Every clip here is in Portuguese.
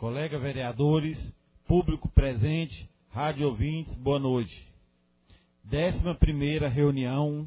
colegas vereadores, público presente, rádio ouvintes, boa noite. 11ª reunião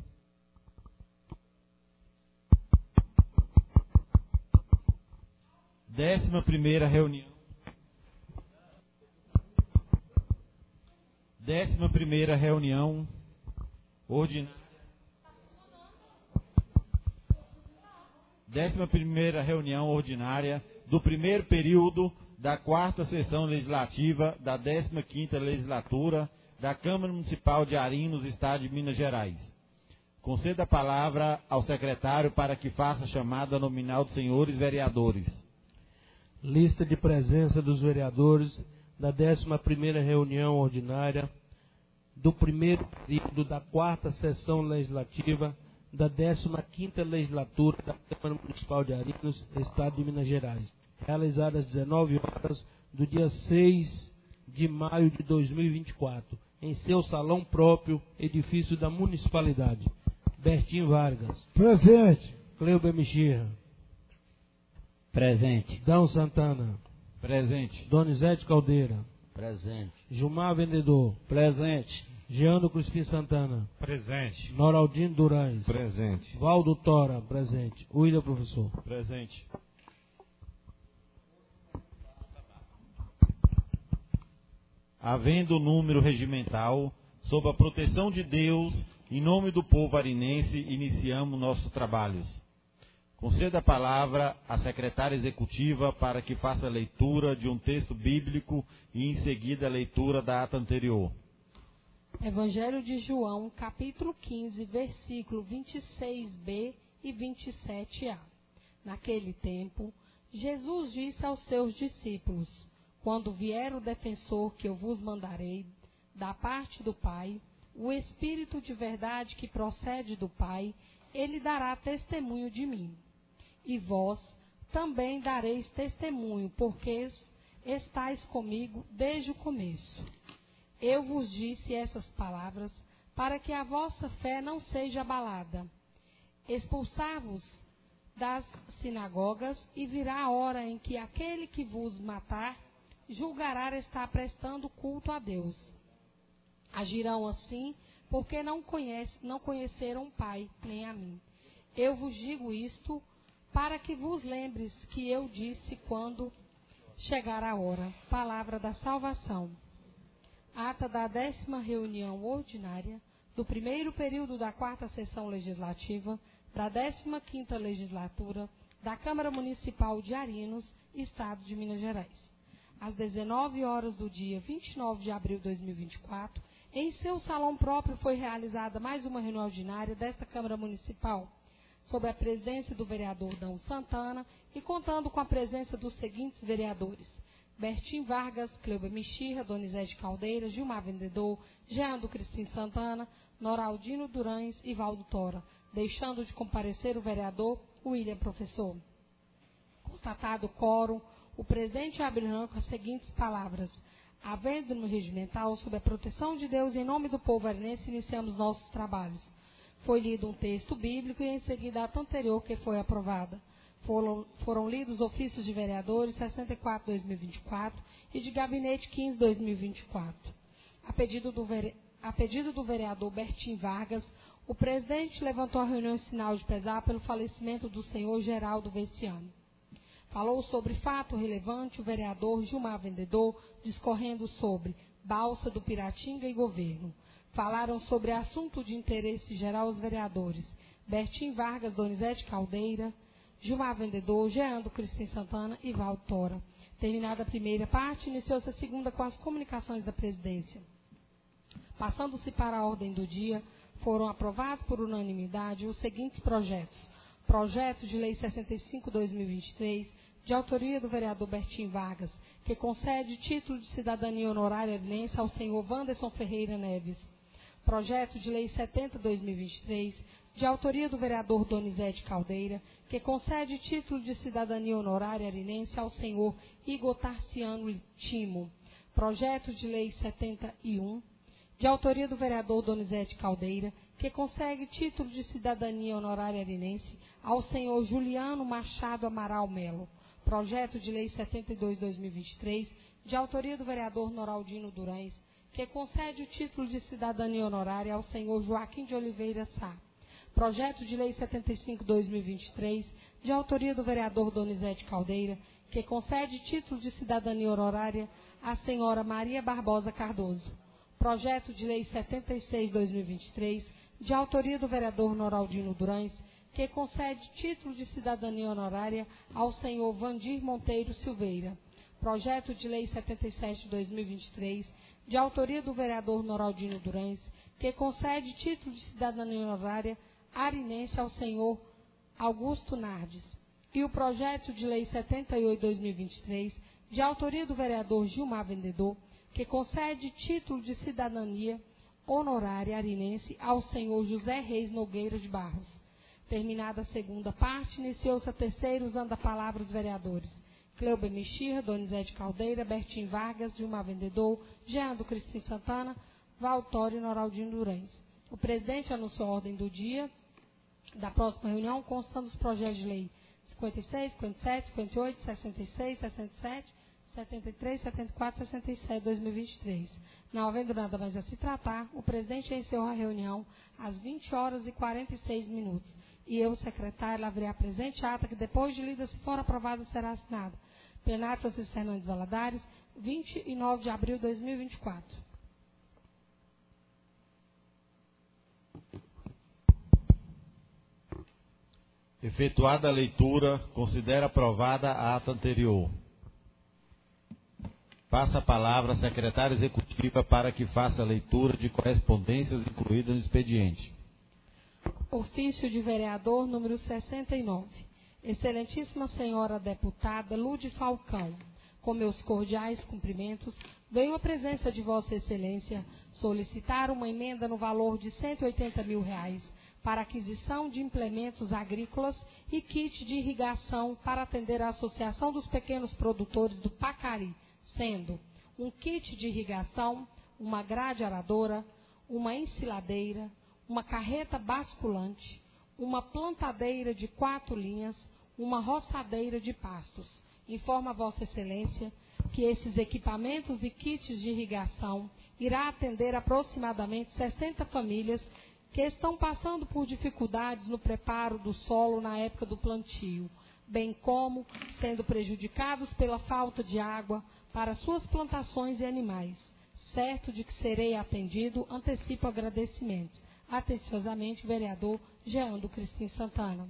ordinária do primeiro período da 4ª sessão legislativa da 15ª legislatura da Câmara Municipal de Arinos, Estado de Minas Gerais. Conceda a palavra ao secretário para que faça a chamada nominal dos senhores vereadores. Lista de presença dos vereadores da 11ª reunião ordinária do primeiro período da 4ª sessão legislativa da 15ª legislatura da Câmara Municipal de Arinos, Estado de Minas Gerais, realizada às 19 horas do dia 6 de maio de 2024, em seu salão próprio, edifício da Municipalidade. Bertim Vargas. Presente. Cleuber Mexia. Presente. Dão Santana. Presente. Donizete Caldeira. Presente. Gilmar Vendedor. Presente. Giano Crispim Santana. Presente. Noraldino Durães. Presente. Valdo Tora. Presente. William Professor. Presente. Havendo número regimental, sob a proteção de Deus, em nome do povo arinense, iniciamos nossos trabalhos. Conceda a palavra à secretária executiva para que faça a leitura de um texto bíblico e, em seguida, a leitura da ata anterior. Evangelho de João, capítulo 15, versículo 26b e 27a. Naquele tempo, Jesus disse aos seus discípulos: quando vier o defensor que eu vos mandarei, da parte do Pai, o Espírito de verdade que procede do Pai, ele dará testemunho de mim. E vós também dareis testemunho, porque estáis comigo desde o começo. Eu vos disse essas palavras para que a vossa fé não seja abalada. Expulsar-vos das sinagogas e virá a hora em que aquele que vos matar julgará estar prestando culto a Deus. Agirão assim porque não conheceram o Pai nem a mim. Eu vos digo isto para que vos lembres que eu disse quando chegar a hora. Palavra da salvação. Ata da 10ª reunião ordinária do primeiro período da 4ª sessão legislativa da 15ª legislatura da Câmara Municipal de Arinos, Estado de Minas Gerais. Às 19 horas do dia 29 de abril de 2024, em seu salão próprio foi realizada mais uma reunião ordinária desta Câmara Municipal, sob a presença do vereador Dão Santana e contando com a presença dos seguintes vereadores: Bertim Vargas, Cleuber Mexia, Donizete Caldeira, Gilmar Vendedor, Jean Crispim Santana, Noraldino Durães e Valdo Tora, deixando de comparecer o vereador William Professor. Constatado o quórum, o presidente abre com as seguintes palavras: havendo no regimental, sob a proteção de Deus, em nome do povo arinense, iniciamos nossos trabalhos. Foi lido um texto bíblico e em seguida a ata anterior que foi aprovada. Foram lidos ofícios de vereadores 64/2024 e de gabinete 15/2024. A pedido do vereador Bertim Vargas, o presidente levantou a reunião em sinal de pesar pelo falecimento do senhor Geraldo Veciano. Falou sobre fato relevante o vereador Gilmar Vendedor, discorrendo sobre Balsa do Piratinga e governo. Falaram sobre assunto de interesse geral os vereadores Bertim Vargas, Donizete Caldeira, Gilmar Vendedor, Jean Crispim Santana e Valdo Tora. Terminada a primeira parte, iniciou-se a segunda com as comunicações da presidência. Passando-se para a ordem do dia, foram aprovados por unanimidade os seguintes projetos. Projeto de Lei 65/2023, de autoria do vereador Bertim Vargas, que concede título de cidadania honorária arinense ao senhor Wanderson Ferreira Neves. Projeto de Lei 70/2023, de autoria do vereador Donizete Caldeira, que concede título de cidadania honorária arinense ao senhor Igor Tarciano Timo. Projeto de Lei 71, de autoria do vereador Donizete Caldeira, que concede título de cidadania honorária arinense ao senhor Juliano Machado Amaral Melo. Projeto de Lei 72/2023, de autoria do vereador Noraldino Durães, que concede o título de cidadania honorária ao senhor Joaquim de Oliveira Sá. Projeto de Lei 75/2023, de autoria do vereador Donizete Caldeira, que concede título de cidadania honorária à senhora Maria Barbosa Cardoso. Projeto de Lei 76/2023, de autoria do vereador Noraldino Durães, que concede título de cidadania honorária ao senhor Vandir Monteiro Silveira. Projeto de Lei 77/2023, de autoria do vereador Noraldino Durães, que concede título de cidadania honorária arinense ao senhor Augusto Nardes. E o projeto de Lei 78/2023, de autoria do vereador Gilmar Vendedor, que concede título de cidadania honorária arinense ao senhor José Reis Nogueira de Barros. Terminada a segunda parte, iniciou-se a terceira, usando a palavra os vereadores Cleuber Mexia, Donizete Caldeira, Bertim Vargas, Gilmar Vendedor, Jean do Cristim Santana, Valtório e Noraldino Durães. O presidente anunciou a ordem do dia da próxima reunião, constando os projetos de lei 56, 57, 58, 66, 67, 73, 74 e 67, 2023. Não havendo nada mais a se tratar, o presidente encerrou a reunião às 20h46. E eu, secretário, lavrei a presente ata, que depois de lida, se for aprovada, será assinada. Plenário Francisco Fernandes Valadares, 29 de abril de 2024. Efetuada a leitura, considera aprovada a ata anterior. Passa a palavra à secretária executiva para que faça a leitura de correspondências incluídas no expediente. Ofício de vereador número 69. Excelentíssima senhora deputada Lude Falcão, com meus cordiais cumprimentos, venho à presença de Vossa Excelência solicitar uma emenda no valor de R$180 mil para aquisição de implementos agrícolas e kit de irrigação para atender a Associação dos Pequenos Produtores do Pacari, sendo um kit de irrigação, uma grade aradora, uma ensiladeira, uma carreta basculante, uma plantadeira de 4 linhas, uma roçadeira de pastos. Informa a Vossa Excelência que esses equipamentos e kits de irrigação irá atender aproximadamente 60 famílias que estão passando por dificuldades no preparo do solo na época do plantio, bem como sendo prejudicados pela falta de água para suas plantações e animais. Certo de que serei atendido, antecipo agradecimentos. Atenciosamente, vereador Jean do Cristim Santana.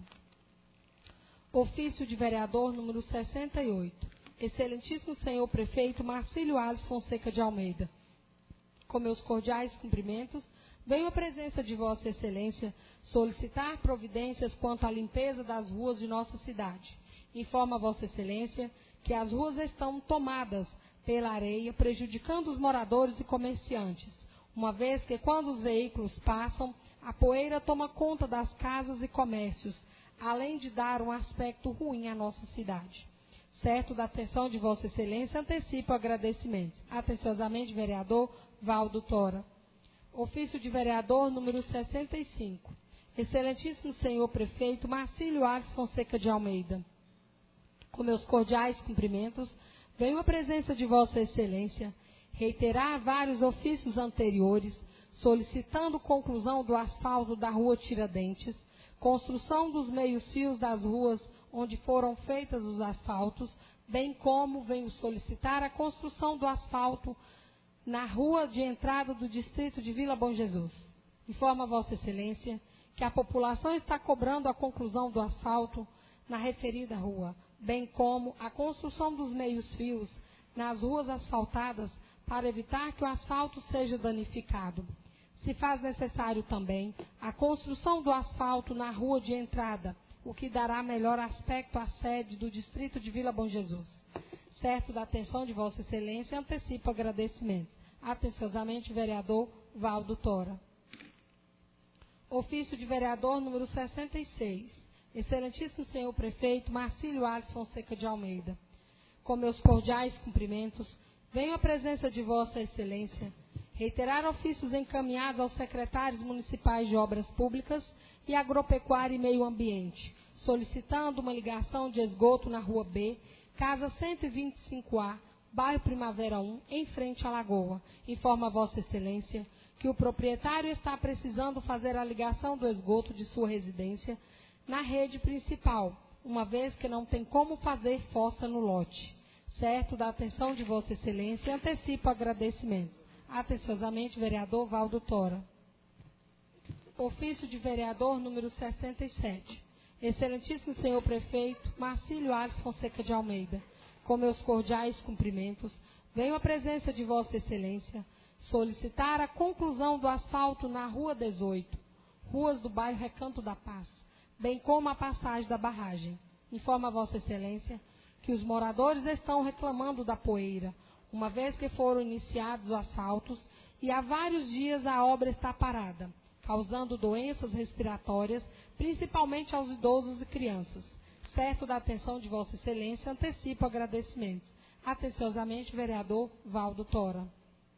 Ofício de vereador número 68. Excelentíssimo senhor prefeito Marcílio Alves Fonseca de Almeida, com meus cordiais cumprimentos, venho à presença de Vossa Excelência solicitar providências quanto à limpeza das ruas de nossa cidade. Informa a Vossa Excelência que as ruas estão tomadas pela areia, prejudicando os moradores e comerciantes, uma vez que quando os veículos passam, a poeira toma conta das casas e comércios, além de dar um aspecto ruim à nossa cidade. Certo da atenção de Vossa Excelência, antecipo agradecimentos. Atenciosamente, vereador Valdo Tora. Ofício de vereador número 65. Excelentíssimo senhor prefeito Marcílio Alves Fonseca de Almeida, com meus cordiais cumprimentos, venho à presença de Vossa Excelência reiterar vários ofícios anteriores, solicitando conclusão do asfalto da rua Tiradentes, construção dos meios-fios das ruas onde foram feitas os asfaltos, bem como venho solicitar a construção do asfalto na rua de entrada do distrito de Vila Bom Jesus. Informa a Vossa Excelência que a população está cobrando a conclusão do asfalto na referida rua, bem como a construção dos meios-fios nas ruas asfaltadas para evitar que o asfalto seja danificado. Se faz necessário também a construção do asfalto na rua de entrada, o que dará melhor aspecto à sede do distrito de Vila Bom Jesus. Certo da atenção de Vossa Excelência, antecipo agradecimentos. Atenciosamente, vereador Valdo Tora. Ofício de vereador número 66. Excelentíssimo senhor prefeito Marcílio Alves Fonseca de Almeida, com meus cordiais cumprimentos, venho à presença de Vossa Excelência reiterar ofícios encaminhados aos secretários municipais de Obras Públicas e Agropecuária e Meio Ambiente, solicitando uma ligação de esgoto na Rua B, casa 125A, bairro Primavera 1, em frente à Lagoa. Informa Vossa Excelência que o proprietário está precisando fazer a ligação do esgoto de sua residência na rede principal, uma vez que não tem como fazer fossa no lote. Certo da atenção de Vossa Excelência, antecipo agradecimento. Atenciosamente, vereador Valdo Tora. Ofício de vereador número 67. Excelentíssimo senhor prefeito Marcílio Aires Fonseca de Almeida, com meus cordiais cumprimentos, venho à presença de Vossa Excelência solicitar a conclusão do asfalto na Rua 18, ruas do bairro Recanto da Paz, bem como a passagem da barragem. Informa Vossa Excelência que os moradores estão reclamando da poeira, uma vez que foram iniciados os asfaltos e há vários dias a obra está parada, causando doenças respiratórias, principalmente aos idosos e crianças. Certo da atenção de Vossa Excelência, antecipo agradecimentos. Atenciosamente, vereador Valdo Tora.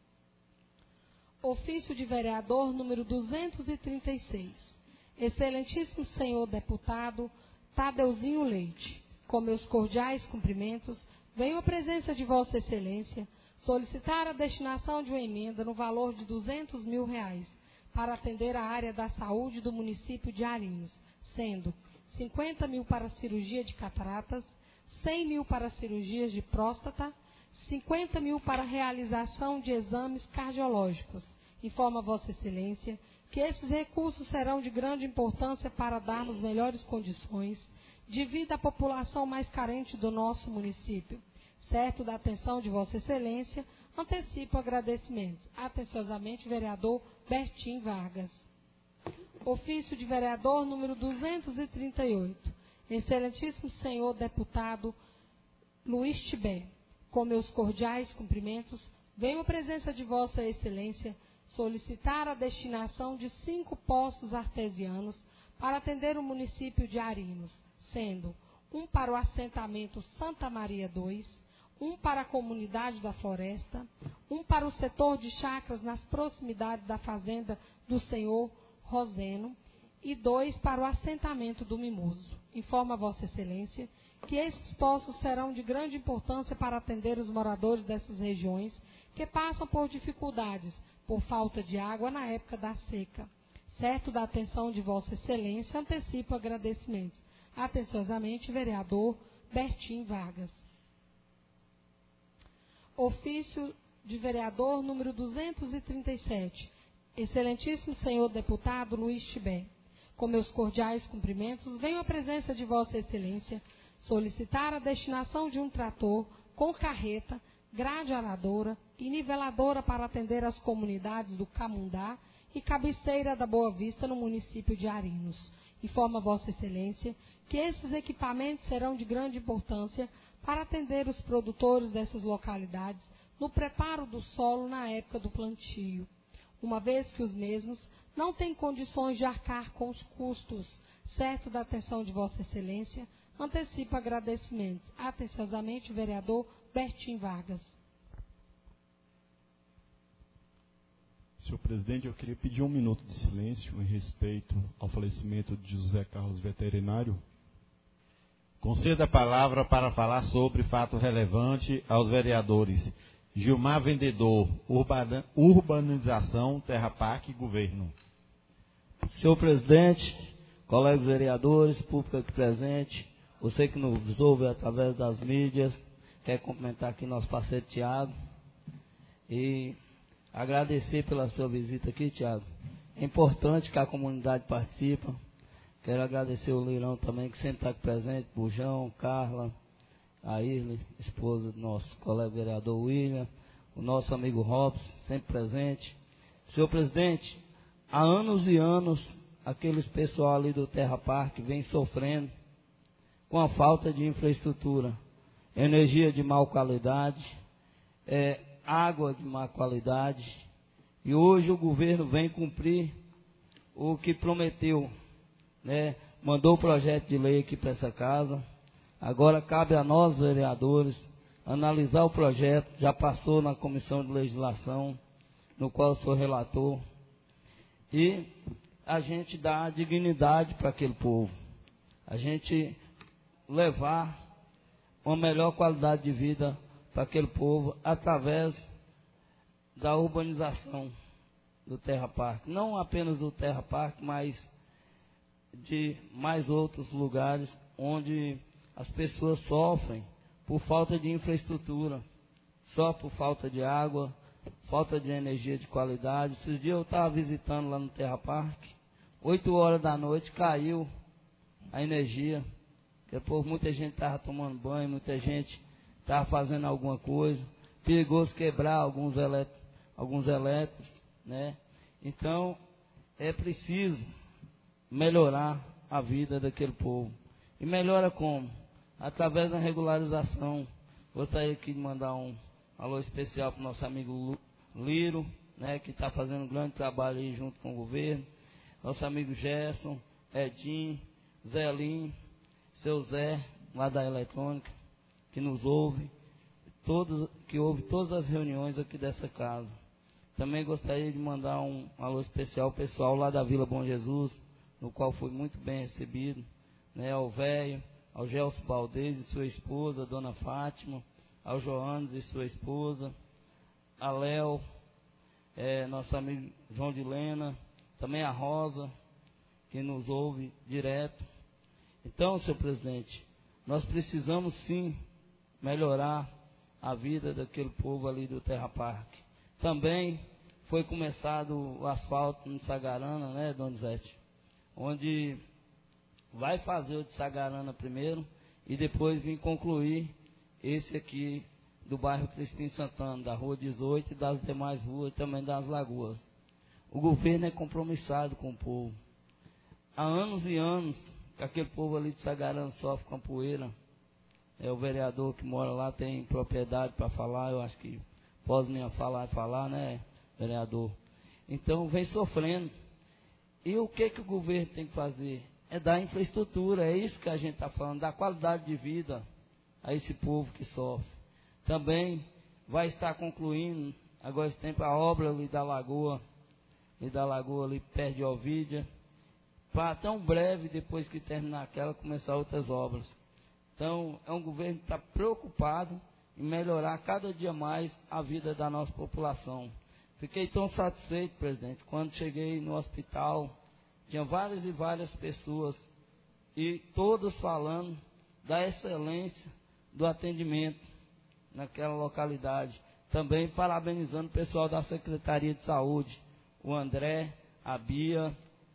Ofício de vereador número 236. Excelentíssimo senhor deputado Tadeuzinho Leite, com meus cordiais cumprimentos, venho à presença de Vossa Excelência solicitar a destinação de uma emenda no valor de R$200 mil para atender a área da saúde do município de Arinos, sendo 50 mil para cirurgia de cataratas, 100 mil para cirurgias de próstata, 50 mil para realização de exames cardiológicos. Informa Vossa Excelência que esses recursos serão de grande importância para darmos melhores condições de vida à população mais carente do nosso município. Certo da atenção de Vossa Excelência, antecipo agradecimentos. Atenciosamente, vereador Bertim Vargas. Ofício de vereador número 238. Excelentíssimo senhor deputado Luiz Tibé, com meus cordiais cumprimentos, venho à presença de Vossa Excelência solicitar a destinação de 5 poços artesianos para atender o município de Arinos, sendo um para o assentamento Santa Maria 2, um para a comunidade da Floresta, um para o setor de chacras nas proximidades da fazenda do senhor Roseno e 2 para o assentamento do Mimoso. Informa Vossa Excelência que esses poços serão de grande importância para atender os moradores dessas regiões que passam por dificuldades por falta de água na época da seca. Certo da atenção de Vossa Excelência, antecipo agradecimentos. Atenciosamente, vereador Bertim Vargas. Ofício de vereador número 237. Excelentíssimo senhor deputado Luiz Tibé, com meus cordiais cumprimentos, venho à presença de Vossa Excelência solicitar a destinação de um trator com carreta, grade aradora e niveladora para atender as comunidades do Camundá e Cabeceira da Boa Vista, no município de Arinos. Informa Vossa Excelência que esses equipamentos serão de grande importância para atender os produtores dessas localidades no preparo do solo na época do plantio, uma vez que os mesmos não têm condições de arcar com os custos. Certo da atenção de Vossa Excelência, antecipo agradecimentos. Atenciosamente, vereador Bertim Vargas. Senhor presidente, eu queria pedir 1 minuto de silêncio em respeito ao falecimento de José Carlos Veterinário. Conceda a palavra para falar sobre fato relevante aos vereadores Gilmar Vendedor, Urbanização, Terra Parque e Governo. Senhor presidente, colegas vereadores, público aqui presente, você que nos ouve através das mídias, quero cumprimentar aqui nosso parceiro Tiago e agradecer pela sua visita aqui, Tiago. É importante que a comunidade participe. Quero agradecer o Leirão também, que sempre está aqui presente, Bujão, Carla, a Irle, esposa do nosso colega vereador William, o nosso amigo Robson, sempre presente. Senhor presidente, há anos e anos, aqueles pessoal ali do Terra Parque vem sofrendo com a falta de infraestrutura, energia de má qualidade, água de má qualidade, e hoje o governo vem cumprir o que prometeu, né? Mandou o projeto de lei aqui para essa casa. Agora cabe a nós, vereadores, analisar o projeto. Já passou na comissão de legislação, no qual eu sou relator, e a gente dar dignidade para aquele povo, a gente levar uma melhor qualidade de vida para aquele povo através da urbanização do Terra Parque. Não apenas do Terra Parque, mas de mais outros lugares onde as pessoas sofrem por falta de infraestrutura, só por falta de água, falta de energia de qualidade. Esses dias eu estava visitando lá no Terra Parque, 8 horas da noite caiu a energia, depois muita gente estava tomando banho, muita gente estava fazendo alguma coisa, perigoso quebrar alguns elétricos, né? Então, é preciso melhorar a vida daquele povo. E melhora como? Através da regularização. Gostaria aqui de mandar um alô especial para o nosso amigo Liro, né, que está fazendo um grande trabalho aí junto com o governo. Nosso amigo Gerson, Edinho, Zelim, seu Zé, lá da eletrônica, que nos ouve, que ouve todas as reuniões aqui dessa casa. Também gostaria de mandar um alô especial ao pessoal lá da Vila Bom Jesus, no qual foi muito bem recebido, né, ao velho, ao Gelson Valdez e sua esposa, Dona Fátima, ao Joanes e sua esposa, a Léo, nosso amigo João de Lena, também a Rosa, que nos ouve direto. Então, senhor presidente, nós precisamos sim melhorar a vida daquele povo ali do Terra Parque. Também foi começado o asfalto no Sagarana, né, Donizete? Onde vai fazer o de Sagarana primeiro e depois vir concluir esse aqui do bairro Cristina Santana, da Rua 18 e das demais ruas, também das Lagoas. O governo é compromissado com o povo. Há anos e anos que aquele povo ali de Sagarana sofre com a poeira. O vereador que mora lá tem propriedade para falar, eu acho que pode nem falar, né, vereador? Então vem sofrendo. E o que o governo tem que fazer? É dar infraestrutura, é isso que a gente está falando, dar qualidade de vida a esse povo que sofre. Também vai estar concluindo, agora esse tempo, a obra ali da lagoa ali perto de Ovídia, para tão breve, depois que terminar aquela, começar outras obras. Então, é um governo que está preocupado em melhorar cada dia mais a vida da nossa população. Fiquei tão satisfeito, presidente, quando cheguei no hospital, tinha várias e várias pessoas, e todas falando da excelência do atendimento naquela localidade. Também parabenizando o pessoal da Secretaria de Saúde, o André, a Bia,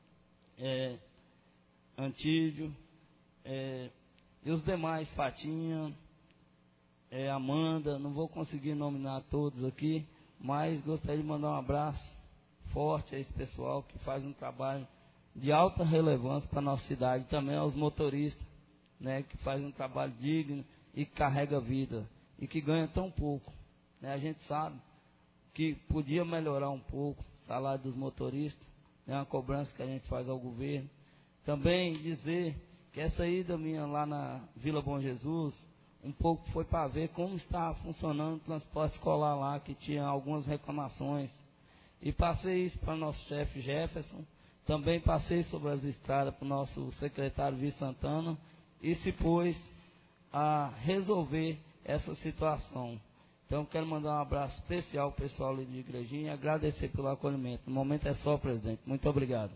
Antídio, e os demais, Fatinha, Amanda, não vou conseguir nominar todos aqui, mas gostaria de mandar um abraço forte a esse pessoal que faz um trabalho de alta relevância para a nossa cidade, também aos motoristas, né, que fazem um trabalho digno e que carrega vida, e que ganha tão pouco. Né? A gente sabe que podia melhorar um pouco o salário dos motoristas, é uma cobrança que a gente faz ao governo. Também dizer que essa ida minha lá na Vila Bom Jesus, um pouco foi para ver como está funcionando o transporte escolar lá, que tinha algumas reclamações. E passei isso para o nosso chefe Jefferson, também passei sobre as estradas para o nosso secretário Vitor Santana, e se pôs a resolver essa situação. Então, quero mandar um abraço especial ao pessoal ali de Igrejinha e agradecer pelo acolhimento. No momento é só, presidente. Muito obrigado.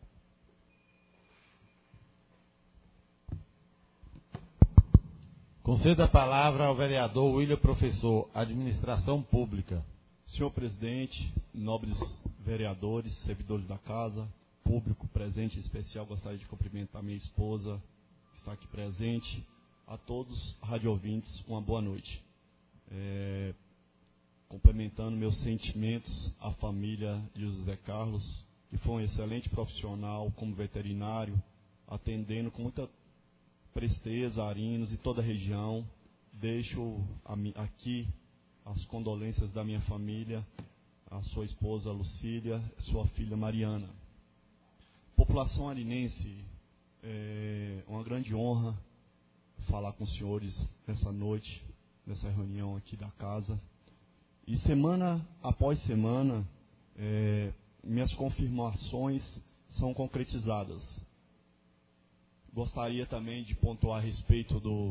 Conceda a palavra ao vereador William Professor, Administração Pública. Senhor presidente, nobres vereadores, servidores da casa, público presente em especial, gostaria de cumprimentar minha esposa, que está aqui presente, a todos radioouvintes, uma boa noite. Complementando meus sentimentos à família de José Carlos, que foi um excelente profissional como veterinário, atendendo com muita presteza a Arinos e toda a região. Deixo aqui as condolências da minha família, a sua esposa Lucília, sua filha Mariana. População arinense, é uma grande honra falar com os senhores nessa noite, nessa reunião aqui da casa. E semana após semana, minhas confirmações são concretizadas. Gostaria também de pontuar a respeito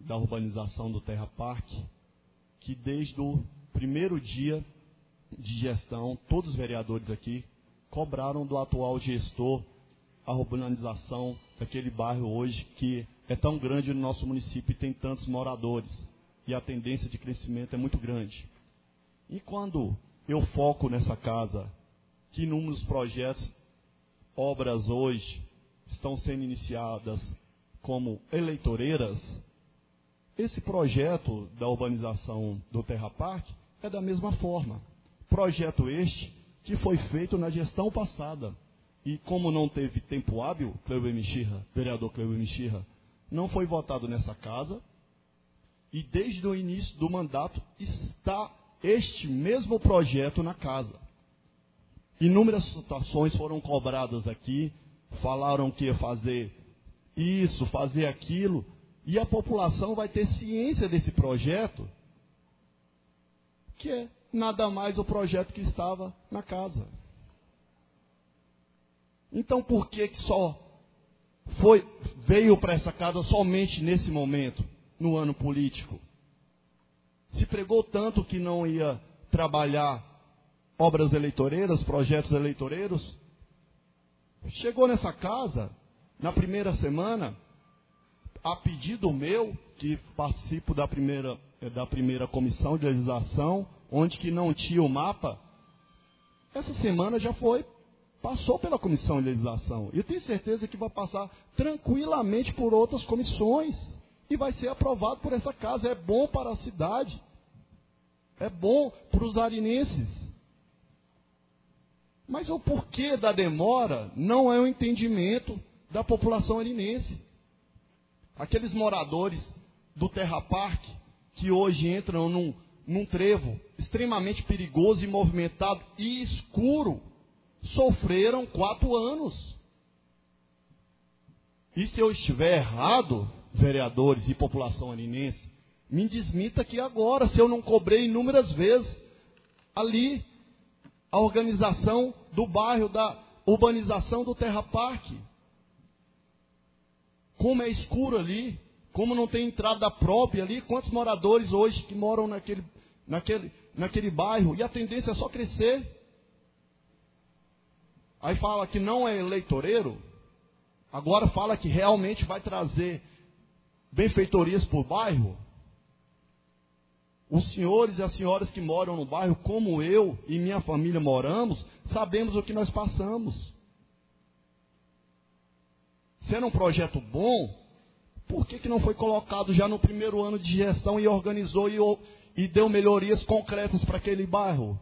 da urbanização do Terra Parque, que desde o primeiro dia de gestão, todos os vereadores aqui cobraram do atual gestor a urbanização daquele bairro hoje que é tão grande no nosso município e tem tantos moradores. E a tendência de crescimento é muito grande. E quando eu foco nessa casa, que inúmeros projetos, obras hoje estão sendo iniciadas como eleitoreiras, esse projeto da urbanização do Terra Parque é da mesma forma. Projeto este que foi feito na gestão passada. E como não teve tempo hábil, vereador Cleuber Mexia, não foi votado nessa casa. E desde o início do mandato está este mesmo projeto na casa. Inúmeras situações foram cobradas aqui, falaram que ia fazer isso, fazer aquilo, e a população vai ter ciência desse projeto, que é nada mais o projeto que estava na casa. Então por que só veio para essa casa somente nesse momento, no ano político? Se pregou tanto que não ia trabalhar obras eleitoreiras, projetos eleitoreiros. Chegou nessa casa, na primeira semana, a pedido meu, que participo da primeira comissão de legislação, onde que não tinha o mapa, essa semana já passou pela comissão de legislação. E eu tenho certeza que vai passar tranquilamente por outras comissões. E vai ser aprovado por essa casa. É bom para a cidade. É bom para os arinenses. Mas o porquê da demora não é o entendimento da população arinense. Aqueles moradores do Terra Parque, que hoje entram num trevo extremamente perigoso e movimentado e escuro, sofreram 4 anos. E se eu estiver errado, vereadores e população arinense, me desmita aqui agora, se eu não cobrei inúmeras vezes ali a organização do bairro, da urbanização do Terra Parque. Como é escuro ali, como não tem entrada própria ali, quantos moradores hoje que moram naquele bairro, e a tendência é só crescer. Aí fala que não é eleitoreiro, agora fala que realmente vai trazer benfeitorias por bairro. Os senhores e as senhoras que moram no bairro, como eu e minha família moramos, sabemos o que nós passamos. Sendo um projeto bom, por que não foi colocado já no primeiro ano de gestão e organizou e deu melhorias concretas para aquele bairro?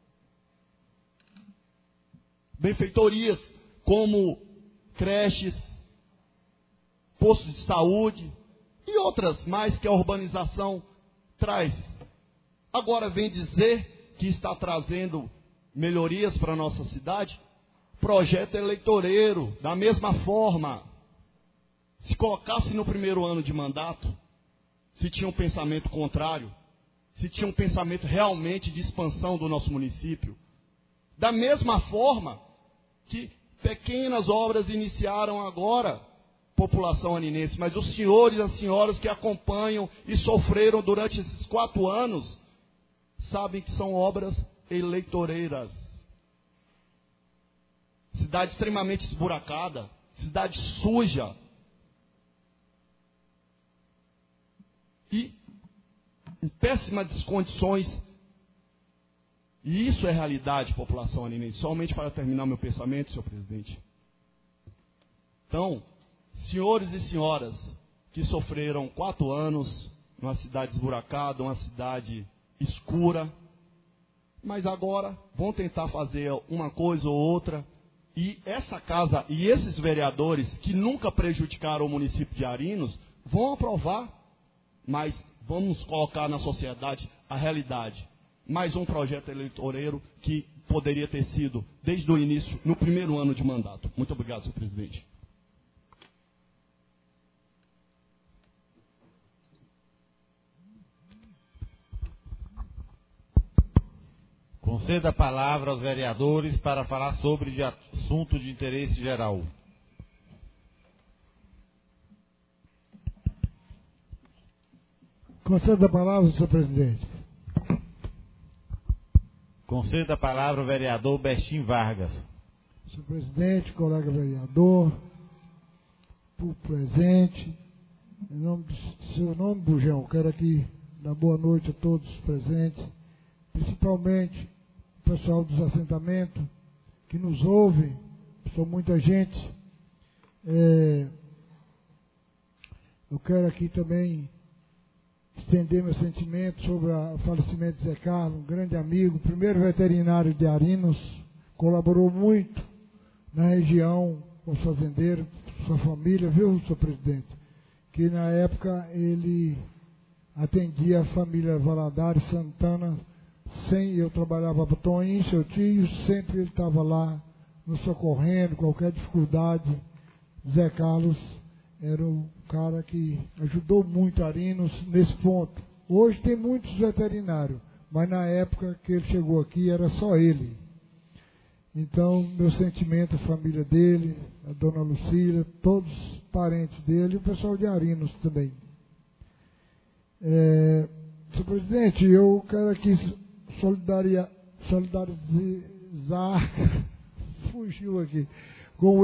Benfeitorias como creches, postos de saúde e outras mais que a urbanização traz. Agora vem dizer que está trazendo melhorias para a nossa cidade, projeto eleitoreiro, da mesma forma. Se colocasse no primeiro ano de mandato, se tinha um pensamento contrário, se tinha um pensamento realmente de expansão do nosso município, da mesma forma que pequenas obras iniciaram agora, população aninense, mas os senhores e as senhoras que acompanham e sofreram durante esses 4 anos, sabem que são obras eleitoreiras. Cidade extremamente esburacada, cidade suja. E em péssimas condições. E isso é realidade, população aninense. Somente para terminar meu pensamento, senhor presidente. Então, senhores e senhoras que sofreram 4 anos numa cidade esburacada, uma cidade escura, mas agora vão tentar fazer uma coisa ou outra, e essa casa e esses vereadores que nunca prejudicaram o município de Arinos vão aprovar, mas vamos colocar na sociedade a realidade. Mais um projeto eleitoreiro que poderia ter sido desde o início, no primeiro ano de mandato. Muito obrigado, senhor presidente. Conceda a palavra aos vereadores para falar sobre assunto de interesse geral. Conceda a palavra, senhor presidente. Conceda a palavra ao vereador Bertim Vargas. Senhor presidente, colega vereador, por presente, em nome do seu nome, Bujão, quero aqui dar boa noite a todos os presentes, principalmente o pessoal dos assentamentos que nos ouve, são muita gente. Eu quero aqui também estender meu sentimento sobre o falecimento de Zé Carlos, um grande amigo, primeiro veterinário de Arinos, colaborou muito na região com os fazendeiros, sua família, viu, senhor presidente? Que na época ele atendia a família Valadares, Santana, eu trabalhava para Toninho, seu tio, sempre ele estava lá nos socorrendo, qualquer dificuldade. Zé Carlos era um cara que ajudou muito Arinos nesse ponto. Hoje tem muitos veterinários, mas na época que ele chegou aqui era só ele. Então, meu sentimento, a família dele, a dona Lucília, todos os parentes dele e o pessoal de Arinos também. Senhor presidente, eu quero aqui solidarizar, fugiu aqui, com o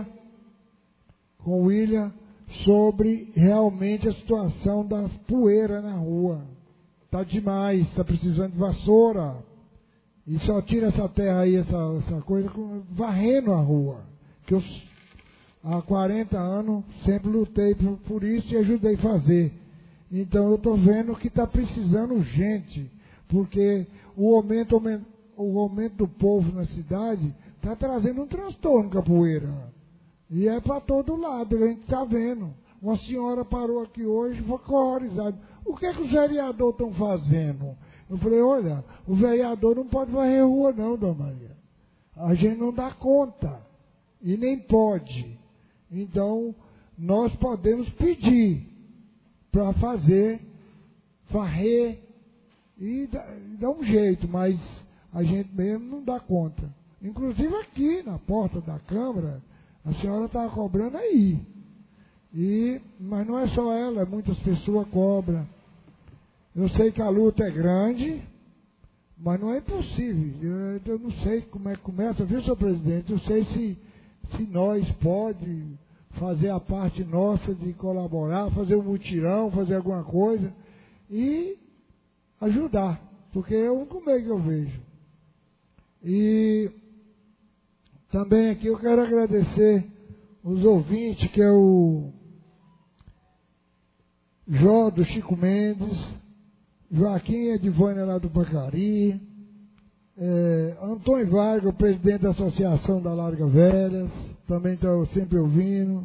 William, sobre realmente a situação das poeiras na rua. Está demais, está precisando de vassoura. E só tira essa terra aí, essa coisa, varrendo a rua. Que eu, há 40 anos, sempre lutei por isso e ajudei a fazer. Então eu estou vendo que está precisando urgente, porque o aumento do povo na cidade está trazendo um transtorno com a poeira. E é para todo lado, a gente está vendo. Uma senhora parou aqui hoje e foi horrorizada. O que os vereadores estão fazendo? Eu falei, olha, o vereador não pode varrer rua não, dona Maria. A gente não dá conta. E nem pode. Então, nós podemos pedir para fazer, varrer e dar um jeito, mas a gente mesmo não dá conta. Inclusive aqui, na porta da Câmara, a senhora estava cobrando aí. Mas não é só ela, muitas pessoas cobram. Eu sei que a luta é grande, mas não é impossível. Eu não sei como é que começa, viu, senhor presidente? Eu sei se nós pode fazer a parte nossa de colaborar, fazer um mutirão, fazer alguma coisa e ajudar, porque é o único meio que eu vejo. E também aqui eu quero agradecer os ouvintes, que é o Jó do Chico Mendes, Joaquim Edivânia lá do Pacari, Antônio Vargas, o presidente da Associação da Larga Velhas, também estou sempre ouvindo.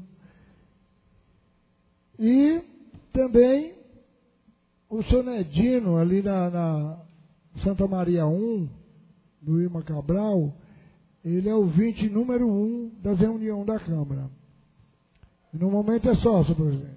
E também o senhor Nedino, ali na Santa Maria 1, do Irma Cabral, ele é o ouvinte número 1 das reuniões da Câmara. E no momento é só, senhor presidente.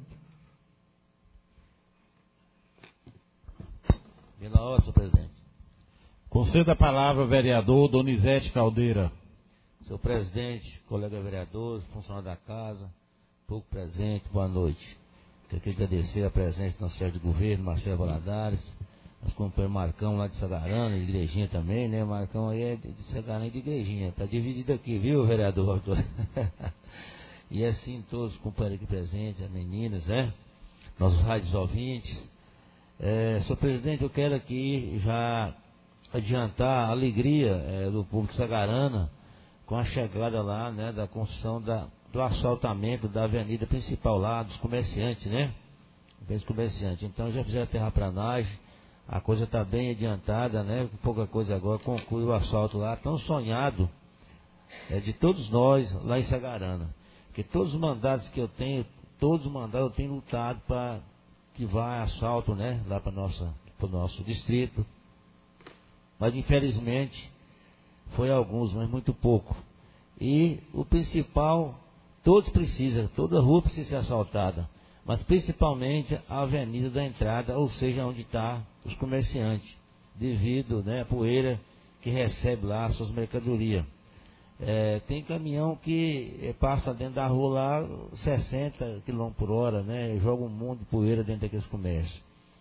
Na hora, senhor presidente. Conceda a palavra ao vereador Donizete Caldeira. Senhor presidente, colega vereadores, funcionário da casa, pouco presente, boa noite. Quero agradecer a presença do nosso chefe de governo, Marcelo Valadares, nosso companheiro Marcão lá de Sagarana, de Igrejinha também, né? Marcão aí é de Sagarana e de Igrejinha. Está dividido aqui, viu, vereador? E assim, todos os companheiros aqui presentes, as meninas, né? Nossos rádios ouvintes. Senhor presidente, eu quero aqui já adiantar a alegria do povo de Sagarana com a chegada lá, né, da construção do asfaltamento da avenida principal lá, dos comerciantes, né? Dos comerciantes. Então já fizeram a terraplanagem, a coisa está bem adiantada, né? Pouca coisa agora, conclui o asfalto lá, tão sonhado de todos nós lá em Sagarana. Porque todos os mandados que eu tenho, eu tenho lutado para que vá asfalto, né, lá para o nosso distrito. Mas infelizmente foi alguns, mas muito pouco. E o principal, todos precisam, toda rua precisa ser asfaltada, mas principalmente a avenida da entrada, ou seja, onde está os comerciantes, devido, né, à poeira que recebe lá as suas mercadorias. Tem caminhão que passa dentro da rua lá 60 km por hora, né? Joga um monte de poeira dentro daqueles comércios.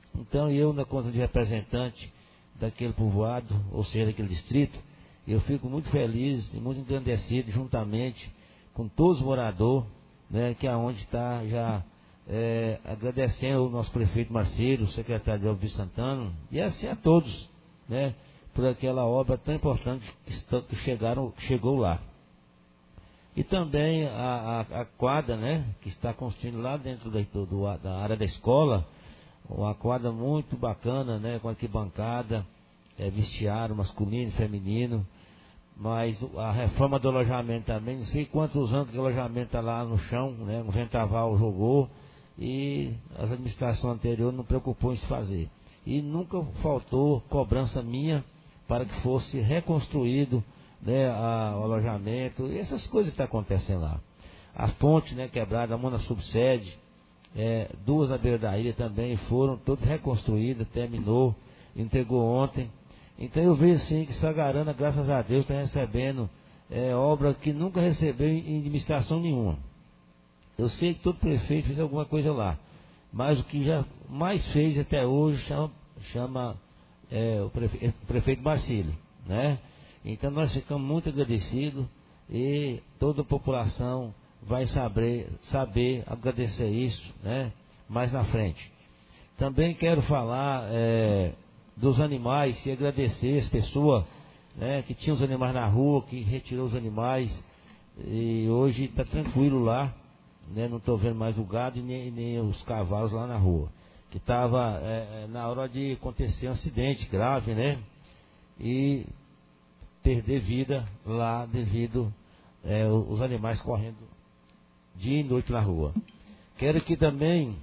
Então eu, na conta de representante daquele povoado, ou seja, daquele distrito, eu fico muito feliz e muito engrandecido juntamente com todos os moradores, né, que é onde está já agradecendo o nosso prefeito Marcelo, o secretário de Alves Santana, e assim a todos, né, por aquela obra tão importante que chegou lá. E também a quadra, né, que está construindo lá dentro da área da escola, uma quadra muito bacana, né, com arquibancada, vestiário masculino e feminino, mas a reforma do alojamento também, não sei quantos anos que o alojamento está lá no chão, né, um vendaval jogou, e a administração anterior não preocupou em se fazer. E nunca faltou cobrança minha para que fosse reconstruído, né, o alojamento, e essas coisas que estão acontecendo lá. As pontes, né, quebradas, a Mona Subsede, duas na beira da ilha também foram todas reconstruídas, terminou, entregou ontem. Então eu vejo assim que Sagarana, graças a Deus, está recebendo obra que nunca recebeu em administração nenhuma. Eu sei que todo prefeito fez alguma coisa lá, mas o que já mais fez até hoje chama o prefeito Marcelo, né? Então nós ficamos muito agradecidos e toda a população vai saber agradecer isso, né, mais na frente. Também quero falar dos animais e agradecer as pessoas, né, que tinham os animais na rua, que retirou os animais, e hoje está tranquilo lá, né, não estou vendo mais o gado e nem os cavalos lá na rua, que estava na hora de acontecer um acidente grave, né, e perder vida lá devido os animais correndo dia e noite na rua. Quero aqui também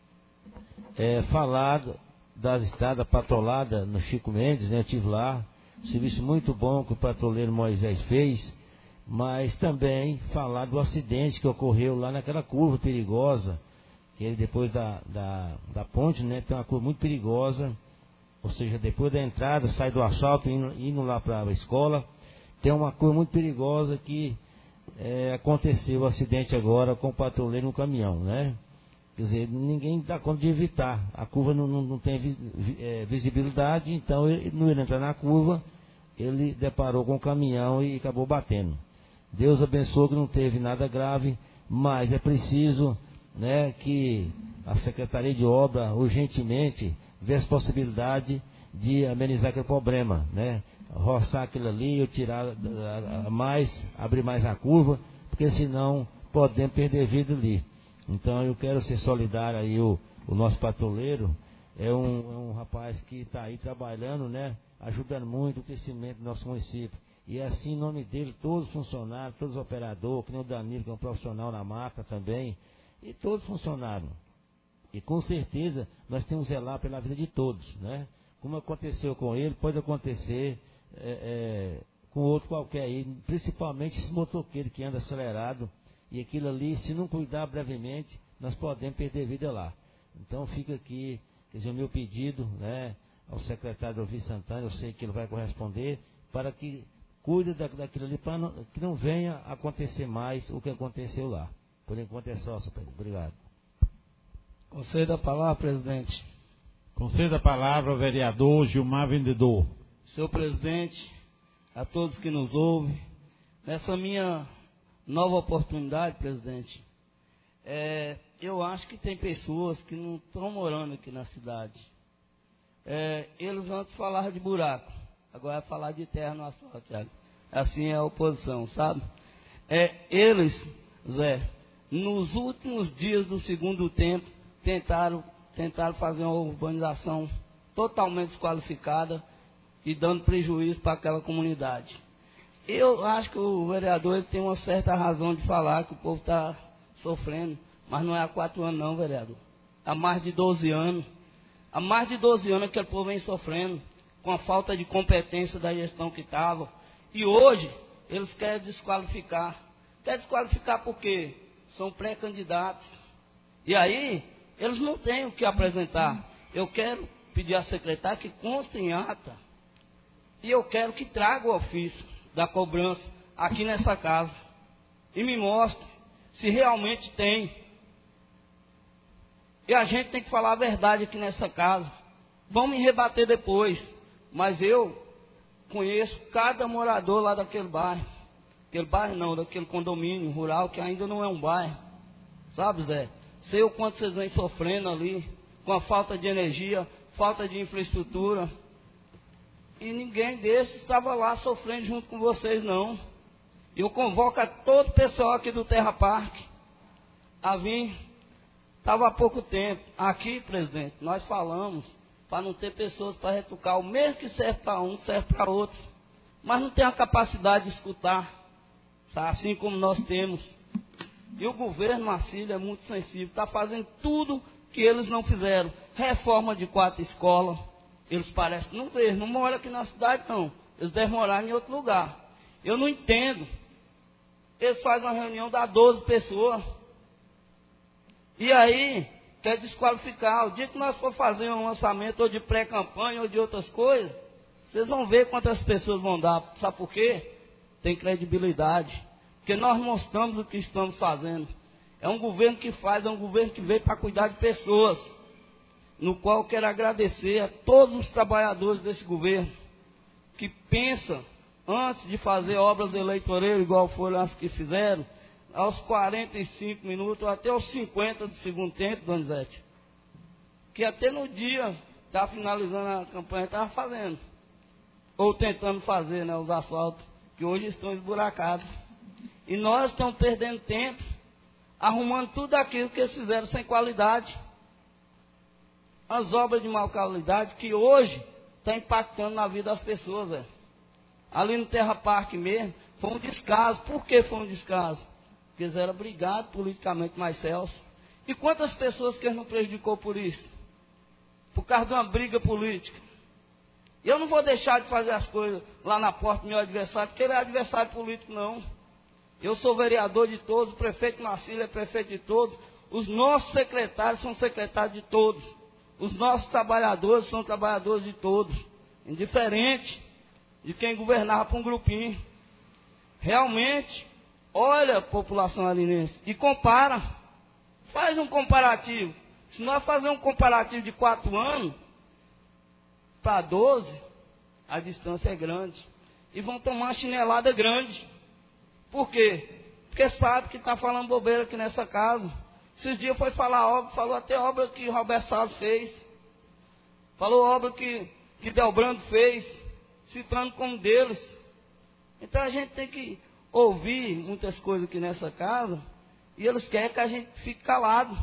falar das estradas patroladas no Chico Mendes, né? Eu estive lá, serviço muito bom que o patrulheiro Moisés fez, mas também falar do acidente que ocorreu lá naquela curva perigosa, que ele depois da ponte, né? Tem uma curva muito perigosa, ou seja, depois da entrada, sai do asfalto, indo lá para a escola, tem uma curva muito perigosa que aconteceu o acidente agora com o patrulheiro no caminhão, né? Quer dizer, ninguém dá conta de evitar, a curva não tem visibilidade, então ele não ia entrar na curva, ele deparou com o caminhão e acabou batendo. Deus abençoe que não teve nada grave, mas é preciso, né, que a Secretaria de Obra urgentemente vê as possibilidades de amenizar aquele problema, né? Roçar aquilo ali, eu tirar mais, abrir mais a curva, porque senão podemos perder vida ali. Então eu quero ser solidário aí, o nosso patrulheiro é um rapaz que está aí trabalhando, né, ajudando muito o crescimento do nosso município. E assim, em nome dele, todos os funcionários, todos os operadores, que nem o Danilo, que é um profissional na marca também, e todos os funcionários. E com certeza nós temos que zelar pela vida de todos, né? Como aconteceu com ele, pode acontecer com outro qualquer aí, principalmente esse motoqueiro que anda acelerado, e aquilo ali, se não cuidar brevemente, nós podemos perder vida lá. Então fica aqui, quer dizer, o meu pedido, né, ao secretário Alves Santana, eu sei que ele vai corresponder, para que cuide daquilo ali, para que não venha acontecer mais o que aconteceu lá. Por enquanto é só, senhor Pedro. Obrigado. Conceda a palavra, presidente. Conceda a palavra ao vereador Gilmar Vendedor. Senhor presidente, a todos que nos ouvem, nessa minha nova oportunidade, presidente, eu acho que tem pessoas que não estão morando aqui na cidade. Eles antes falavam de buraco, agora vai falar de terra no asfalto, Thiago. Assim é a oposição, sabe? Eles, Zé, nos últimos dias do segundo tempo, tentaram fazer uma urbanização totalmente desqualificada e dando prejuízo para aquela comunidade. Eu acho que o vereador ele tem uma certa razão de falar que o povo está sofrendo, mas não é há 4 anos não, vereador. Há mais de 12 anos. Há mais de 12 anos que o povo vem sofrendo com a falta de competência da gestão que estava. E hoje eles querem desqualificar. Querem desqualificar porque são pré-candidatos. E aí eles não têm o que apresentar. Eu quero pedir à secretária que conste em ata. E eu quero que traga o ofício da cobrança aqui nessa casa. E me mostre se realmente tem. E a gente tem que falar a verdade aqui nessa casa. Vão me rebater depois, mas eu conheço cada morador lá daquele bairro. Aquele bairro não, daquele condomínio rural que ainda não é um bairro. Sabe, Zé? Sei o quanto vocês vêm sofrendo ali, com a falta de energia, falta de infraestrutura. E ninguém desses estava lá sofrendo junto com vocês, não. Eu convoco a todo o pessoal aqui do Terra Park a vir. Estava há pouco tempo. Aqui, presidente, nós falamos para não ter pessoas para retrucar. O mesmo que serve para um, serve para outros. Mas não tem a capacidade de escutar, sabe? Assim como nós temos. E o governo, Marcílio, é muito sensível. Está fazendo tudo que eles não fizeram. Reforma de 4 escolas. Eles parecem que não ver, não moram aqui na cidade, não. Eles devem morar em outro lugar. Eu não entendo. Eles fazem uma reunião, dá 12 pessoas. E aí, quer desqualificar. O dia que nós for fazer um lançamento, ou de pré-campanha, ou de outras coisas, vocês vão ver quantas pessoas vão dar. Sabe por quê? Tem credibilidade. Porque nós mostramos o que estamos fazendo. É um governo que faz, é um governo que veio para cuidar de pessoas. No qual eu quero agradecer a todos os trabalhadores desse governo, que pensam, antes de fazer obras eleitoreiras, igual foram as que fizeram, aos 45 minutos, até aos 50 do segundo tempo, Donizete, que até no dia, estava finalizando a campanha, estava fazendo, ou tentando fazer, né, os asfaltos, que hoje estão esburacados. E nós estamos perdendo tempo, arrumando tudo aquilo que eles fizeram sem qualidade. As obras de má qualidade que hoje está impactando na vida das pessoas. Véio. Ali no Terra Park mesmo, foi um descaso. Por que foi um descaso? Porque eles eram brigados politicamente mais Celso. E quantas pessoas que eles não prejudicou por isso? Por causa de uma briga política. Eu não vou deixar de fazer as coisas lá na porta do meu adversário, porque ele é adversário político, não. Eu sou vereador de todos, o prefeito Marcílio é prefeito de todos, os nossos secretários são secretários de todos. Os nossos trabalhadores são trabalhadores de todos, indiferente de quem governava para um grupinho. Realmente, olha a população alinense e compara, faz um comparativo. Se nós fazermos um comparativo de 4 anos para 12, a distância é grande. E vão tomar uma chinelada grande. Por quê? Porque sabe que está falando bobeira aqui nessa casa. Esses dias foi falar obra, falou até obra que Roberto Salles fez. Falou obra que Delbrando fez, citando como deles. Então a gente tem que ouvir muitas coisas aqui nessa casa, e eles querem que a gente fique calado.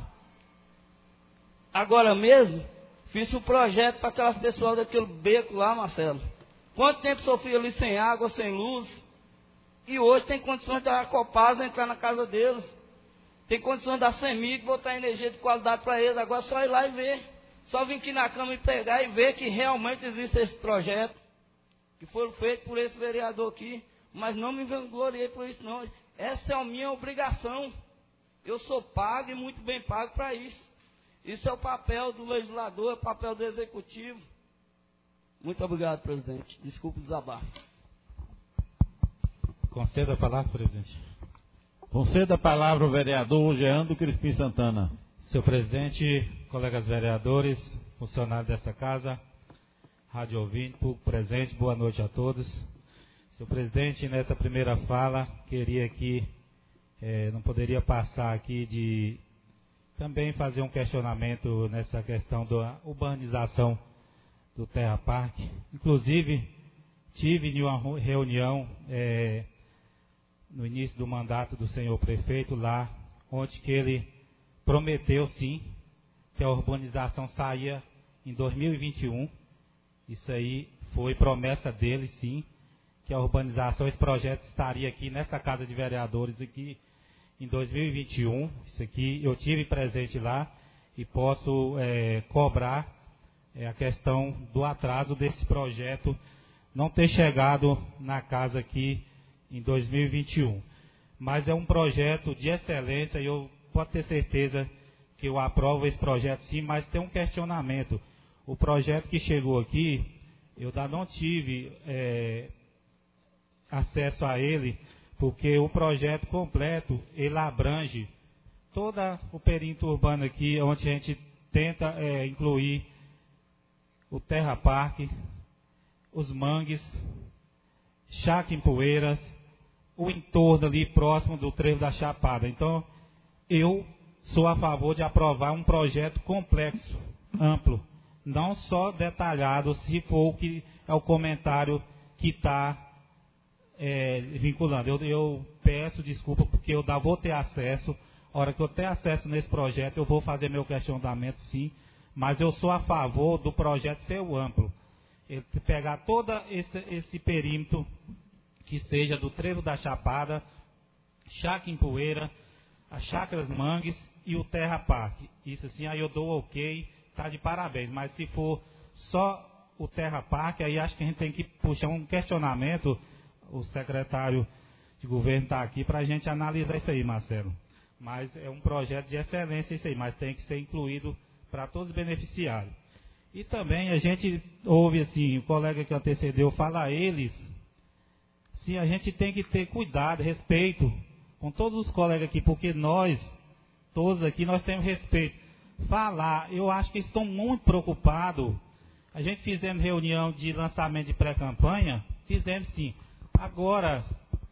Agora mesmo, fiz um projeto para aquelas pessoas daquele beco lá, Marcelo. Quanto tempo sofri ali sem água, sem luz, e hoje tem condições da Copasa entrar na casa deles. Tem condições da CEMIG botar energia de qualidade para eles. Agora é só ir lá e ver. Só vir aqui na Câmara e pegar e ver que realmente existe esse projeto. Que foi feito por esse vereador aqui. Mas não me vangloriei por isso, não. Essa é a minha obrigação. Eu sou pago e muito bem pago para isso. Isso é o papel do legislador, é o papel do executivo. Muito obrigado, presidente. Desculpe o desabafo. Conceda a palavra, presidente. Conceda a palavra ao vereador Jeando Crispim Santana. Senhor presidente, colegas vereadores, funcionários desta casa, rádio ouvinte, público presente, boa noite a todos. Senhor presidente, nessa primeira fala, queria aqui, não poderia passar aqui de também fazer um questionamento nessa questão da urbanização do Terra Park. Inclusive, tive em uma reunião no início do mandato do senhor prefeito lá, onde que ele prometeu sim que a urbanização saía em 2021. Isso aí foi promessa dele sim, que a urbanização, esse projeto estaria aqui nessa Casa de Vereadores aqui em 2021. Isso aqui eu tive presente lá e posso cobrar a questão do atraso desse projeto não ter chegado na casa aqui em 2021. Mas é um projeto de excelência e eu posso ter certeza que eu aprovo esse projeto sim, mas tem um questionamento. O projeto que chegou aqui, eu ainda não tive acesso a ele, porque o projeto completo, ele abrange todo o perímetro urbano aqui, onde a gente tenta incluir o Terra Parque, os mangues, Chácara em Poeiras, o entorno ali próximo do Trevo da Chapada. Então, eu sou a favor de aprovar um projeto complexo, amplo, não só detalhado, se for o que é o comentário que está vinculando. Eu peço desculpa porque eu vou ter acesso. A hora que eu ter acesso nesse projeto, eu vou fazer meu questionamento, sim, mas eu sou a favor do projeto ser o amplo. Ele pegar todo esse perímetro que seja do Trevo da Chapada, Chácara em Poeira, as Chácaras Mangues e o Terra Parque. Isso assim, aí eu dou ok, tá de parabéns. Mas se for só o Terra Parque, aí acho que a gente tem que puxar um questionamento. O secretário de governo está aqui para a gente analisar isso aí, Marcelo. Mas é um projeto de excelência isso aí, mas tem que ser incluído para todos os beneficiários. E também a gente ouve assim, o colega que antecedeu fala a eles, sim, a gente tem que ter cuidado, respeito com todos os colegas aqui, porque nós, todos aqui, nós temos respeito. Falar, eu acho que eles estão muito preocupados. A gente fizemos reunião de lançamento de pré-campanha, fizemos sim. Agora,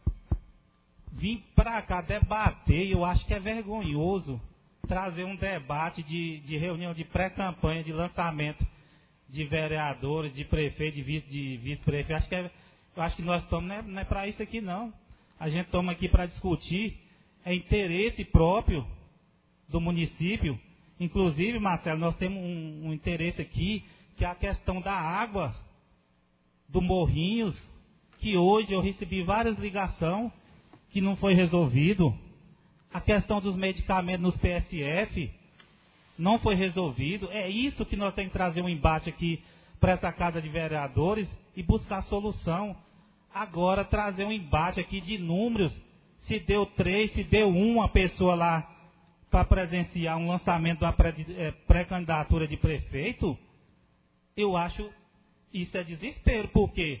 vim para cá debater, eu acho que é vergonhoso trazer um debate de reunião de pré-campanha, de lançamento de vereadores, de prefeito, de vice-prefeito. Eu acho que nós estamos, não é para isso aqui não. A gente estamos aqui para discutir interesse próprio do município. Inclusive, Marcelo, nós temos um interesse aqui, que é a questão da água, do Morrinhos, que hoje eu recebi várias ligações que não foi resolvido. A questão dos medicamentos nos PSF não foi resolvido. É isso que nós temos que trazer um embate aqui para essa Casa de Vereadores e buscar solução. Agora, trazer um embate aqui de números, se deu 3, se deu 1 pessoa lá para presenciar um lançamento de uma pré-candidatura de prefeito, eu acho isso é desespero, porque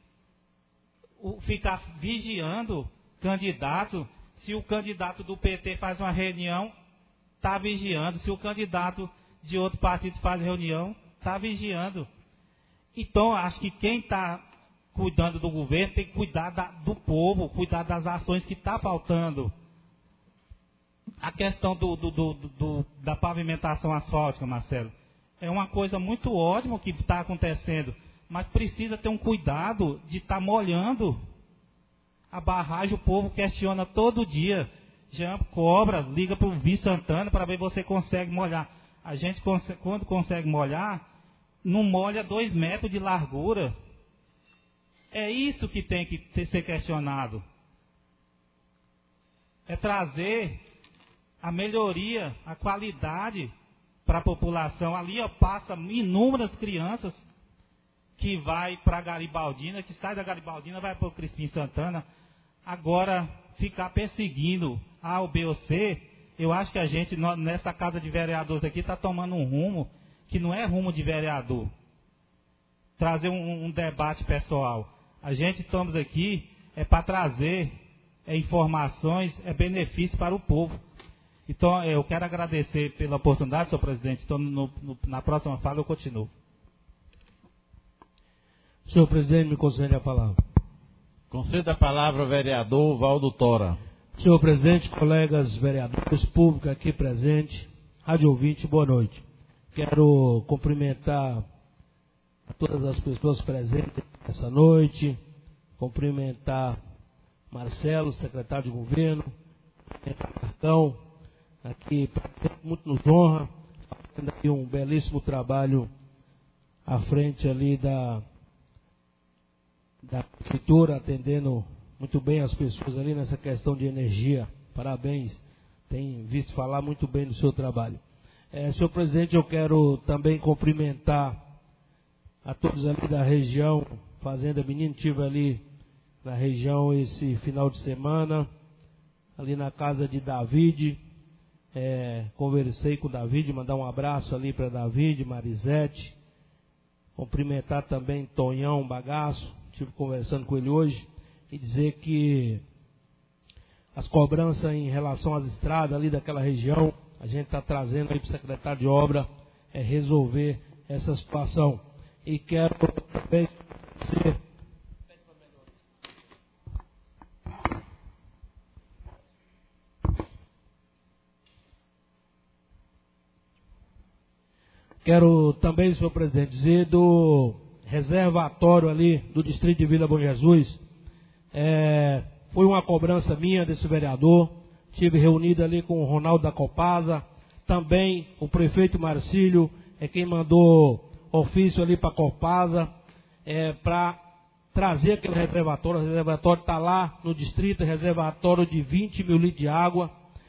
ficar vigiando candidato, se o candidato do PT faz uma reunião, está vigiando. Se o candidato de outro partido faz reunião, está vigiando. Então, acho que quem está cuidando do governo tem que cuidar do povo, cuidar das ações que está faltando. A questão da pavimentação asfáltica, Marcelo, é uma coisa muito ótima que está acontecendo, mas precisa ter um cuidado de estar molhando a barragem. O povo questiona todo dia. Já cobra, liga para o Vice Santana para ver se você consegue molhar. A gente, quando consegue molhar, não molha 2 metros de largura. É isso que tem que ser questionado. É trazer a melhoria, a qualidade para a população. Ali passa inúmeras crianças que vai para a Garibaldina, que sai da Garibaldina, vai para o Crispim Santana. Agora, ficar perseguindo A ou B ou C, eu acho que a gente, nessa Casa de Vereadores aqui, está tomando um rumo que não é rumo de vereador. Trazer um debate pessoal. A gente estamos aqui para trazer informações, benefício para o povo. Então, eu quero agradecer pela oportunidade, senhor presidente. Então, na próxima fala eu continuo. Senhor presidente, me concede a palavra. Conceda a palavra ao vereador Valdo Tora. Senhor presidente, colegas vereadores, público aqui presente, rádio ouvinte, boa noite. Quero cumprimentar a todas as pessoas presentes essa noite, cumprimentar Marcelo, secretário de governo, Marcão, aqui muito nos honra, fazendo aqui um belíssimo trabalho à frente ali da prefeitura, atendendo muito bem as pessoas ali nessa questão de energia. Parabéns, tem visto falar muito bem do seu trabalho. Senhor presidente, eu quero também cumprimentar a todos ali da região, Fazenda Menino. Estive ali na região esse final de semana, ali na casa de David, conversei com o David, mandar um abraço ali para David, Marisete, cumprimentar também Tonhão Bagaço, estive conversando com ele hoje, e dizer que as cobranças em relação às estradas ali daquela região, a gente está trazendo aí para o secretário de obra resolver essa situação. E quero também dizer... Quero também, senhor presidente, dizer do reservatório ali do distrito de Vila Bom Jesus. Foi uma cobrança minha desse vereador. Estive reunido ali com o Ronaldo da Copasa. Também o prefeito Marcílio é quem mandou ofício ali para a Copasa para trazer aquele reservatório. O reservatório está lá no distrito, reservatório de 20 mil litros de água.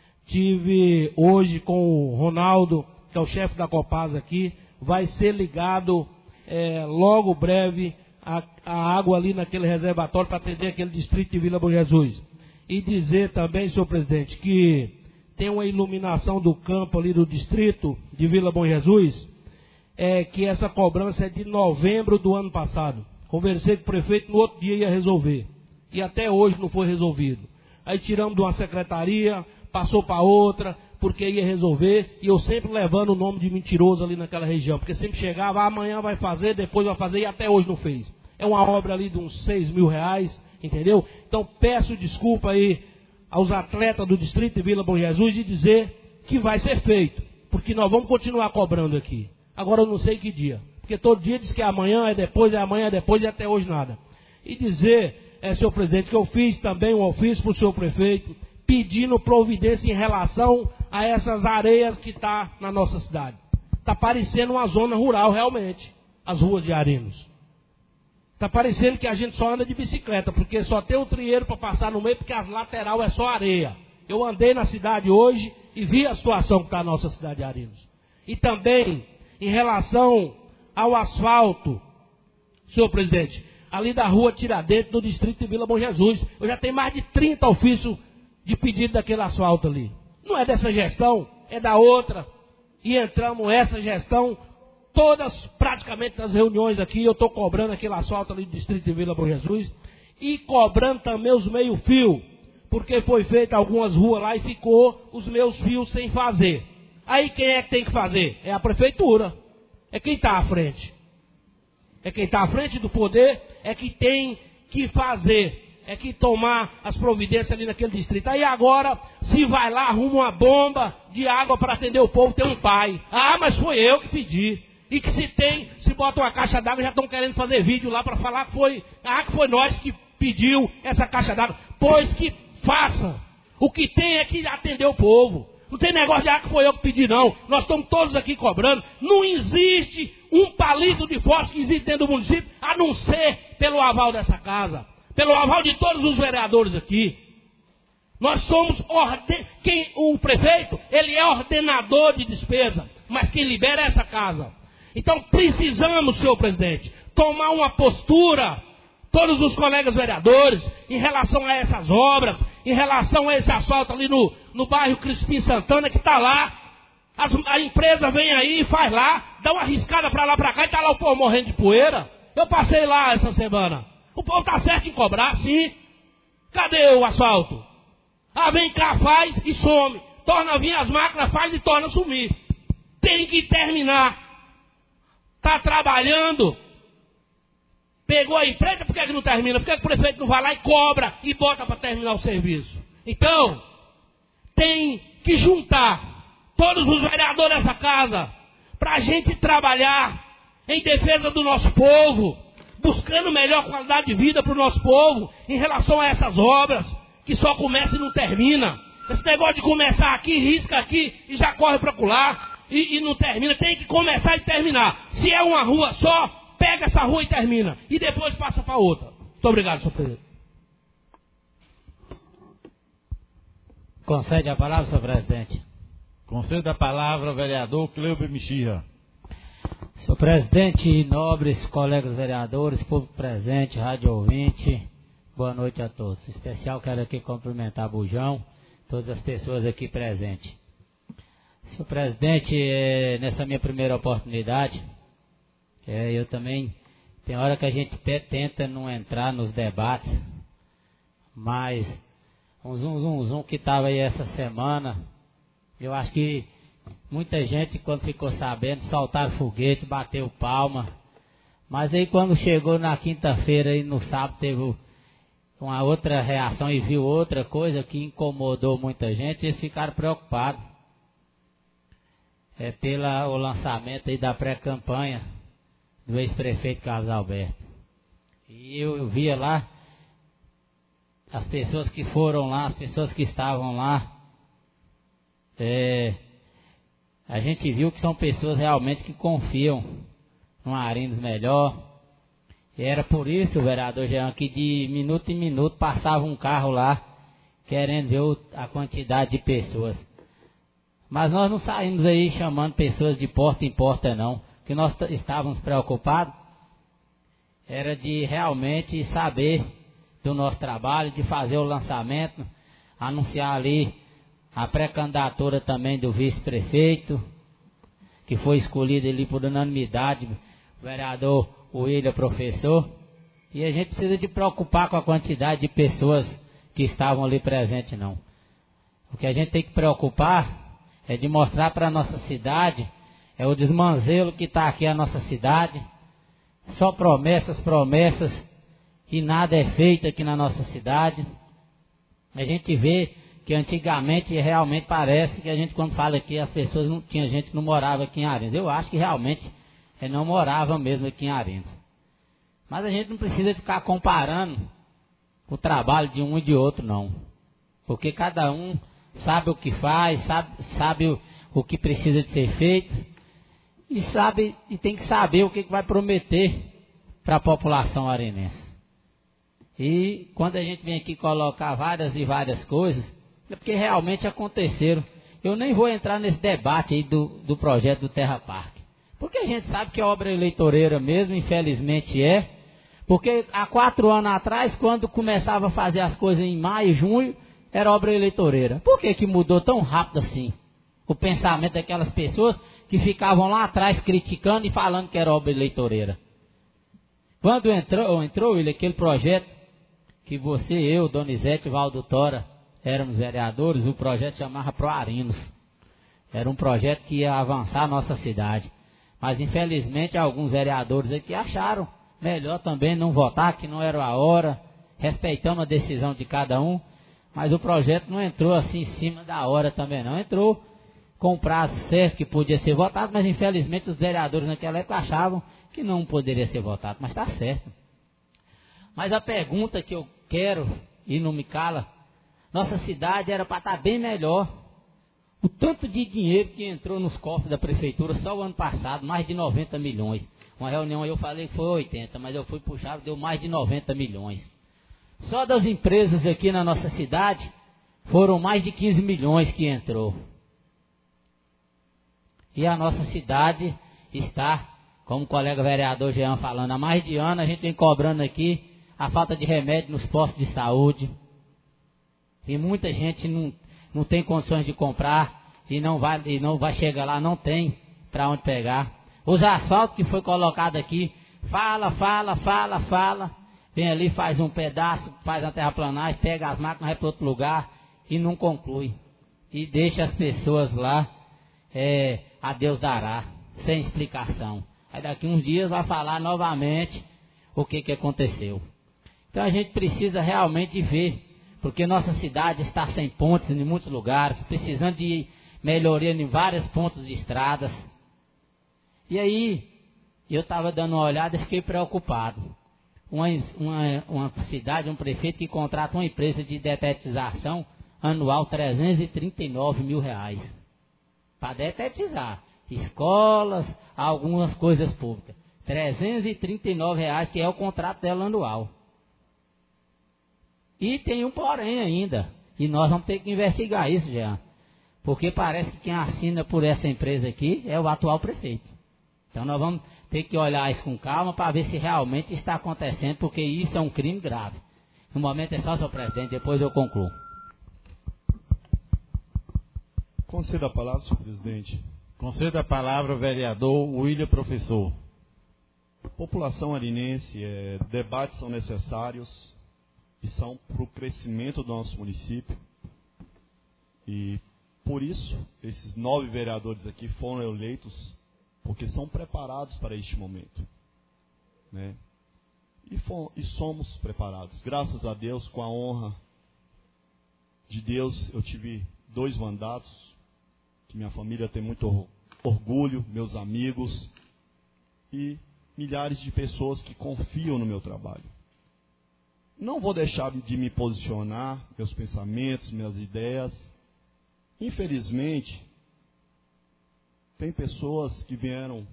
Tive hoje com o Ronaldo, que é o chefe da Copasa aqui, vai ser ligado logo breve a água ali naquele reservatório para atender aquele distrito de Vila Bom Jesus. E dizer também, senhor presidente, que tem uma iluminação do campo ali do distrito de Vila Bom Jesus, que essa cobrança é de novembro do ano passado. Conversei com o prefeito, no outro dia ia resolver. E até hoje não foi resolvido. Aí tiramos de uma secretaria, passou para outra, porque ia resolver, e eu sempre levando o nome de mentiroso ali naquela região, porque sempre chegava, amanhã vai fazer, depois vai fazer, e até hoje não fez. É uma obra ali de uns 6 mil reais, entendeu? Então peço desculpa aí aos atletas do distrito de Vila Bom Jesus de dizer que vai ser feito, porque nós vamos continuar cobrando aqui. Agora eu não sei que dia, porque todo dia diz que amanhã é depois, e até hoje nada. E dizer, senhor presidente, que eu fiz também um ofício para o senhor prefeito, pedindo providência em relação a essas areias que está na nossa cidade. Está parecendo uma zona rural realmente, as ruas de Arinos. Está parecendo que a gente só anda de bicicleta, porque só tem o trieiro para passar no meio, porque as lateral é só areia. Eu andei na cidade hoje e vi a situação que está a nossa cidade de Arinos. E também, em relação ao asfalto, senhor presidente, ali da rua Tiradentes, do distrito de Vila Bom Jesus, eu já tenho mais de 30 ofícios de pedido daquele asfalto ali. Não é dessa gestão, é da outra. E entramos essa gestão, todas praticamente nas reuniões aqui, eu estou cobrando aquele asfalto ali do distrito de Vila Bom Jesus. E cobrando também os meio-fio, porque foi feita algumas ruas lá e ficou os meus fios sem fazer. Aí quem é que tem que fazer? É a prefeitura. É quem está à frente. É quem está à frente do poder, é que tem que fazer. É que tomar as providências ali naquele distrito. Aí agora, se vai lá, arruma uma bomba de água para atender o povo, tem um pai. Ah, mas foi eu que pedi. E que se bota uma caixa d'água, já estão querendo fazer vídeo lá para falar que foi nós que pediu essa caixa d'água. Pois que faça. O que tem é que atender o povo. Não tem negócio de que foi eu que pedi, não. Nós estamos todos aqui cobrando. Não existe um palito de fósforo que existe dentro do município, a não ser pelo aval dessa casa. Pelo aval de todos os vereadores aqui. Nós somos o prefeito, ele é ordenador de despesa, mas quem libera é essa casa. Então precisamos, senhor presidente, tomar uma postura, todos os colegas vereadores, em relação a essas obras, em relação a esse asfalto ali no bairro Crispim Santana, que está lá. A empresa vem aí e faz lá, dá uma riscada para lá para cá e está lá o povo morrendo de poeira. Eu passei lá essa semana. O povo está certo em cobrar, sim. Cadê o asfalto? Ah, vem cá, faz e some. Torna a vir as máquinas, faz e torna a sumir. Tem que terminar. Está trabalhando. Pegou a empresa, por que não termina? Por que o prefeito não vai lá e cobra e bota para terminar o serviço? Então, tem que juntar todos os vereadores dessa casa para a gente trabalhar em defesa do nosso povo, buscando melhor qualidade de vida para o nosso povo em relação a essas obras que só começa e não termina. Esse negócio de começar aqui, risca aqui e já corre para pular e não termina. Tem que começar e terminar. Se é uma rua só, pega essa rua e termina. E depois passa para outra. Muito obrigado, senhor presidente. Concede a palavra, senhor presidente. Concede a palavra ao vereador Cleuber Mexia. Senhor presidente, nobres colegas vereadores, povo presente, rádio ouvinte, boa noite a todos. Em especial quero aqui cumprimentar Bujão, todas as pessoas aqui presentes. Senhor presidente, nessa minha primeira oportunidade, eu também, tem hora que a gente até tenta não entrar nos debates, mas um zum que estava aí essa semana, eu acho que Muita gente, quando ficou sabendo, soltaram foguete, bateu palma. Mas aí quando chegou na quinta-feira e no sábado teve uma outra reação e viu outra coisa que incomodou muita gente, eles ficaram preocupados. Pelo lançamento aí da pré-campanha do ex-prefeito Carlos Alberto. E eu via lá as pessoas que foram lá, as pessoas que estavam lá. A gente viu que são pessoas realmente que confiam num Arinos melhor. E era por isso, vereador Jean, que de minuto em minuto passava um carro lá, querendo ver a quantidade de pessoas. Mas nós não saímos aí chamando pessoas de porta em porta, não. O que nós estávamos preocupados era de realmente saber do nosso trabalho, de fazer o lançamento, anunciar ali a pré-candidatura também do vice-prefeito, que foi escolhido ali por unanimidade, o vereador William, professor. E a gente precisa de preocupar com a quantidade de pessoas que estavam ali presentes, não. O que a gente tem que preocupar é de mostrar para a nossa cidade, o desmanzelo que está aqui a nossa cidade. Só promessas, promessas, e nada é feito aqui na nossa cidade. A gente vê que antigamente realmente parece que a gente, quando fala aqui, as pessoas não tinha gente que não morava aqui em Arinos. Eu acho que realmente não morava mesmo aqui em Arinos. Mas a gente não precisa ficar comparando o trabalho de um e de outro, não. Porque cada um sabe o que faz, sabe o que precisa de ser feito, e tem que saber o que vai prometer para a população arinense. E quando a gente vem aqui colocar várias e várias coisas, é porque realmente aconteceram. Eu nem vou entrar nesse debate aí do projeto do Terra Parque, porque a gente sabe que é obra eleitoreira mesmo, infelizmente é. Porque há 4 anos atrás, quando começava a fazer as coisas em maio, junho, era obra eleitoreira. Por que mudou tão rápido assim? O pensamento daquelas pessoas que ficavam lá atrás criticando e falando que era obra eleitoreira. Quando entrou William, aquele projeto que você, eu, Donizete e Valdo Tora éramos vereadores, o projeto chamava Proarinos. Era um projeto que ia avançar a nossa cidade. Mas infelizmente alguns vereadores aqui acharam melhor também não votar, que não era a hora. Respeitamos a decisão de cada um. Mas o projeto não entrou assim em cima da hora também não. Entrou com o prazo certo que podia ser votado, mas infelizmente os vereadores naquela época achavam que não poderia ser votado. Mas está certo. Mas a pergunta que eu quero, e não me cala, nossa cidade era para estar bem melhor. O tanto de dinheiro que entrou nos cofres da prefeitura só o ano passado, mais de 90 milhões. Uma reunião aí eu falei que foi 80, mas eu fui puxado, deu mais de 90 milhões. Só das empresas aqui na nossa cidade, foram mais de 15 milhões que entrou. E a nossa cidade está, como o colega vereador Jean falando, há mais de ano a gente vem cobrando aqui a falta de remédio nos postos de saúde. E muita gente não tem condições de comprar e não vai chegar lá, não tem para onde pegar. Os asfaltos que foi colocado aqui, fala. Vem ali, faz um pedaço, faz a terraplanagem, pega as máquinas, vai para outro lugar e não conclui. E deixa as pessoas lá, a Deus dará, sem explicação. Aí daqui uns dias vai falar novamente o que aconteceu. Então a gente precisa realmente ver, porque nossa cidade está sem pontes em muitos lugares, precisando de melhoria em vários pontos de estradas. E aí, eu estava dando uma olhada e fiquei preocupado. Uma cidade, um prefeito que contrata uma empresa de detetização anual, 339 mil reais. Para detetizar escolas, algumas coisas públicas. 339 reais, que é o contrato dela anual. E tem um porém ainda. E nós vamos ter que investigar isso já. Porque parece que quem assina por essa empresa aqui é o atual prefeito. Então nós vamos ter que olhar isso com calma para ver se realmente está acontecendo, porque isso é um crime grave. No momento é só, senhor presidente, depois eu concluo. Conceda a palavra, senhor presidente. Conceda a palavra ao vereador William, professor. População arinense, debates são necessários e são para o crescimento do nosso município. E Por isso, esses 9 vereadores aqui foram eleitos porque são preparados para este momento, né? E somos preparados. Graças a Deus, com a honra de Deus, eu tive 2 mandatos, que minha família tem muito orgulho, meus amigos e milhares de pessoas que confiam no meu trabalho. Não vou deixar de me posicionar, meus pensamentos, minhas ideias. Infelizmente, tem pessoas que vieram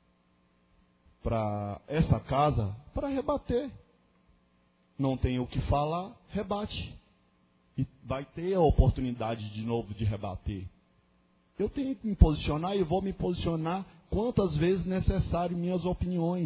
para essa casa para rebater. Não tem o que falar, rebate. E vai ter a oportunidade de novo de rebater. Eu tenho que me posicionar e vou me posicionar quantas vezes necessário minhas opiniões.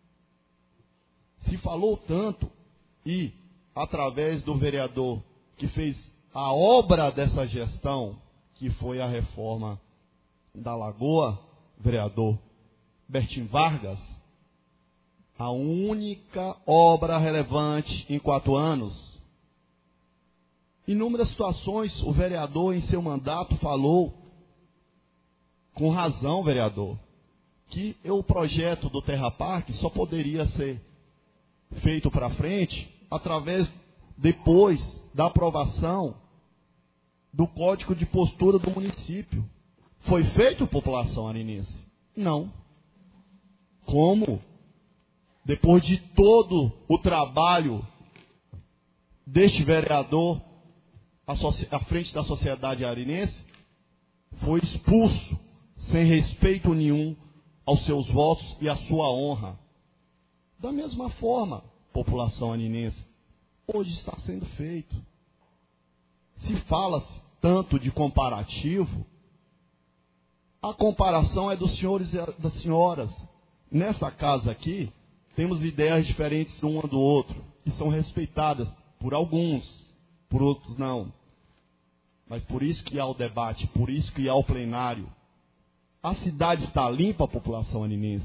Se falou tanto e através do vereador que fez a obra dessa gestão, que foi a reforma da Lagoa, vereador Bertin Vargas, a única obra relevante em 4 anos. Inúmeras situações o vereador em seu mandato falou, com razão, vereador, que o projeto do Terra Park só poderia ser feito para frente depois da aprovação do Código de Postura do município. Foi feito, população arinense? Não. Como? Depois de todo o trabalho deste vereador à frente da sociedade arinense, foi expulso, sem respeito nenhum aos seus votos e à sua honra. Da mesma forma, população arinense, hoje está sendo feito. Se fala-se tanto de comparativo, a comparação é dos senhores e das senhoras. Nessa casa aqui, temos ideias diferentes um do outro, e são respeitadas por alguns, por outros não. Mas por isso que há o debate, por isso que há o plenário. A cidade está limpa, população arinense.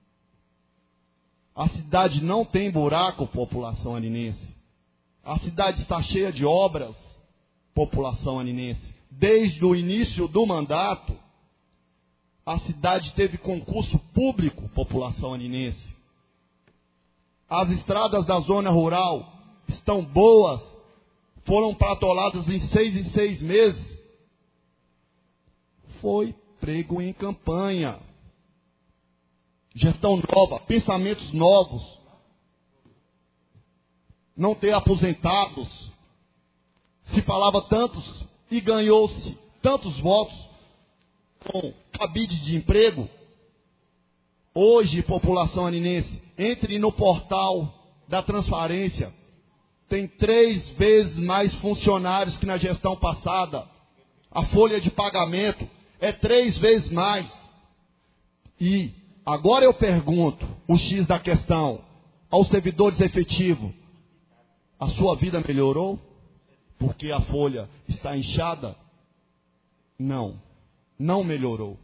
A cidade não tem buraco, população arinense. A cidade está cheia de obras, população arinense. Desde o início do mandato, a cidade teve concurso público, população arinense. As estradas da zona rural estão boas, foram patoladas em 6 meses. Foi prego em campanha. Gestão nova, pensamentos novos. Não ter aposentados. Se falava tantos e ganhou-se tantos votos com cabide de emprego. Hoje, população arinense, entre no portal da transparência. Tem 3 vezes mais funcionários que na gestão passada. A folha de pagamento é 3 vezes mais. E agora eu pergunto, o X da questão, aos servidores efetivos, a sua vida melhorou? Porque a folha está inchada? Não, não melhorou.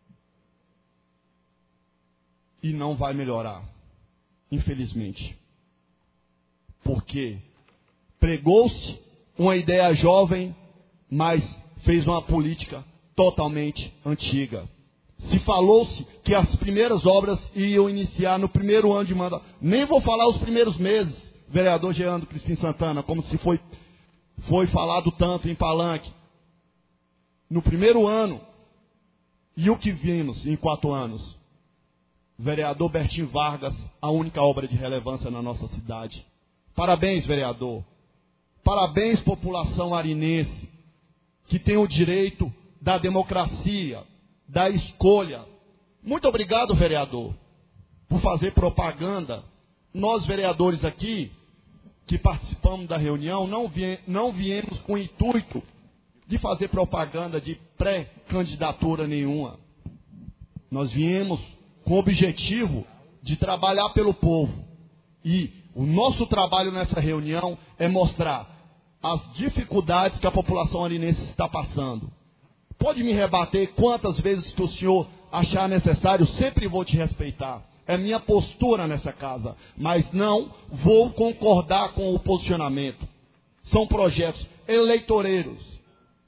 E não vai melhorar, infelizmente. Porque pregou-se uma ideia jovem, mas fez uma política totalmente antiga. Se falou-se que as primeiras obras iam iniciar no primeiro ano de mandato. Nem vou falar os primeiros meses, vereador Jeando Crispim Santana, como se foi falado tanto em Palanque. No primeiro ano. E o que vimos em 4 anos? Vereador Bertin Vargas, a única obra de relevância na nossa cidade. Parabéns, vereador. Parabéns, população arinense, que tem o direito da democracia, da escolha. Muito obrigado, vereador, por fazer propaganda. Nós, vereadores aqui, que participamos da reunião, não viemos com o intuito de fazer propaganda de pré-candidatura nenhuma. Nós viemos com o objetivo de trabalhar pelo povo. E o nosso trabalho nessa reunião é mostrar as dificuldades que a população arinense está passando. Pode me rebater quantas vezes que o senhor achar necessário, sempre vou te respeitar. É minha postura nessa casa. Mas não vou concordar com o posicionamento. São projetos eleitoreiros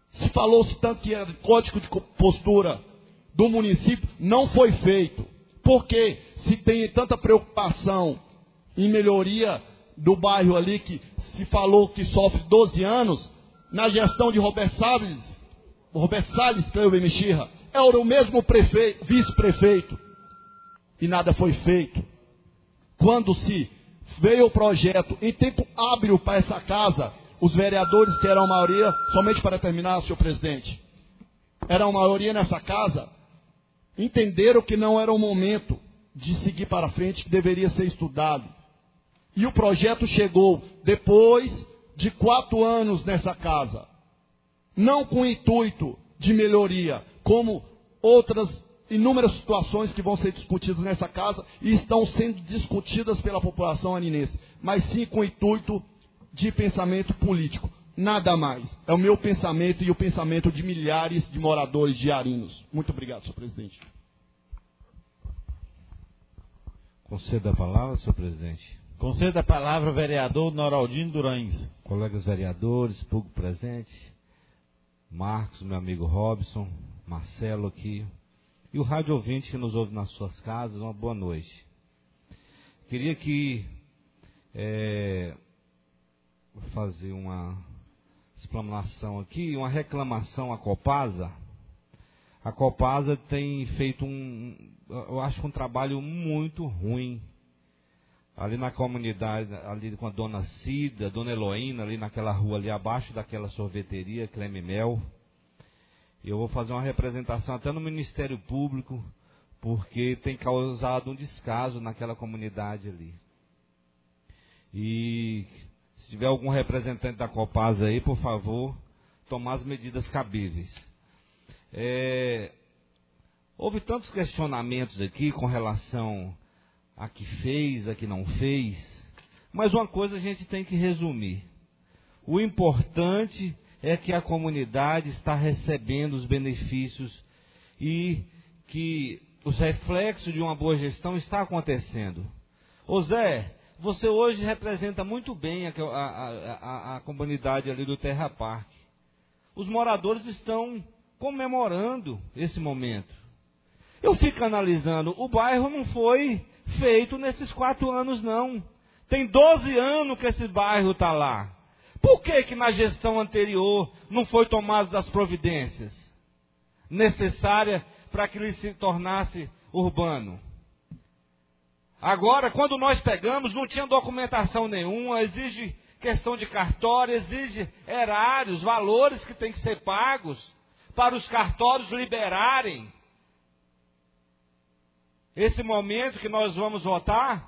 Se falou-se tanto que era código de postura do município, não foi feito. Por quê? Se tem tanta preocupação em melhoria do bairro ali, que se falou que sofre 12 anos, na gestão de Roberto Salles, Cleuber Mexirra, era o mesmo vice-prefeito, e nada foi feito. Quando se veio o projeto em tempo hábil para essa casa, os vereadores, que eram a maioria, somente para terminar, senhor presidente, eram a maioria nessa casa, entenderam que não era o momento de seguir para frente, que deveria ser estudado. E o projeto chegou depois de 4 anos nessa casa. Não com o intuito de melhoria, como outras inúmeras situações que vão ser discutidas nessa casa e estão sendo discutidas pela população arinense, mas sim com o intuito de pensamento político. Nada mais. É o meu pensamento e o pensamento de milhares de moradores de Arinos. Muito obrigado, senhor presidente. Conceda a palavra, senhor presidente. Conceda a palavra ao vereador Noraldino Durães. Colegas vereadores, público presente, Marcos, meu amigo Robson, Marcelo aqui, e o rádio ouvinte que nos ouve nas suas casas, uma boa noite. Queria que fazer uma explanação aqui, uma reclamação à Copasa. A Copasa tem feito eu acho um trabalho muito ruim ali na comunidade, ali com a dona Cida, a dona Heloína, ali naquela rua ali abaixo daquela sorveteria, Cleme Mel. Eu vou fazer uma representação até no Ministério Público, porque tem causado um descaso naquela comunidade ali. E se tiver algum representante da Copasa aí, por favor, tomar as medidas cabíveis. Houve tantos questionamentos aqui com relação a que fez, a que não fez, mas uma coisa a gente tem que resumir. O importante é que a comunidade está recebendo os benefícios e que os reflexos de uma boa gestão está acontecendo. Ô Zé, você hoje representa muito bem a comunidade ali do Terra Parque. Os moradores estão comemorando esse momento. Eu fico analisando, o bairro não foi feito nesses 4 anos não. Tem 12 anos que esse bairro está lá. Por que na gestão anterior não foi tomadas as providências necessárias para que ele se tornasse urbano? Agora, quando nós pegamos, não tinha documentação nenhuma, exige questão de cartório, exige erários, valores que têm que ser pagos para os cartórios liberarem esse momento que nós vamos votar.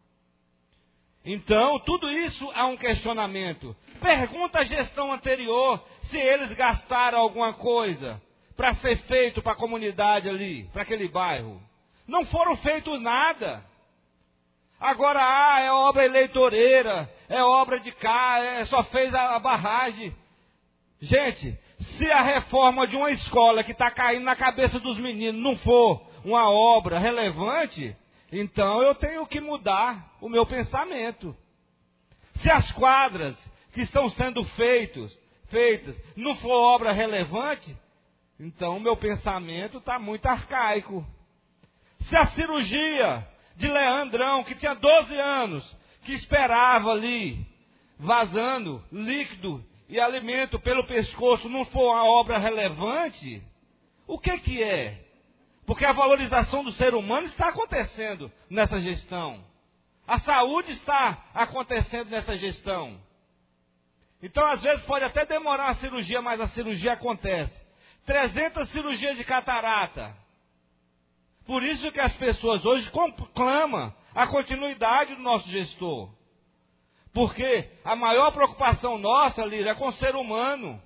Então, tudo isso há um questionamento. Pergunta à gestão anterior se eles gastaram alguma coisa para ser feito para a comunidade ali, para aquele bairro. Não foram feitos nada. Agora, é obra eleitoreira, é obra de cá, só fez a barragem. Gente, se a reforma de uma escola que está caindo na cabeça dos meninos não for uma obra relevante, então eu tenho que mudar o meu pensamento. Se as quadras que estão sendo feitas não for obra relevante, então o meu pensamento está muito arcaico. Se a cirurgia de Leandrão, que tinha 12 anos, que esperava ali, vazando líquido e alimento pelo pescoço, não for uma obra relevante, o que é? Porque a valorização do ser humano está acontecendo nessa gestão. A saúde está acontecendo nessa gestão. Então, às vezes, pode até demorar a cirurgia, mas a cirurgia acontece. 300 cirurgias de catarata. Por isso que as pessoas hoje clamam a continuidade do nosso gestor. Porque a maior preocupação nossa, Líria, é com o ser humano.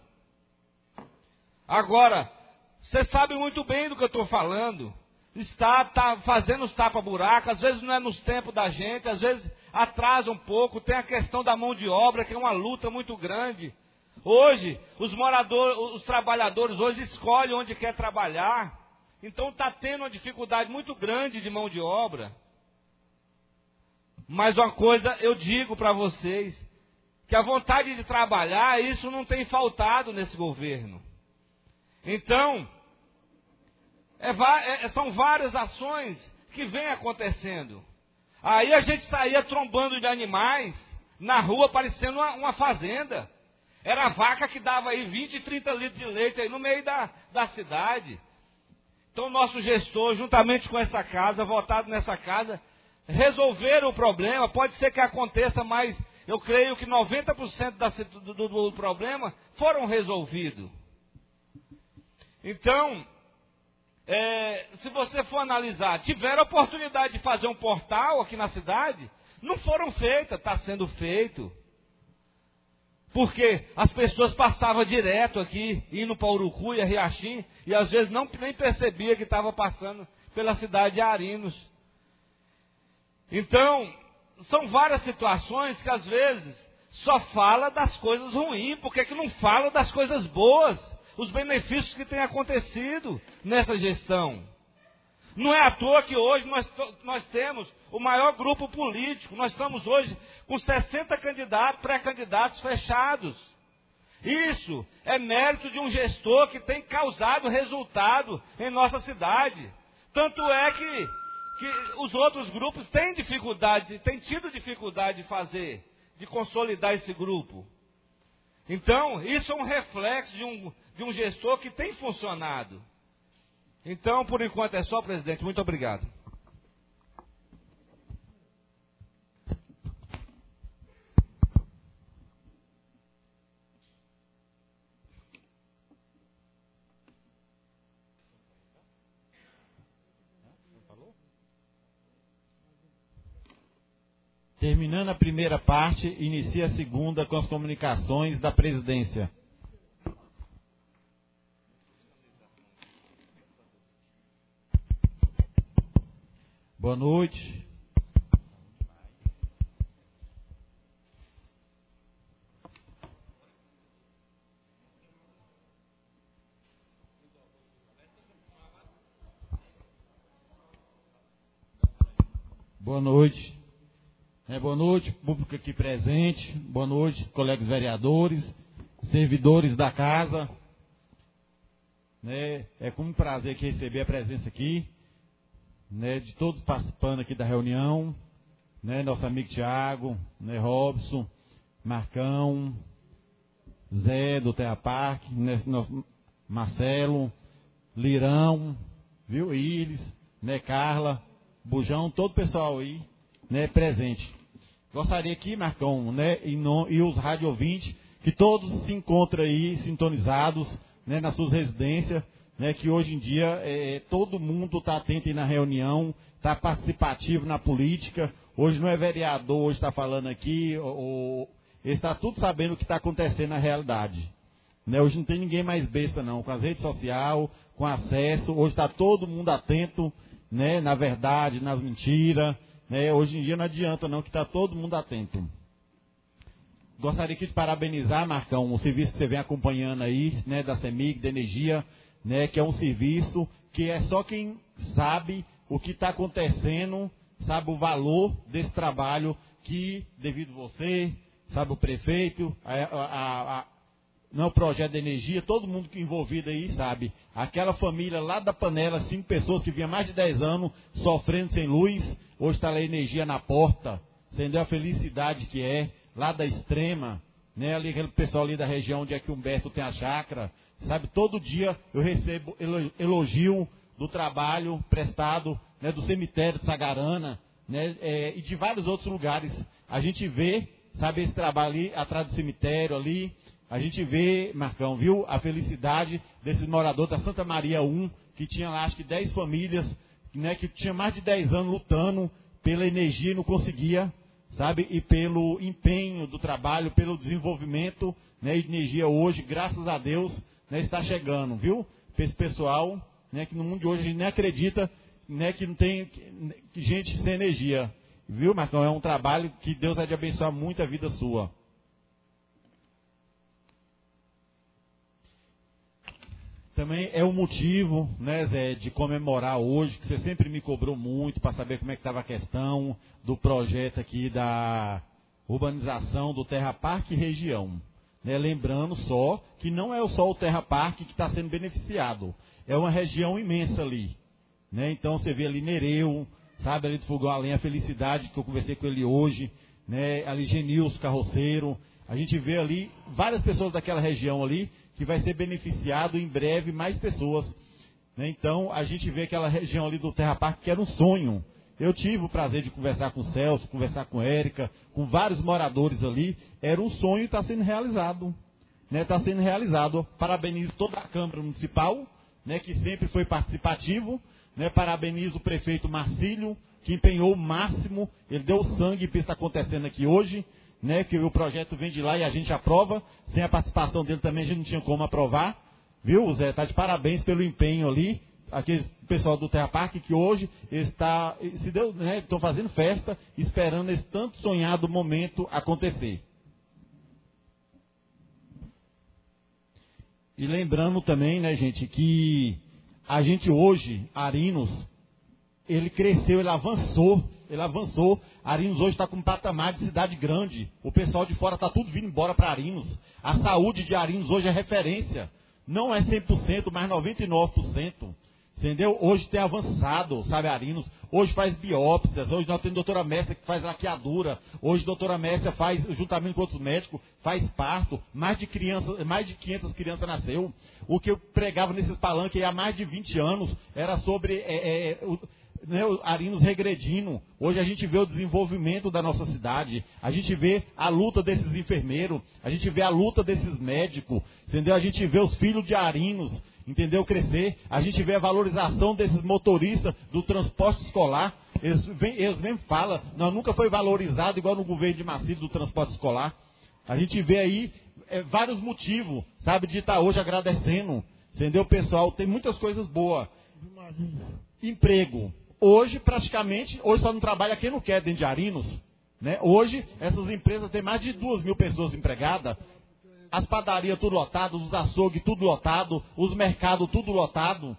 Agora, você sabe muito bem do que eu estou falando. Está fazendo os tapa-buraco, às vezes não é nos tempos da gente, às vezes atrasa um pouco, tem a questão da mão de obra, que é uma luta muito grande. Hoje, os trabalhadores hoje escolhem onde quer trabalhar. Então está tendo uma dificuldade muito grande de mão de obra. Mas uma coisa eu digo para vocês, que a vontade de trabalhar, isso não tem faltado nesse governo. Então, são várias ações que vêm acontecendo. Aí a gente saía trombando de animais na rua, parecendo uma fazenda. Era a vaca que dava aí 20, 30 litros de leite aí no meio da cidade. Então, nosso gestor, juntamente com essa casa, votado nessa casa, resolveram o problema. Pode ser que aconteça, mas eu creio que 90% do problema foram resolvidos. Então, se você for analisar, tiveram a oportunidade de fazer um portal aqui na cidade, não foram feitas, está sendo feito. Porque as pessoas passavam direto aqui, indo para Urucu e a Riachim, e às vezes nem percebia que estava passando pela cidade de Arinos. Então, são várias situações que às vezes só fala das coisas ruins, porque que não fala das coisas boas, os benefícios que têm acontecido nessa gestão. Não é à toa que hoje nós temos o maior grupo político. Nós estamos hoje com 60 pré-candidatos fechados. Isso é mérito de um gestor que tem causado resultado em nossa cidade. Tanto é que os outros grupos têm tido dificuldade de consolidar esse grupo. Então, isso é um reflexo de um gestor que tem funcionado. Então, por enquanto é só, presidente. Muito obrigado. Terminando a primeira parte, inicia a segunda com as comunicações da presidência. Boa noite. Boa noite. Boa noite, público aqui presente. Boa noite, colegas vereadores, servidores da casa. É com um prazer que receber a presença aqui, de todos participando aqui da reunião, nosso amigo Tiago, Robson, Marcão, Zé do Terra Parque, Marcelo, Lirão, viu, Iris, Carla, Bujão, todo o pessoal aí, presente. Gostaria aqui, Marcão, e os rádio ouvintes, que todos se encontram aí sintonizados, nas suas residências, que hoje em dia todo mundo está atento aí na reunião, está participativo na política. Hoje não é vereador, hoje está falando aqui, ele está tudo sabendo o que está acontecendo na realidade. Hoje não tem ninguém mais besta não, com as redes sociais, com acesso, hoje está todo mundo atento, na verdade, nas mentiras. Hoje em dia não adianta não, que está todo mundo atento. Gostaria aqui de parabenizar, Marcão, o serviço que você vem acompanhando aí, da CEMIG, da Energia, que é um serviço que é só quem sabe o que está acontecendo, sabe o valor desse trabalho que, devido a você, sabe o prefeito, não o projeto de energia, todo mundo que é envolvido aí sabe. Aquela família lá da Panela, 5 pessoas que vinha mais de 10 anos sofrendo sem luz, hoje está lá a energia na porta, entendeu a felicidade que é, lá da Extrema, ali aquele pessoal ali da região onde é que o Humberto tem a chácara, sabe, todo dia eu recebo elogio do trabalho prestado, do cemitério de Sagarana, e de vários outros lugares. A gente vê, sabe, esse trabalho ali, atrás do cemitério ali, a gente vê, Marcão, viu, a felicidade desses moradores da Santa Maria 1, que tinha lá, acho que 10 famílias, que tinha mais de 10 anos lutando pela energia e não conseguia, sabe, e pelo empenho do trabalho, pelo desenvolvimento, de energia hoje, graças a Deus, está chegando, viu, para esse pessoal, que no mundo de hoje a gente nem acredita, que não tem gente sem energia, viu, Marcão, é um trabalho que Deus vai te abençoar muito a vida sua. Também é um motivo, Zé, de comemorar hoje, que você sempre me cobrou muito para saber como é que estava a questão do projeto aqui da urbanização do Terra Parque região. Né? Lembrando só que não é só o Terra Parque que está sendo beneficiado. É uma região imensa ali. Né? Então você vê ali Nereu, sabe, ali do Fogão a Lenha, a Felicidade, que eu conversei com ele hoje, né? Ali Genilson, carroceiro. A gente vê ali várias pessoas daquela região ali, que vai ser beneficiado em breve mais pessoas. Né? Então a gente vê aquela região ali do Terra Parque que era um sonho. Eu tive o prazer de conversar com o Celso, conversar com a Érica, com vários moradores ali. Era um sonho e está sendo realizado. Está sendo realizado. Parabenizo toda a Câmara Municipal, né, que sempre foi participativo. Né, parabenizo o prefeito Marcílio, que empenhou o máximo. Ele deu sangue para isso está acontecendo aqui hoje. Né, que o projeto vem de lá e a gente aprova. Sem a participação dele também a gente não tinha como aprovar. Viu, Zé? Está de parabéns pelo empenho ali. Aquele pessoal do Terra Parque que hoje está, né, estão fazendo festa, esperando esse tanto sonhado momento acontecer. E lembrando também, né, gente, que a gente hoje, Arinos, ele cresceu, ele avançou. Arinos hoje está com um patamar de cidade grande. O pessoal de fora está tudo vindo embora para Arinos. A saúde de Arinos hoje é referência. Não é 100%, mas 99%. Entendeu? Hoje tem avançado, sabe, Arinos. Hoje faz biópsias. Hoje nós temos a doutora Mércia que faz laqueadura. Hoje a doutora Mércia faz, juntamente com outros médicos, faz parto. Mais de 500 crianças nasceu. O que eu pregava nesses palanques há mais de 20 anos era sobre o Arinos regredindo. Hoje a gente vê o desenvolvimento da nossa cidade. A gente vê a luta desses enfermeiros. A gente vê a luta desses médicos. Entendeu? A gente vê os filhos de Arinos, entendeu, crescer. A gente vê a valorização desses motoristas do transporte escolar. Eles mesmo falam, nós nunca foi valorizado igual no governo de Marcílio do transporte escolar. A gente vê aí vários motivos, sabe, de estar hoje agradecendo. Entendeu, pessoal? Tem muitas coisas boas. Emprego. Hoje, praticamente, hoje só não trabalha quem não quer dentro de Arinos. Né? Hoje, essas empresas têm mais de 2.000 pessoas empregadas. As padarias tudo lotado, os açougues tudo lotado, os mercados tudo lotado.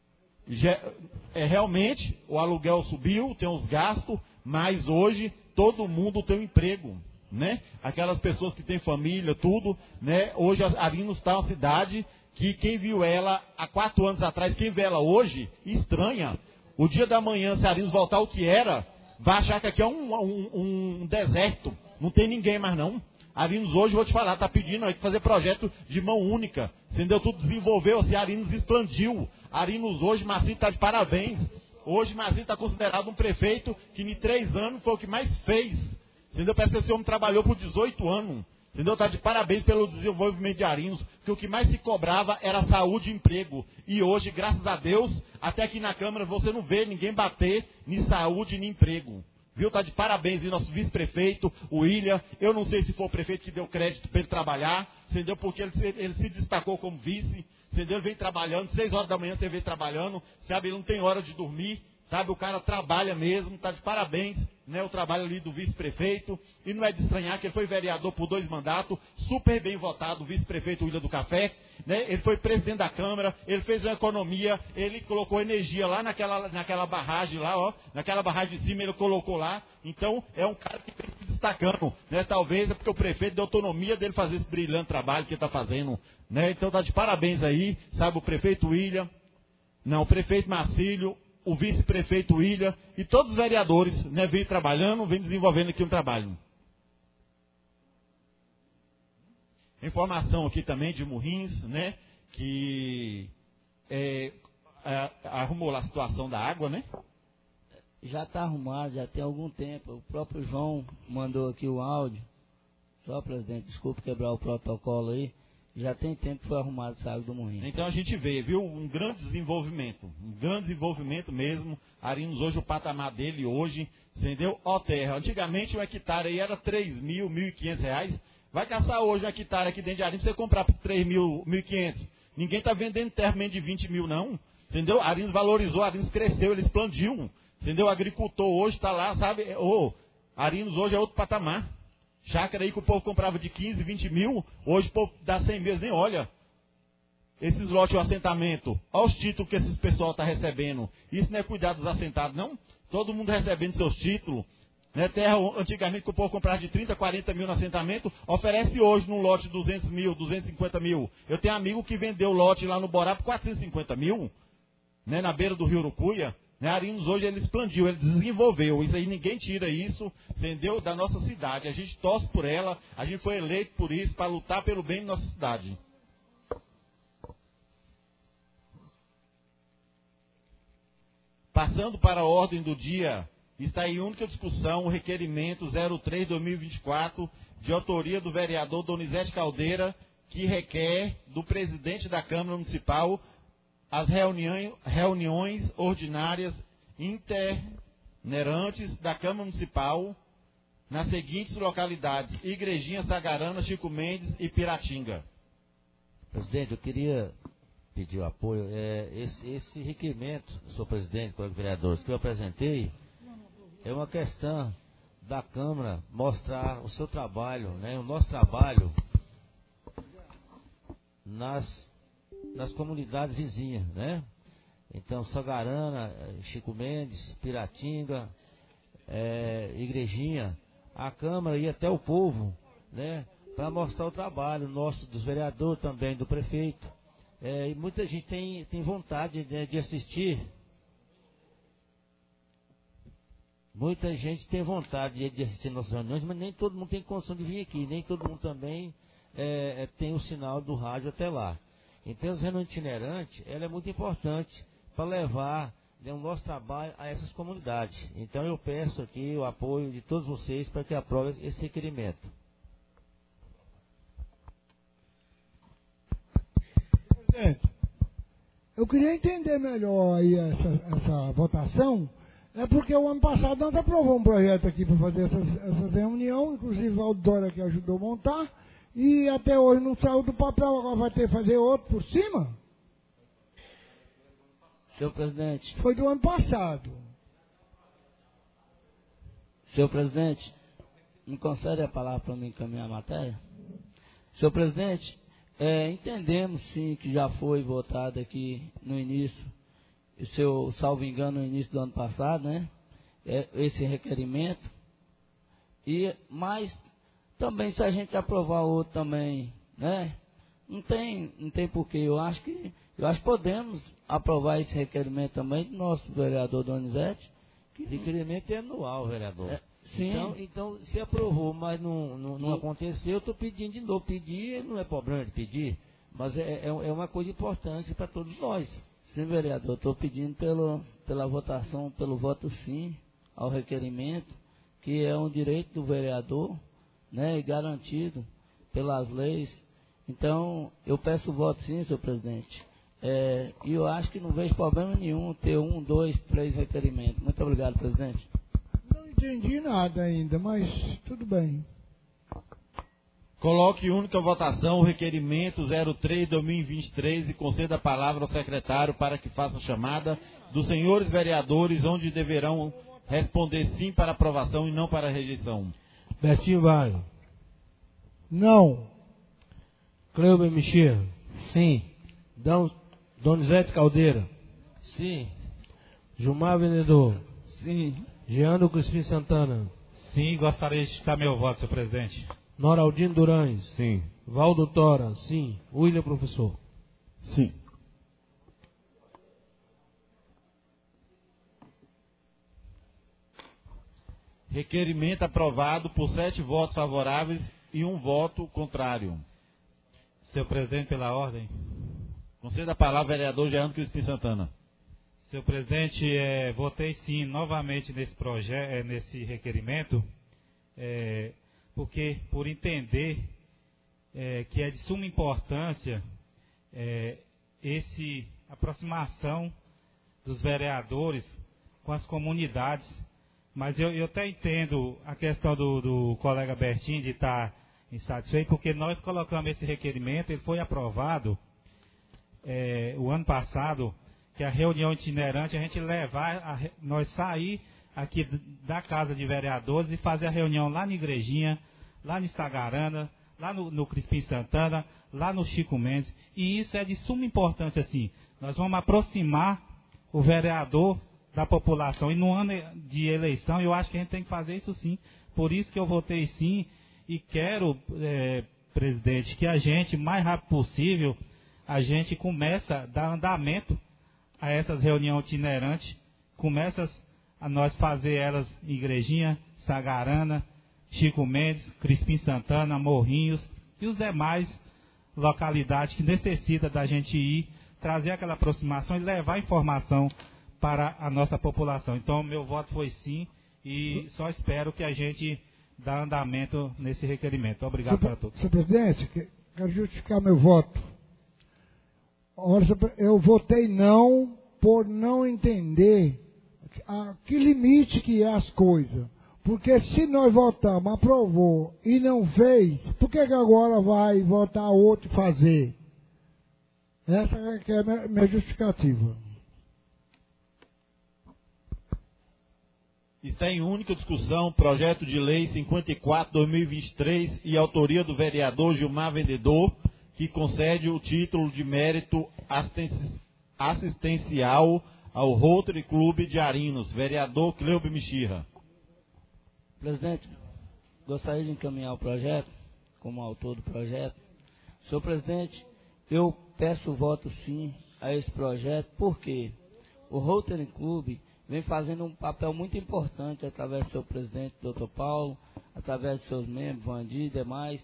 Realmente, o aluguel subiu, tem os gastos, mas hoje todo mundo tem um emprego. Né? Aquelas pessoas que têm família, tudo. Né? Hoje, Arinos está uma cidade que quem viu ela há 4 anos atrás, quem vê ela hoje, estranha. O dia da manhã, se Arinos voltar ao que era, vai achar que aqui é um deserto. Não tem ninguém mais não. Arinos hoje, vou te falar, está pedindo aí fazer projeto de mão única. Entendeu? Tudo desenvolveu, assim, Arinos expandiu. Arinos hoje, Marcinho está de parabéns. Hoje, Marcinho está considerado um prefeito que em 3 anos foi o que mais fez. Entendeu? Parece que esse homem trabalhou por 18 anos. Entendeu? Está de parabéns pelo desenvolvimento de Arinos, porque o que mais se cobrava era saúde e emprego. E hoje, graças a Deus, até aqui na Câmara você não vê ninguém bater em saúde e em emprego. Viu? Está de parabéns aí nosso vice-prefeito, o William. Eu não sei se foi o prefeito que deu crédito para ele trabalhar, entendeu? Porque ele se destacou como vice, entendeu? Ele vem trabalhando, 6 horas da manhã você vem trabalhando, sabe? Ele não tem hora de dormir. Sabe, o cara trabalha mesmo, está de parabéns, né, o trabalho ali do vice-prefeito. E não é de estranhar que ele foi vereador por 2 mandatos, super bem votado, o vice-prefeito William do Café. Né, ele foi presidente da Câmara, ele fez a economia, ele colocou energia lá naquela barragem lá, ó, naquela barragem de cima ele colocou lá. Então, é um cara que vem se destacando. Né, talvez é porque o prefeito deu autonomia dele fazer esse brilhante trabalho que ele está fazendo. Né, então, está de parabéns aí, sabe, o prefeito William, não, o prefeito Marcílio, o vice-prefeito William e todos os vereadores, né, vêm trabalhando, vêm desenvolvendo aqui um trabalho. Informação aqui também de Morrinhos, né, que arrumou lá a situação da água, né? Já está arrumado, já tem algum tempo. O próprio João mandou aqui o áudio. Só, presidente, desculpe quebrar o protocolo aí. Já tem tempo que foi arrumado essa água do Moinho. Então a gente vê, viu, um grande desenvolvimento mesmo. Arinos hoje, o patamar dele hoje, entendeu? Ó terra, antigamente um hectare aí era 3.000, 1.500 reais. Vai caçar hoje um hectare aqui dentro de Arinos, você comprar por 3.000, 1.500. Ninguém está vendendo terra menos de 20 mil não, entendeu? Arinos valorizou, Arinos cresceu, ele expandiu, entendeu? O agricultor hoje está lá, sabe? Arinos hoje é outro patamar. Chácara aí que o povo comprava de 15, 20 mil, hoje o povo dá 100 mil, nem olha. Esses lotes de assentamento, olha os títulos que esses pessoal estão recebendo. Isso não é cuidar dos assentados, não? Todo mundo recebendo seus títulos. Né? Terra antigamente que o povo comprava de 30, 40 mil no assentamento, oferece hoje num lote 200 mil, 250 mil. Eu tenho amigo que vendeu lote lá no Borá por 450 mil, né? Na beira do Rio Urucuia. Né? Arinos hoje ele expandiu, ele desenvolveu. Isso aí ninguém tira isso, entendeu? Da nossa cidade. A gente torce por ela, a gente foi eleito por isso, para lutar pelo bem da nossa cidade. Passando para a ordem do dia, está em única discussão o requerimento 03/2024, de autoria do vereador Donizete Caldeira, que requer do presidente da Câmara Municipal as reuniões ordinárias itinerantes da Câmara Municipal nas seguintes localidades: Igrejinha, Sagarana, Chico Mendes e Piratinga. Presidente, eu queria pedir o apoio. Esse requerimento, senhor presidente, colegas vereadores, que eu apresentei, é uma questão da Câmara mostrar o seu trabalho, né, o nosso trabalho nas comunidades vizinhas, né? Então, Sagarana, Chico Mendes, Piratinga, Igrejinha, a Câmara e até o povo, né? Para mostrar o trabalho nosso, dos vereadores também, do prefeito. E muita gente tem vontade, né, de assistir. Muita gente tem vontade de assistir nossas reuniões, mas nem todo mundo tem condição de vir aqui, nem todo mundo também tem o sinal do rádio até lá. Então, as reuniões itinerantes, ela é muito importante para levar, né, o nosso trabalho a essas comunidades. Então, eu peço aqui o apoio de todos vocês para que aprovem esse requerimento. Presidente, eu queria entender melhor aí essa votação. É porque o ano passado nós aprovamos um projeto aqui para fazer essas reuniões, inclusive o Aldora que ajudou a montar, e até hoje não saiu do papel, agora vai ter que fazer outro por cima? Senhor presidente. Foi do ano passado. Senhor presidente, me concede a palavra para mim encaminhar a matéria? Senhor presidente, entendemos sim que já foi votado aqui no início, se eu salvo engano, no início do ano passado, né? Esse requerimento. Mas também se a gente aprovar outro também, né? Não tem porquê. Eu acho que podemos aprovar esse requerimento também do nosso vereador Donizete. Que requerimento é anual, vereador. Sim. Então, se aprovou, mas não aconteceu, eu estou pedindo de novo. Pedir não é problema de pedir, mas é uma coisa importante para todos nós. Sim, vereador, estou pedindo pela votação, pelo voto sim ao requerimento, que é um direito do vereador, né, e garantido pelas leis. Então, eu peço o voto sim, senhor presidente. E eu acho que não vejo problema nenhum ter 1, 2, 3 requerimentos. Muito obrigado, presidente. Não entendi nada ainda, mas tudo bem. Coloque em única votação o requerimento 03/2023 e conceda a palavra ao secretário para que faça a chamada dos senhores vereadores, onde deverão responder sim para aprovação e não para rejeição. Bertinho Vale. Não. Cleuber Mexia. Sim. Donizete Caldeira. Sim. Gilmar Vendedor. Sim. Jeano Crispim Santana. Sim, gostaria de citar meu voto, senhor presidente. Noraldino Durães. Sim. Valdo Tora. Sim. William Professor. Sim. Requerimento aprovado por 7 votos favoráveis e 1 voto contrário. Senhor presidente, pela ordem. Conceda a palavra ao vereador Jeano Crispim Santana. Senhor presidente, votei sim novamente nesse requerimento, porque por entender que é de suma importância essa aproximação dos vereadores com as comunidades. Mas eu até entendo a questão do colega Bertinho de estar insatisfeito, porque nós colocamos esse requerimento, ele foi aprovado o ano passado, que a reunião itinerante, a gente nós sair aqui da Casa de Vereadores e fazer a reunião lá na Igrejinha, lá no Sagarana, lá no Crispim Santana, lá no Chico Mendes, e isso é de suma importância, assim. Nós vamos aproximar o vereador da população. E no ano de eleição, eu acho que a gente tem que fazer isso sim. Por isso que eu votei sim e quero, presidente, que a gente, o mais rápido possível, a gente começa a dar andamento a essas reuniões itinerantes, começa a nós fazer elas em Igrejinha, Sagarana, Chico Mendes, Crispim Santana, Morrinhos e os demais localidades que necessitam da gente ir, trazer aquela aproximação e levar informação para a nossa população. Então, meu voto foi sim e só espero que a gente dê andamento nesse requerimento. Obrigado para todos. Senhor presidente, quero justificar meu voto. Olha, eu votei não por não entender a que limite que é as coisas. Porque se nós votamos, aprovou e não fez, por que agora vai votar outro fazer? Essa que é a minha justificativa. Está em única discussão projeto de lei 54/2023 e autoria do vereador Gilmar Vendedor, que concede o título de mérito assistencial ao Rotary Clube de Arinos. Vereador Cleube Mexia. Presidente, gostaria de encaminhar o projeto, como autor do projeto. Senhor presidente, eu peço voto sim a esse projeto, porque o Rotary Clube vem fazendo um papel muito importante através do seu presidente, Dr. Paulo, através dos seus membros, Vandir e demais.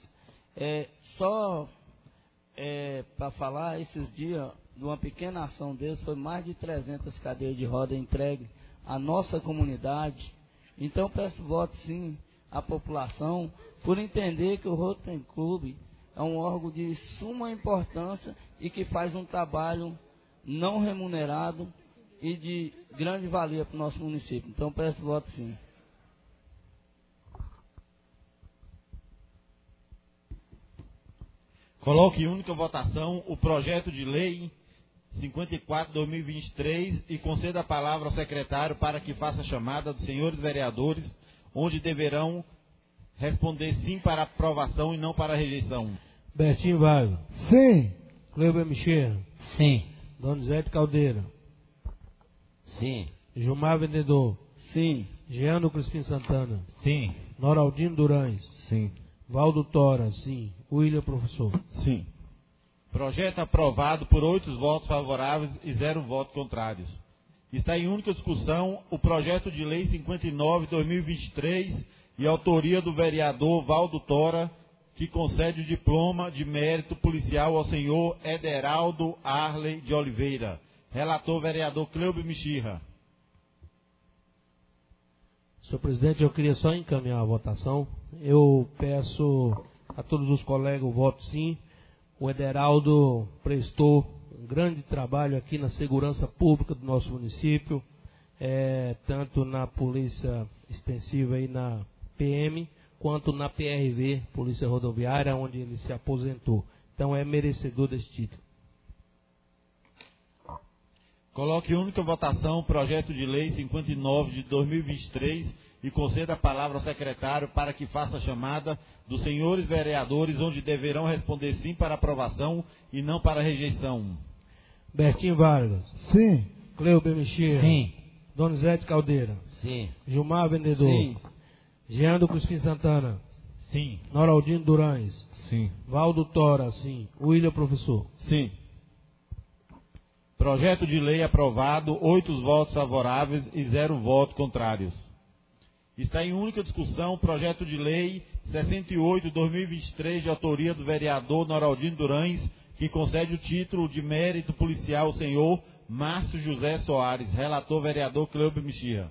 Para falar, esses dias, de uma pequena ação deles, foi mais de 300 cadeiras de roda entregue à nossa comunidade. Então, peço voto sim à população, por entender que o Rotary Clube é um órgão de suma importância e que faz um trabalho não remunerado e de grande valia para o nosso município. Então, peço voto sim. Coloque em única votação o projeto de lei 54/2023 e conceda a palavra ao secretário para que faça a chamada dos senhores vereadores, onde deverão responder sim para aprovação e não para rejeição. Bertinho Vargas. Sim. Cleube Mexia. Sim. Donizete Caldeira. Sim. Gilmar Vendedor. Sim. Jeano Crispim Santana. Sim. Noraldino Durães. Sim. Valdo Tora. Sim. William Professor. Sim. Projeto aprovado por 8 votos favoráveis e 0 votos contrários. Está em única discussão o projeto de lei 59/2023 e autoria do vereador Valdo Tora, que concede o diploma de mérito policial ao senhor Ederaldo Arley de Oliveira. Relator vereador Cleube Mexia. Senhor presidente, eu queria só encaminhar a votação. Eu peço a todos os colegas o voto sim. O Ederaldo prestou um grande trabalho aqui na segurança pública do nosso município, tanto na Polícia Extensiva e na PM, quanto na PRV, Polícia Rodoviária, onde ele se aposentou. Então é merecedor desse título. Coloque em única votação o projeto de lei 59/2023 e conceda a palavra ao secretário para que faça a chamada dos senhores vereadores, onde deverão responder sim para aprovação e não para rejeição. Bertinho Vargas. Sim. Cleube Mexia. Sim. Donizete Caldeira. Sim. Gilmar Vendedor. Sim. Jean Crispim Santana. Sim. Noraldino Durães. Sim. Valdo Tora. Sim. William Professor. Sim. Projeto de lei aprovado, 8 votos favoráveis e 0 votos contrários. Está em única discussão o projeto de lei 68/2023 de autoria do vereador Noraldino Durães, que concede o título de mérito policial ao senhor Márcio José Soares. Relator vereador Cleube Mexia.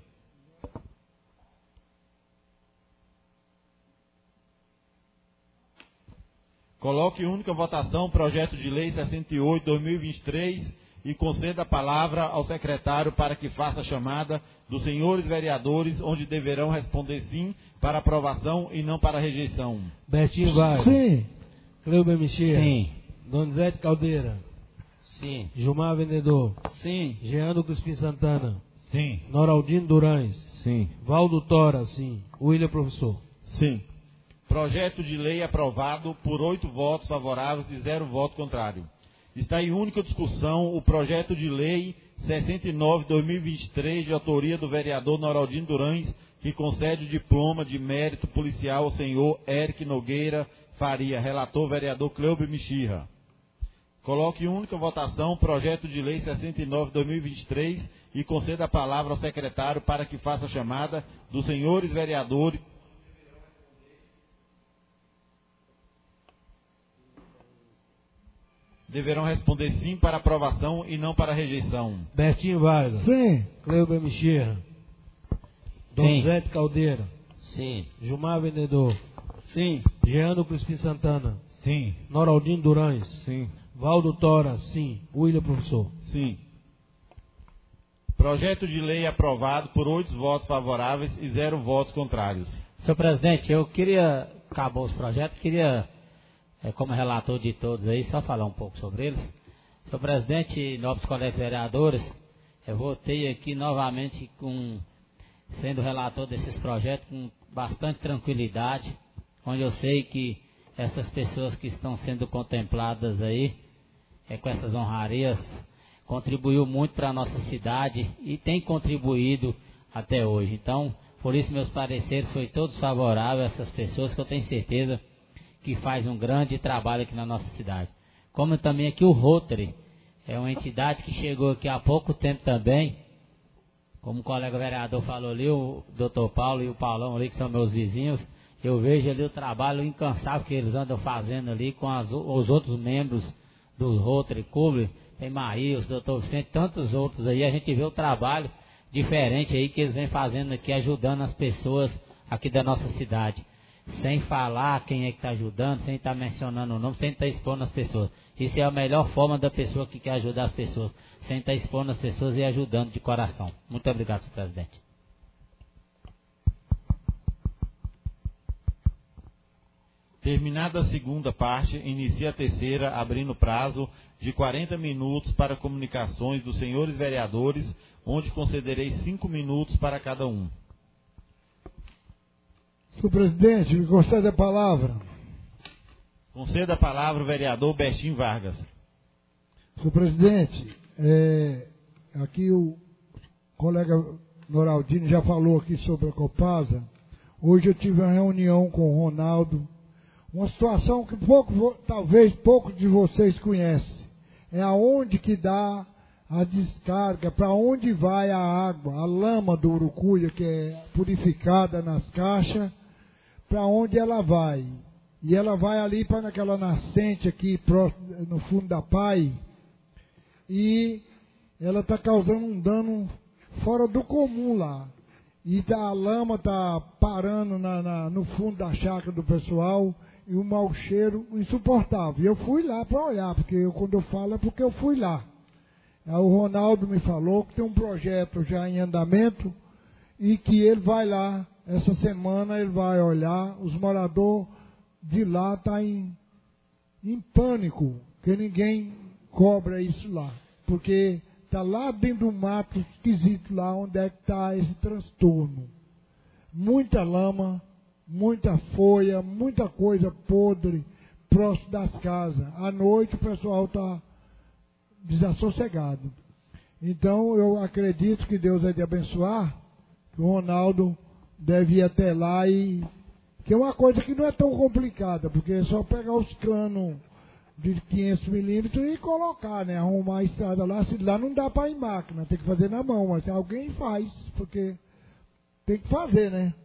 Coloque em única votação o projeto de lei 68/2023 e conceda a palavra ao secretário para que faça a chamada dos senhores vereadores, onde deverão responder sim para aprovação e não para rejeição. Bertinho Vargas. Sim. Cleube Mexia. Sim. Donizete Caldeira. Sim. Gilmar Vendedor. Sim. Jean Crispim Santana. Sim. Noraldino Durães. Sim. Valdo Tora. Sim. William Professor. Sim. Projeto de lei aprovado por 8 votos favoráveis e 0 voto contrário. Está em única discussão o projeto de lei 69/2023, de autoria do vereador Noraldino Durães, que concede o diploma de mérito policial ao senhor Eric Nogueira Faria. Relator, vereador Cleube Mexirra. Coloque em única votação o projeto de lei 69/2023 e conceda a palavra ao secretário para que faça a chamada dos senhores vereadores. Deverão responder sim para aprovação e não para rejeição. Bertinho Vargas. Sim. Cleube Mexirra. Donzete Caldeira. Sim. Gilmar Vendedor. Sim. Jeano Crispim Santana. Sim. Noraldino Durães. Sim. Valdo Tora. Sim. William Professor. Sim. Projeto de lei aprovado por 8 votos favoráveis e 0 votos contrários. Senhor presidente, eu queria, acabou os projetos, queria, como relator de todos aí, só falar um pouco sobre eles. Senhor presidente, nobres colegas vereadores, eu votei aqui novamente sendo relator desses projetos com bastante tranquilidade, onde eu sei que essas pessoas que estão sendo contempladas aí, com essas honrarias, contribuiu muito para a nossa cidade e tem contribuído até hoje. Então, por isso meus pareceres foram todos favoráveis a essas pessoas que eu tenho certeza que faz um grande trabalho aqui na nossa cidade. Como também aqui o Rotary, é uma entidade que chegou aqui há pouco tempo também, como o colega vereador falou ali, o doutor Paulo e o Paulão ali, que são meus vizinhos, eu vejo ali o trabalho incansável que eles andam fazendo ali com os outros membros do Rotary Clube, tem Maílson, doutor Vicente, tantos outros aí, a gente vê o trabalho diferente aí que eles vêm fazendo aqui, ajudando as pessoas aqui da nossa cidade. Sem falar quem é que está ajudando, sem estar mencionando o nome, sem estar expondo as pessoas. Isso é a melhor forma da pessoa que quer ajudar as pessoas, sem estar expondo as pessoas e ajudando de coração. Muito obrigado, senhor presidente. Terminada a segunda parte, inicia a terceira, abrindo prazo de 40 minutos para comunicações dos senhores vereadores, onde concederei 5 minutos para cada um. Senhor presidente, me concede a palavra. Conceda a palavra ao vereador Bertinho Vargas. Senhor presidente, aqui o colega Noraldino já falou aqui sobre a Copasa. Hoje eu tive uma reunião com o Ronaldo. Uma situação que talvez poucos de vocês conhecem. É aonde que dá a descarga, para onde vai a água, a lama do Urucuia, que é purificada nas caixas, para onde ela vai. E ela vai ali para aquela nascente aqui no fundo da Pai, e ela está causando um dano fora do comum lá. E a lama está parando no fundo da chácara do pessoal, e um mau cheiro insuportável. E eu fui lá para olhar, porque quando eu falo é porque eu fui lá. Aí o Ronaldo me falou que tem um projeto já em andamento e que ele vai lá, essa semana ele vai olhar. Os moradores de lá estão em pânico, que ninguém cobra isso lá, porque está lá dentro do mato esquisito lá onde é que está esse transtorno. Muita lama, muita folha, muita coisa podre próximo das casas. À noite o pessoal está desassossegado. Então eu acredito que Deus é de abençoar, que o Ronaldo deve ir até lá e... que é uma coisa que não é tão complicada, porque é só pegar os canos de 500 milímetros e colocar, né? Arrumar a estrada lá. Se lá não dá para ir em máquina, tem que fazer na mão, mas alguém faz, porque tem que fazer, né?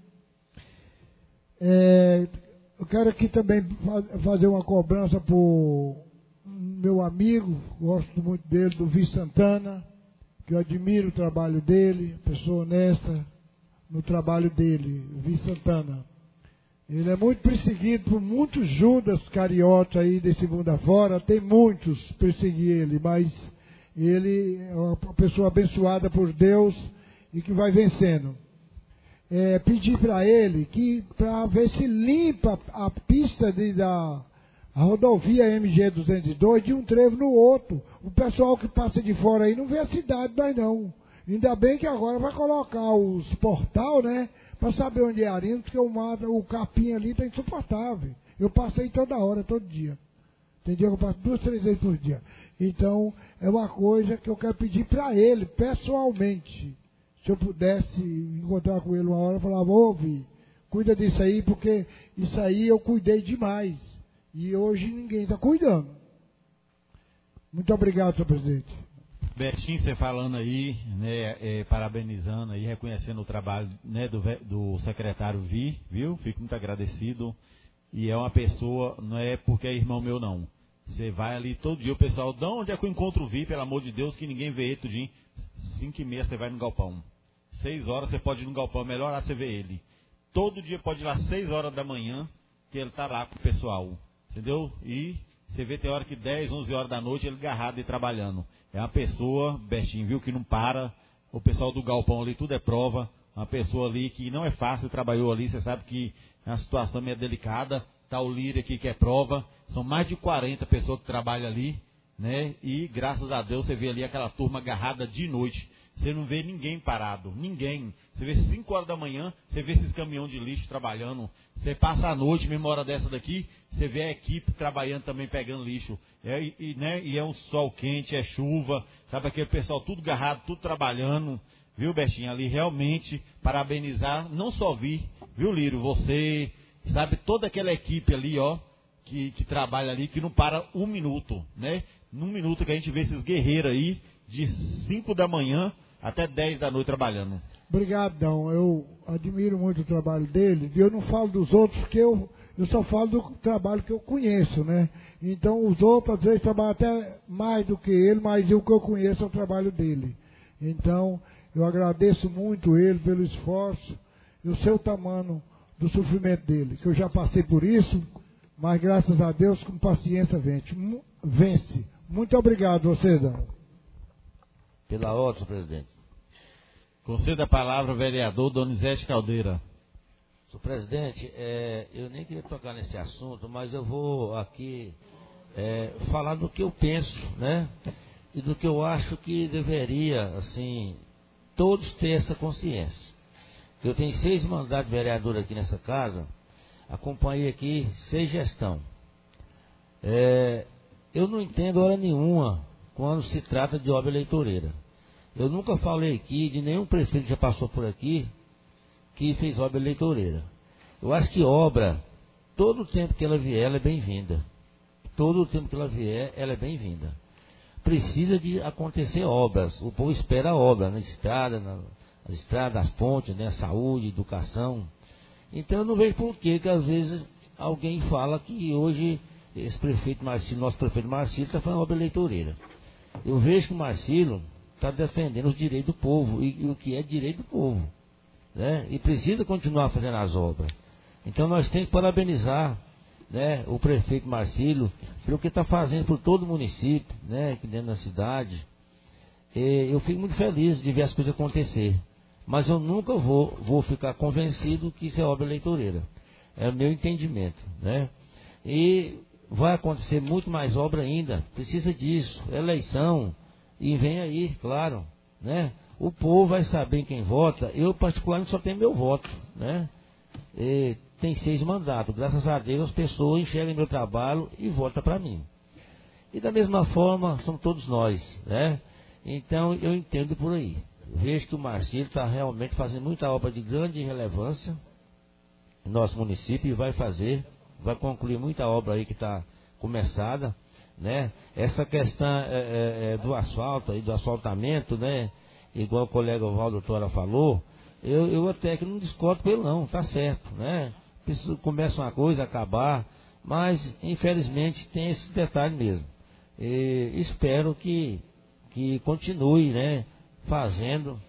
Eu quero aqui também fazer uma cobrança para o meu amigo, gosto muito dele, do Vice Santana, que eu admiro o trabalho dele, pessoa honesta no trabalho dele, o Vice Santana. Ele é muito perseguido por muitos Judas cariotas aí desse mundo afora, tem muitos perseguir ele, mas ele é uma pessoa abençoada por Deus e que vai vencendo. Pedir para ele que, para ver se limpa a pista da rodovia MG-202 de um trevo no outro. O pessoal que passa de fora aí não vê a cidade mais não. Ainda bem que agora vai colocar os portal, né? Para saber onde é Arinos, porque o capim ali está insuportável. Eu passei toda hora, todo dia. Tem dia que eu passo 2, 3 vezes por dia. Então, é uma coisa que eu quero pedir para ele, pessoalmente. Se eu pudesse encontrar com ele uma hora, eu falava, ouve, cuida disso aí, porque isso aí eu cuidei demais. E hoje ninguém está cuidando. Muito obrigado, senhor presidente. Betinho, você falando aí, né, parabenizando aí, reconhecendo o trabalho, né, do secretário viu? Fico muito agradecido. E é uma pessoa, não é porque é irmão meu, não. Você vai ali todo dia, o pessoal, de onde é que eu encontro o Vi, pelo amor de Deus, que ninguém vê ele tudinho. 5h30 você vai no galpão. 6 horas você pode ir no galpão, melhor lá você vê ele. Todo dia pode ir lá 6 horas da manhã, que ele está lá com o pessoal. Entendeu? E você vê, tem hora que 10, 11 horas da noite ele agarrado e trabalhando. É uma pessoa, Bertinho, viu, que não para. O pessoal do galpão ali, tudo é prova. Uma pessoa ali que não é fácil, trabalhou ali, você sabe que é uma situação meio delicada. Está o Lírio aqui que é prova. São mais de 40 pessoas que trabalham ali, né? E graças a Deus você vê ali aquela turma agarrada de noite. Você não vê ninguém parado, ninguém. Você vê 5 horas da manhã, você vê esses caminhões de lixo trabalhando. Você passa a noite, mesma hora dessa daqui, você vê a equipe trabalhando também, pegando lixo. E é um sol quente, é chuva, sabe, aquele pessoal tudo agarrado, tudo trabalhando. Viu, Bertinho? Ali realmente parabenizar, não só viu, Lírio? Você, sabe, toda aquela equipe ali, ó, que trabalha ali, que não para um minuto, né? Num minuto que a gente vê esses guerreiros aí, de 5 da manhã até 10 da noite trabalhando. Obrigadão, eu admiro muito o trabalho dele, e eu não falo dos outros, porque eu só falo do trabalho que eu conheço, né? Então os outros às vezes trabalham até mais do que ele, mas o que eu conheço é o trabalho dele. Então, eu agradeço muito ele pelo esforço e o seu tamanho do sofrimento dele, que eu já passei por isso, mas graças a Deus com paciência vence. Muito obrigado, você, Dão. Pela ordem, senhor presidente. Conceda a palavra ao vereador Donizete Caldeira. Senhor presidente, eu nem queria tocar nesse assunto, mas eu vou aqui falar do que eu penso, né? E do que eu acho que deveria, assim, todos ter essa consciência. Eu tenho 6 mandatos de vereador aqui nessa casa, acompanhei aqui 6 gestão. Eu não entendo hora nenhuma quando se trata de obra eleitoreira. Eu nunca falei aqui de nenhum prefeito que já passou por aqui que fez obra eleitoreira. Eu acho que obra, todo o tempo que ela vier, ela é bem-vinda. Todo o tempo que ela vier, ela é bem-vinda. Precisa de acontecer obras. O povo espera obra na estrada, nas estradas, nas pontes, né, saúde, educação. Então eu não vejo por que às vezes alguém fala que hoje esse prefeito Marcílio, nosso prefeito Marcílio, está fazendo obra eleitoreira. Eu vejo que o Marcílio está defendendo os direitos do povo, e o que é direito do povo, né? E precisa continuar fazendo as obras. Então nós temos que parabenizar, né, o prefeito Marcílio pelo que está fazendo por todo o município, né, aqui dentro da cidade. Eu fico muito feliz de ver as coisas acontecer, mas eu nunca vou ficar convencido que isso é obra eleitoreira. É o meu entendimento, né? E vai acontecer muito mais obra ainda, precisa disso, eleição, e vem aí, claro, né? O povo vai saber em quem vota. Eu particularmente só tenho meu voto, né? Tem 6 mandatos, graças a Deus as pessoas enxergam meu trabalho e votam para mim. E da mesma forma, somos todos nós, né? Então eu entendo por aí. Vejo que o Marcílio está realmente fazendo muita obra de grande relevância no nosso município e vai concluir muita obra aí que está começada, né? Essa questão do asfalto aí, do asfaltamento, né? Igual o colega Valdo Tora falou, eu até que não discordo com ele não, tá certo, né? Começa uma coisa, acabar, mas infelizmente tem esse detalhe mesmo. Espero que continue, né, fazendo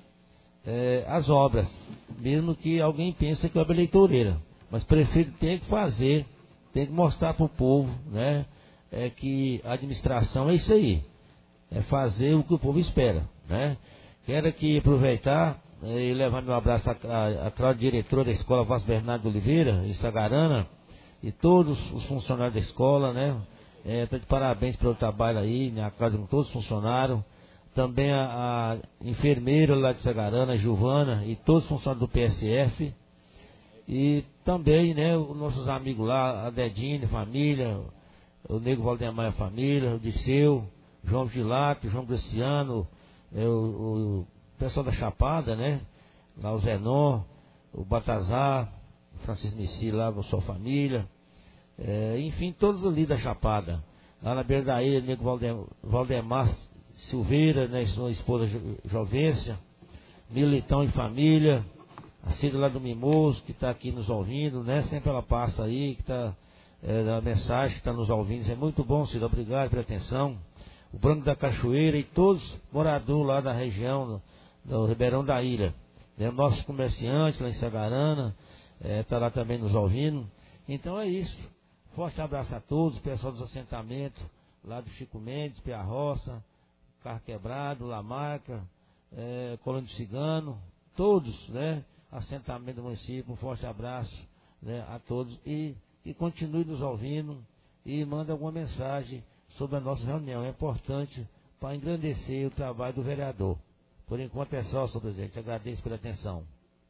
as obras, mesmo que alguém pense que é obra eleitoreira. Mas o prefeito tem que fazer, tem que mostrar para o povo, né, que a administração é isso aí, é fazer o que o povo espera, né? Quero aqui aproveitar e levar meu abraço à diretora da escola Vasco Bernardo de Oliveira, em Sagarana, e todos os funcionários da escola, né? Estou de parabéns pelo trabalho aí, minha casa com todos os funcionários. Também a enfermeira lá de Sagarana, a Giovana, e todos os funcionários do PSF. E também, né, os nossos amigos lá, a Dedine, família, o Nego Valdemar e a família, o Disseu, João Gilato, João Graciano, o pessoal da Chapada, né? Lá o Zenon, o Batazar, o Francisco Messi lá com a sua família, enfim, todos ali da Chapada. Lá na beira da ilha, o Nego Valdemar Silveira, né? Sua esposa Jovência, Militão e família, a Cida lá do Mimoso, que está aqui nos ouvindo, né? Sempre ela passa aí, que está a mensagem que está nos ouvindo. É muito bom, Cida, obrigado pela atenção. O Branco da Cachoeira e todos os moradores lá da região do Ribeirão da Ilha. Nossos comerciantes lá em Sagarana, está lá também nos ouvindo. Então é isso. Forte abraço a todos, o pessoal dos assentamentos, lá do Chico Mendes, Pia Roça, Carro Quebrado, Lamarca, Colônia do Cigano, todos, né? Assentamento do município, um forte abraço, né, a todos. E continue nos ouvindo e manda alguma mensagem sobre a nossa reunião. É importante para engrandecer o trabalho do vereador. Por enquanto é só, senhor presidente. Agradeço pela atenção.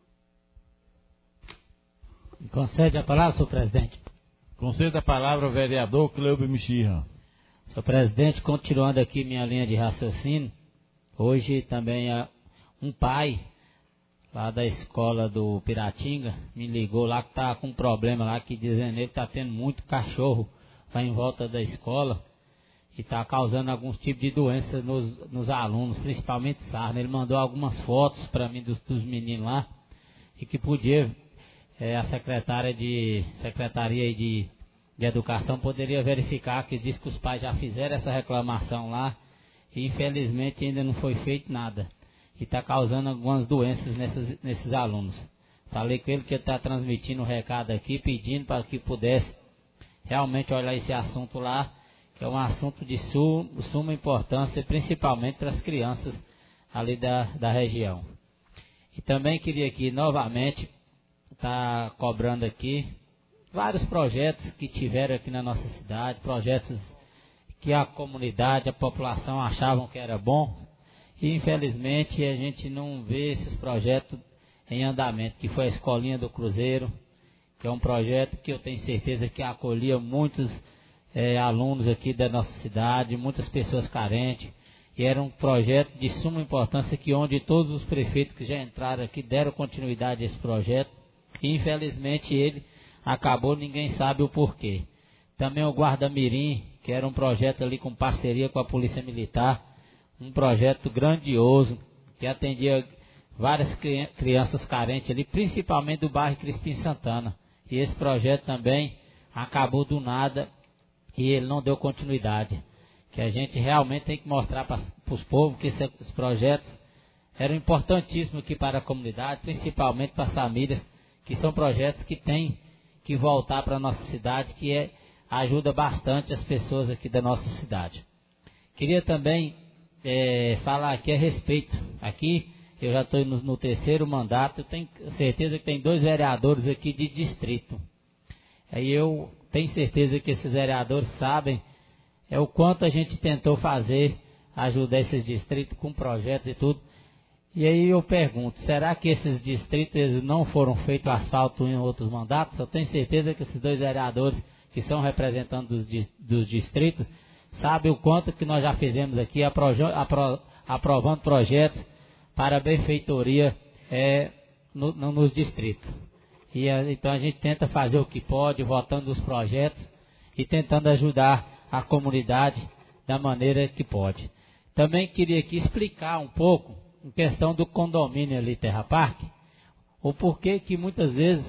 Me concede a palavra, senhor presidente. Conceda a palavra ao vereador Cleube Mexirra. Senhor presidente, continuando aqui minha linha de raciocínio, hoje também um pai lá da escola do Piratinga me ligou lá que está com um problema lá, que dizendo ele está tendo muito cachorro lá em volta da escola e está causando alguns tipos de doenças nos alunos, principalmente sarna. Ele mandou algumas fotos para mim dos meninos lá e que podia a Secretaria de Educação poderia verificar, que diz que os pais já fizeram essa reclamação lá e infelizmente ainda não foi feito nada. E está causando algumas doenças nesses alunos. Falei com ele que ele está transmitindo um recado aqui, pedindo para que pudesse realmente olhar esse assunto lá, que é um assunto de suma importância, principalmente para as crianças ali da região. E também queria aqui novamente estar cobrando aqui vários projetos que tiveram aqui na nossa cidade, projetos que a comunidade, a população achavam que era bom. E infelizmente a gente não vê esses projetos em andamento, que foi a Escolinha do Cruzeiro, que é um projeto que eu tenho certeza que acolhia muitos alunos aqui da nossa cidade, muitas pessoas carentes, e era um projeto de suma importância, que onde todos os prefeitos que já entraram aqui deram continuidade a esse projeto, e infelizmente ele acabou, ninguém sabe o porquê. Também o Guarda Mirim, que era um projeto ali com parceria com a Polícia Militar, um projeto grandioso, que atendia várias crianças carentes ali, principalmente do bairro Crispim Santana. E esse projeto também acabou do nada e ele não deu continuidade. Que a gente realmente tem que mostrar para os povos que esses projetos eram importantíssimos aqui para a comunidade, principalmente para as famílias, que são projetos que têm que voltar para a nossa cidade, que ajuda bastante as pessoas aqui da nossa cidade. Queria também falar aqui a respeito. Aqui eu já estou no terceiro mandato, eu tenho certeza que tem 2 vereadores aqui de distrito. Aí eu tenho certeza que esses vereadores sabem o quanto a gente tentou ajudar esses distritos com projetos e tudo. E aí eu pergunto, será que esses distritos não foram feitos asfalto em outros mandatos? Eu tenho certeza que esses 2 vereadores que são representantes dos distritos sabem o quanto que nós já fizemos aqui, aprovando projetos para a benfeitoria nos distritos. Então a gente tenta fazer o que pode, votando os projetos e tentando ajudar a comunidade da maneira que pode. Também queria aqui explicar um pouco em questão do condomínio ali, Terra Parque, o porquê que muitas vezes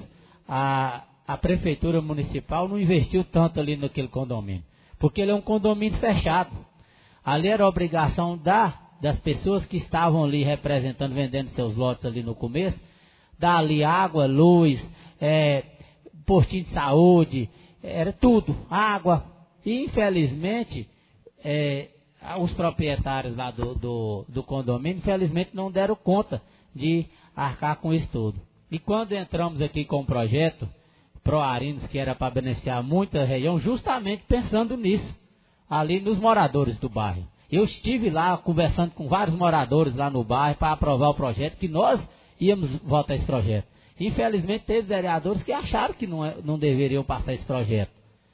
a prefeitura municipal não investiu tanto ali naquele condomínio. Porque ele é um condomínio fechado. Ali era a obrigação das pessoas que estavam ali representando, vendendo seus lotes ali no começo, dar ali água, luz, postinho de saúde, era tudo, água. E infelizmente, os proprietários lá do condomínio, infelizmente não deram conta de arcar com isso tudo. E quando entramos aqui com o projeto Proarinos, que era para beneficiar muita região, justamente pensando nisso, ali nos moradores do bairro. Eu estive lá conversando com vários moradores lá no bairro para aprovar o projeto, que nós íamos votar esse projeto. Infelizmente teve vereadores que acharam que não deveriam passar esse projeto.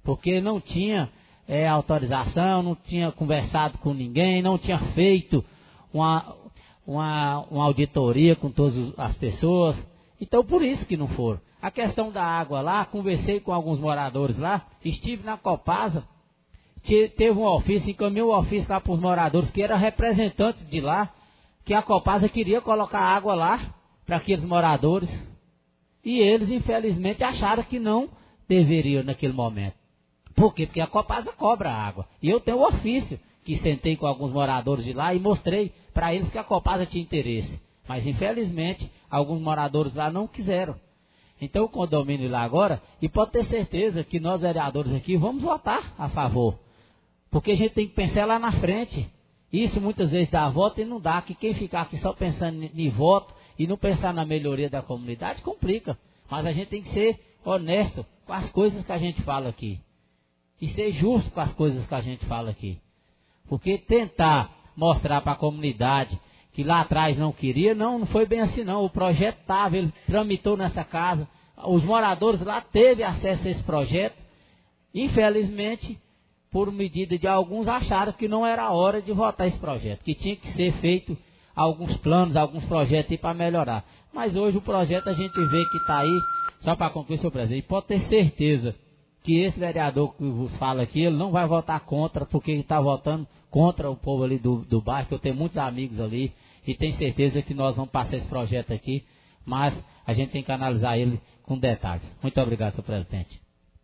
porque não tinha autorização, não tinha conversado com ninguém, não tinha feito uma auditoria com todas as pessoas. Então, por isso que não foram. A questão da água lá, conversei com alguns moradores lá, estive na Copasa, teve um ofício, encaminhou um ofício lá para os moradores, que era representante de lá, que a Copasa queria colocar água lá para aqueles moradores. E eles, infelizmente, acharam que não deveriam naquele momento. Por quê? Porque a Copasa cobra água. E eu tenho um ofício, que sentei com alguns moradores de lá e mostrei para eles que a Copasa tinha interesse. Mas, infelizmente, alguns moradores lá não quiseram. Então, o condomínio lá agora, e pode ter certeza que nós, vereadores aqui, vamos votar a favor. Porque a gente tem que pensar lá na frente. Isso muitas vezes dá voto e não dá. Que quem ficar aqui só pensando em voto e não pensar na melhoria da comunidade, complica. Mas a gente tem que ser honesto com as coisas que a gente fala aqui. E ser justo com as coisas que a gente fala aqui. Porque tentar mostrar para a comunidade que lá atrás não queria, não foi bem assim não. O projeto estava, ele tramitou nessa casa. Os moradores lá teve acesso a esse projeto. Infelizmente, por medida de alguns, acharam que não era a hora de votar esse projeto. Que tinha que ser feito alguns planos, alguns projetos para melhorar. Mas hoje o projeto a gente vê que está aí, só para concluir, senhor presidente, e pode ter certeza que esse vereador que vos fala aqui, ele não vai votar contra, porque ele está votando contra o povo ali do bairro, que eu tenho muitos amigos ali, e tenho certeza que nós vamos passar esse projeto aqui, mas a gente tem que analisar ele com detalhes. Muito obrigado, senhor presidente.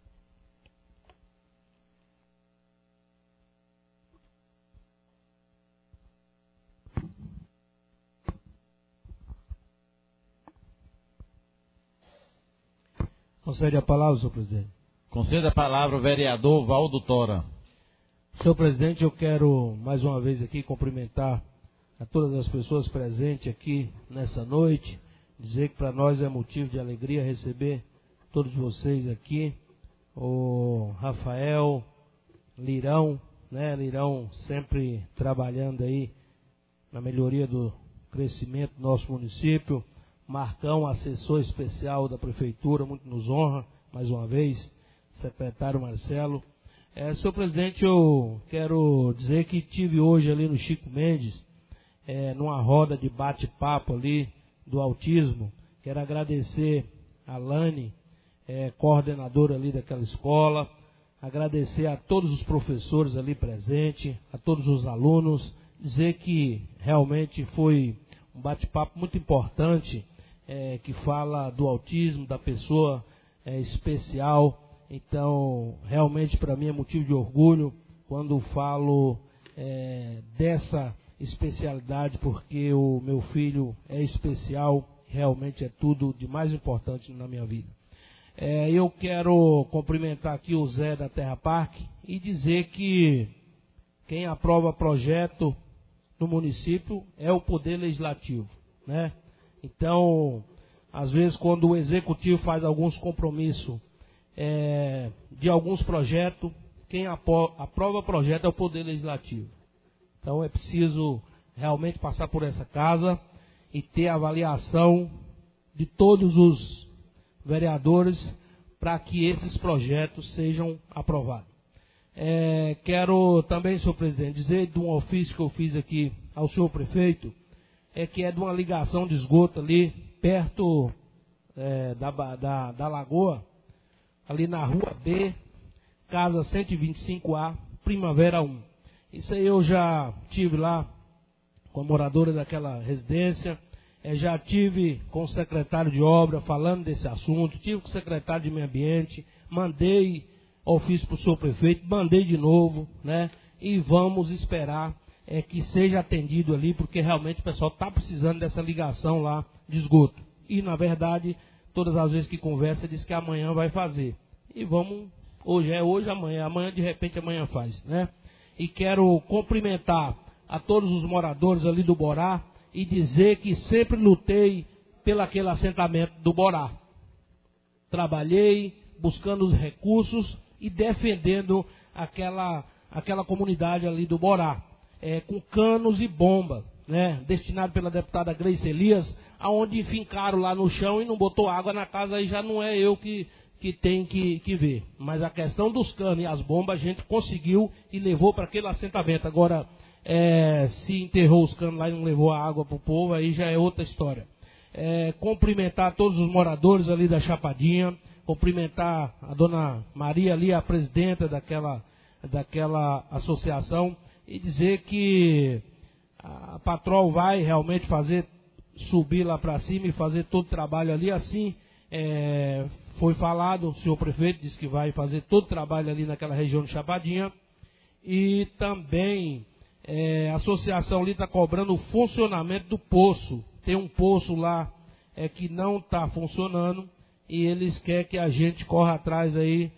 Concede a palavra, senhor presidente. Conceda a palavra ao vereador Valdo Tora. Senhor presidente, eu quero mais uma vez aqui cumprimentar a todas as pessoas presentes aqui nessa noite, dizer que para nós é motivo de alegria receber todos vocês aqui, o Rafael, Lirão, né? Lirão sempre trabalhando aí na melhoria do crescimento do nosso município. Marcão, assessor especial da prefeitura, muito nos honra, mais uma vez, secretário Marcelo. Senhor presidente, eu quero dizer que tive hoje ali no Chico Mendes, numa roda de bate-papo ali do autismo. Quero agradecer a Lani, coordenadora ali daquela escola, agradecer a todos os professores ali presentes, a todos os alunos, dizer que realmente foi um bate-papo muito importante, que fala do autismo, da pessoa especial. Então, realmente para mim é motivo de orgulho quando falo dessa especialidade, porque o meu filho é especial, realmente é tudo de mais importante na minha vida. Eu quero cumprimentar aqui o Zé da Terra Parque e dizer que quem aprova projeto no município é o Poder Legislativo, né? Então, às vezes quando o Executivo faz alguns compromissos de alguns projetos, quem aprova projeto é o Poder Legislativo. Então é preciso realmente passar por essa casa e ter a avaliação de todos os vereadores para que esses projetos sejam aprovados. Quero também, senhor presidente, dizer de um ofício que eu fiz aqui ao senhor prefeito, que é de uma ligação de esgoto ali perto da Lagoa, ali na Rua B, casa 125A, Primavera 1. Isso aí eu já tive lá com a moradora daquela residência, já tive com o secretário de obra falando desse assunto, tive com o secretário de meio ambiente, mandei ofício para o senhor prefeito, mandei de novo, né? E vamos esperar que seja atendido ali, porque realmente o pessoal está precisando dessa ligação lá de esgoto. E, na verdade, todas as vezes que conversa, diz que amanhã vai fazer. E vamos, hoje amanhã de repente amanhã faz, né? E quero cumprimentar a todos os moradores ali do Borá e dizer que sempre lutei pelo aquele assentamento do Borá. Trabalhei buscando os recursos e defendendo aquela comunidade ali do Borá, com canos e bombas, né, destinado pela deputada Gleice Elias, aonde fincaram lá no chão e não botou água na casa, aí já não é eu que que tem que ver. Mas a questão dos canos e as bombas a gente conseguiu e levou para aquele assentamento. Agora, se enterrou os canos lá e não levou a água para o povo, aí já é outra história. Cumprimentar todos os moradores ali da Chapadinha, cumprimentar a dona Maria ali, a presidenta daquela associação, e dizer que a Patrol vai realmente subir lá para cima e fazer todo o trabalho ali. Assim foi falado, o senhor prefeito disse que vai fazer todo o trabalho ali naquela região de Chapadinha. E também a associação ali está cobrando o funcionamento do poço. Tem um poço lá que não está funcionando e eles querem que a gente corra atrás aí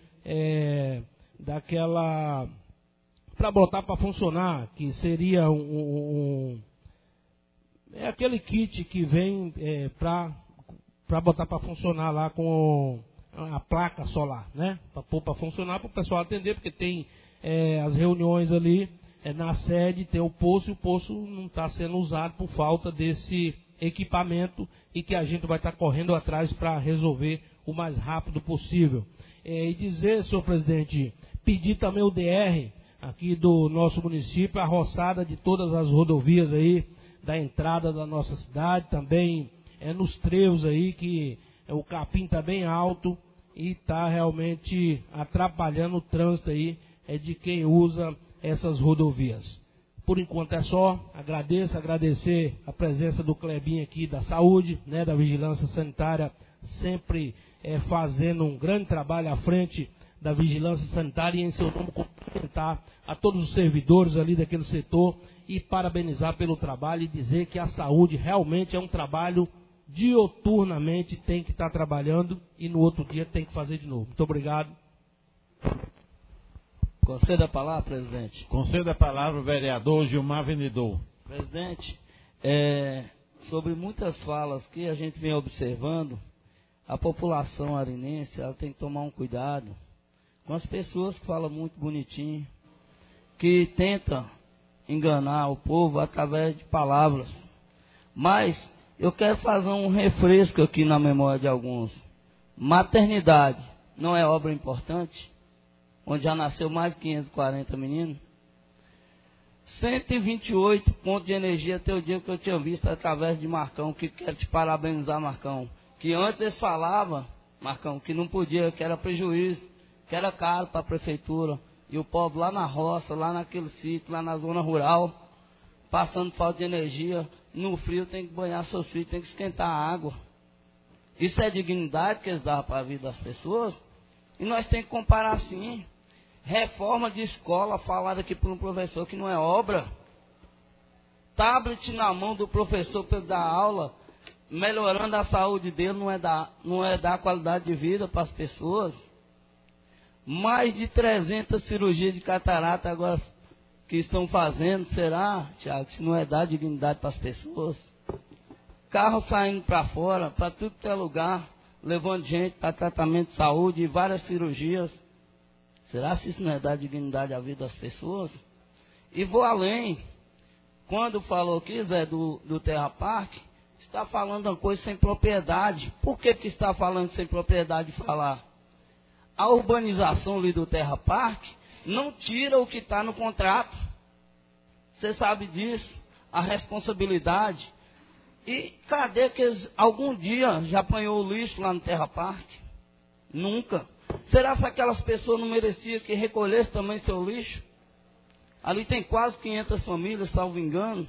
daquela, para botar para funcionar, que seria aquele kit que vem para botar para funcionar lá com a placa solar, né? Para pôr para funcionar, para o pessoal atender, porque tem as reuniões ali na sede, tem o poço, e o poço não está sendo usado por falta desse equipamento, e que a gente vai estar correndo atrás para resolver o mais rápido possível. E dizer, senhor presidente, pedir também o DR aqui do nosso município, a roçada de todas as rodovias aí, da entrada da nossa cidade, também nos trevos aí, que o capim está bem alto e está realmente atrapalhando o trânsito aí de quem usa essas rodovias. Por enquanto é só. Agradecer a presença do Clebinho aqui da saúde, né, da vigilância sanitária, sempre fazendo um grande trabalho à frente da vigilância sanitária, e em seu nome cumprimentar a todos os servidores ali daquele setor e parabenizar pelo trabalho, e dizer que a saúde realmente é um trabalho dioturnamente, tem que estar trabalhando, e no outro dia tem que fazer de novo. Muito obrigado. Conceda a palavra, presidente. Conceda a palavra ao vereador Gilmar Venedor. Presidente, sobre muitas falas que a gente vem observando, a população arinense ela tem que tomar um cuidado com as pessoas que falam muito bonitinho, que tentam enganar o povo através de palavras. Mas eu quero fazer um refresco aqui na memória de alguns. Maternidade não é obra importante? Onde já nasceu mais de 540 meninos. 128 pontos de energia até o dia que eu tinha visto através de Marcão, que quero te parabenizar, Marcão. Que antes eles falavam, Marcão, que não podia, que era prejuízo, que era caro para a prefeitura. E o povo lá na roça, lá naquele sítio, lá na zona rural, passando falta de energia, no frio tem que banhar seus filhos, tem que esquentar a água. Isso é dignidade que eles davam para a vida das pessoas? E nós temos que comparar assim. Reforma de escola falada aqui por um professor que não é obra. Tablet na mão do professor para dar aula, melhorando a saúde dele, não é dar qualidade de vida para as pessoas. Mais de 300 cirurgias de catarata agora que estão fazendo, será, Tiago, se não é dar dignidade para as pessoas? Carro saindo para fora, para tudo que é lugar, levando gente para tratamento de saúde e várias cirurgias. Será que isso não é dar dignidade à vida das pessoas? E vou além. Quando falou aqui, Zé, do Terra Park, está falando uma coisa sem propriedade. Por que está falando sem propriedade de falar? A urbanização ali do Terra Park não tira o que está no contrato. Você sabe disso. A responsabilidade. E cadê que eles, algum dia já apanhou o lixo lá no Terra Park? Nunca. Será que aquelas pessoas não mereciam que recolhessem também seu lixo? Ali tem quase 500 famílias, salvo engano.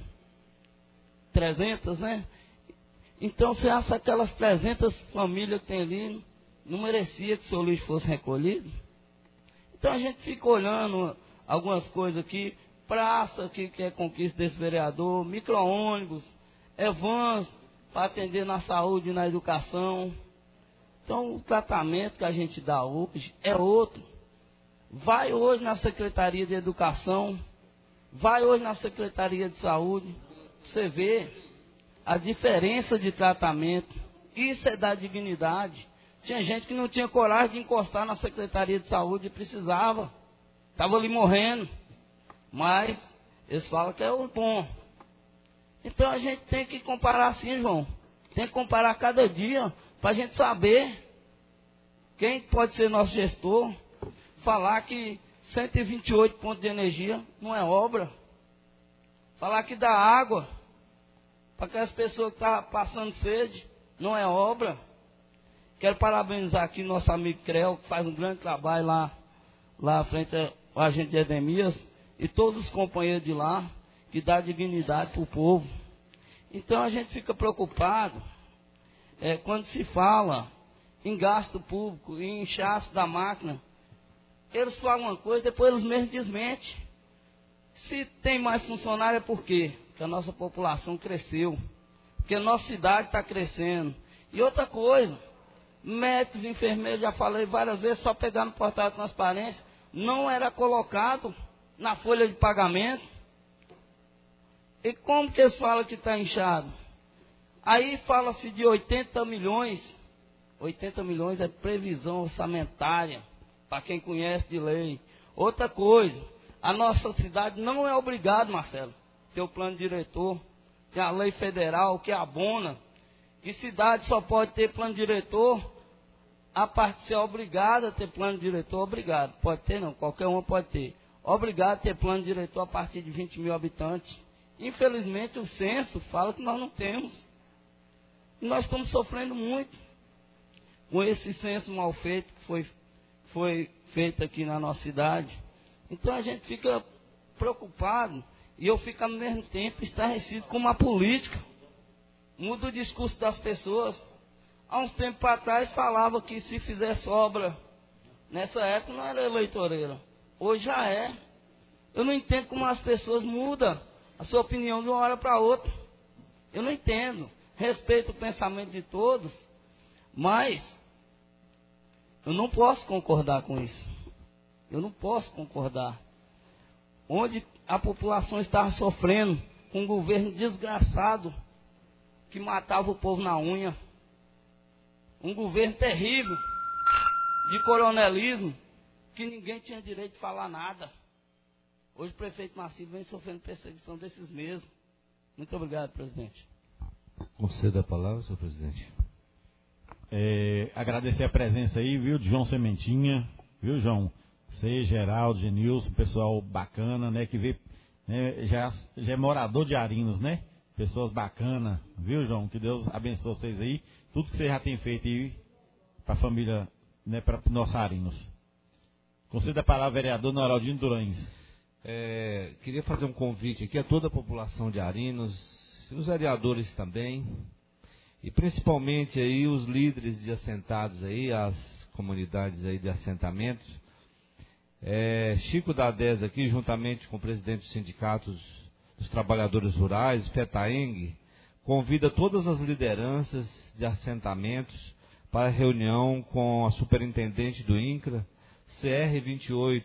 300, né? Então, você acha que aquelas 300 famílias que tem ali não merecia que seu lixo fosse recolhido? Então, a gente fica olhando algumas coisas aqui. Praça aqui, que é conquista desse vereador. Micro-ônibus. Vans para atender na saúde e na educação. Então, o tratamento que a gente dá hoje é outro. Vai hoje na Secretaria de Educação, vai hoje na Secretaria de Saúde, você vê a diferença de tratamento. Isso é dar dignidade. Tinha gente que não tinha coragem de encostar na Secretaria de Saúde e precisava. Estava ali morrendo. Mas eles falam que é o bom. Então a gente tem que comparar assim, João. Tem que comparar cada dia para a gente saber Quem pode ser nosso gestor, falar que 128 pontos de energia não é obra? Falar que dá água para aquelas pessoas que estão passando sede não é obra? Quero parabenizar aqui nosso amigo Creu, que faz um grande trabalho lá à frente ao agente de Edemias, e todos os companheiros de lá, que dá dignidade para o povo. Então a gente fica preocupado quando se fala em gasto público, em inchaço da máquina. Eles falam uma coisa, depois eles mesmos desmentem. Se tem mais funcionário é por quê? Porque a nossa população cresceu, porque a nossa cidade está crescendo. E outra coisa, médicos, enfermeiros, já falei várias vezes, só pegar no portal de transparência, não era colocado na folha de pagamento. E como que eles falam que está inchado? Aí fala-se de 80 milhões. 80 milhões é previsão orçamentária, para quem conhece de lei. Outra coisa, a nossa cidade não é obrigada, Marcelo, a ter o plano diretor. Tem a lei federal que abona. E cidade só pode ter plano diretor a parte de ser obrigada a ter plano diretor, obrigado. Pode ter não, qualquer uma pode ter. Obrigado a ter plano diretor a partir de 20 mil habitantes. Infelizmente o censo fala que nós não temos. E nós estamos sofrendo muito com esse censo mal feito que foi feito aqui na nossa cidade. Então a gente fica preocupado e eu fico ao mesmo tempo estarrecido com uma política. Muda o discurso das pessoas. Há uns tempos atrás falava que se fizesse obra nessa época não era eleitoreira. Hoje já é. Eu não entendo como as pessoas mudam a sua opinião de uma hora para outra. Eu não entendo. Respeito o pensamento de todos, mas eu não posso concordar com isso. Eu não posso concordar. Onde a população estava sofrendo com um governo desgraçado que matava o povo na unha. Um governo terrível de coronelismo que ninguém tinha direito de falar nada. Hoje o prefeito Marcílio vem sofrendo perseguição desses mesmos. Muito obrigado, presidente. Conceda a palavra, senhor presidente. Agradecer a presença aí, viu, de João Sementinha, viu, João? Você, Geraldo, Genilson, pessoal bacana, né, que vê, né, já é morador de Arinos, né? Pessoas bacanas, viu, João? Que Deus abençoe vocês aí. Tudo que você já tem feito aí para a família, né, para o nosso Arinos. Conceda a palavra ao vereador Noraldino Durães. Queria fazer um convite aqui a toda a população de Arinos, os vereadores também, e principalmente aí os líderes de assentados aí, as comunidades aí de assentamentos. Chico da 10 aqui, juntamente com o presidente dos sindicatos dos trabalhadores rurais, FETAENG, convida todas as lideranças de assentamentos para a reunião com a superintendente do INCRA, CR28,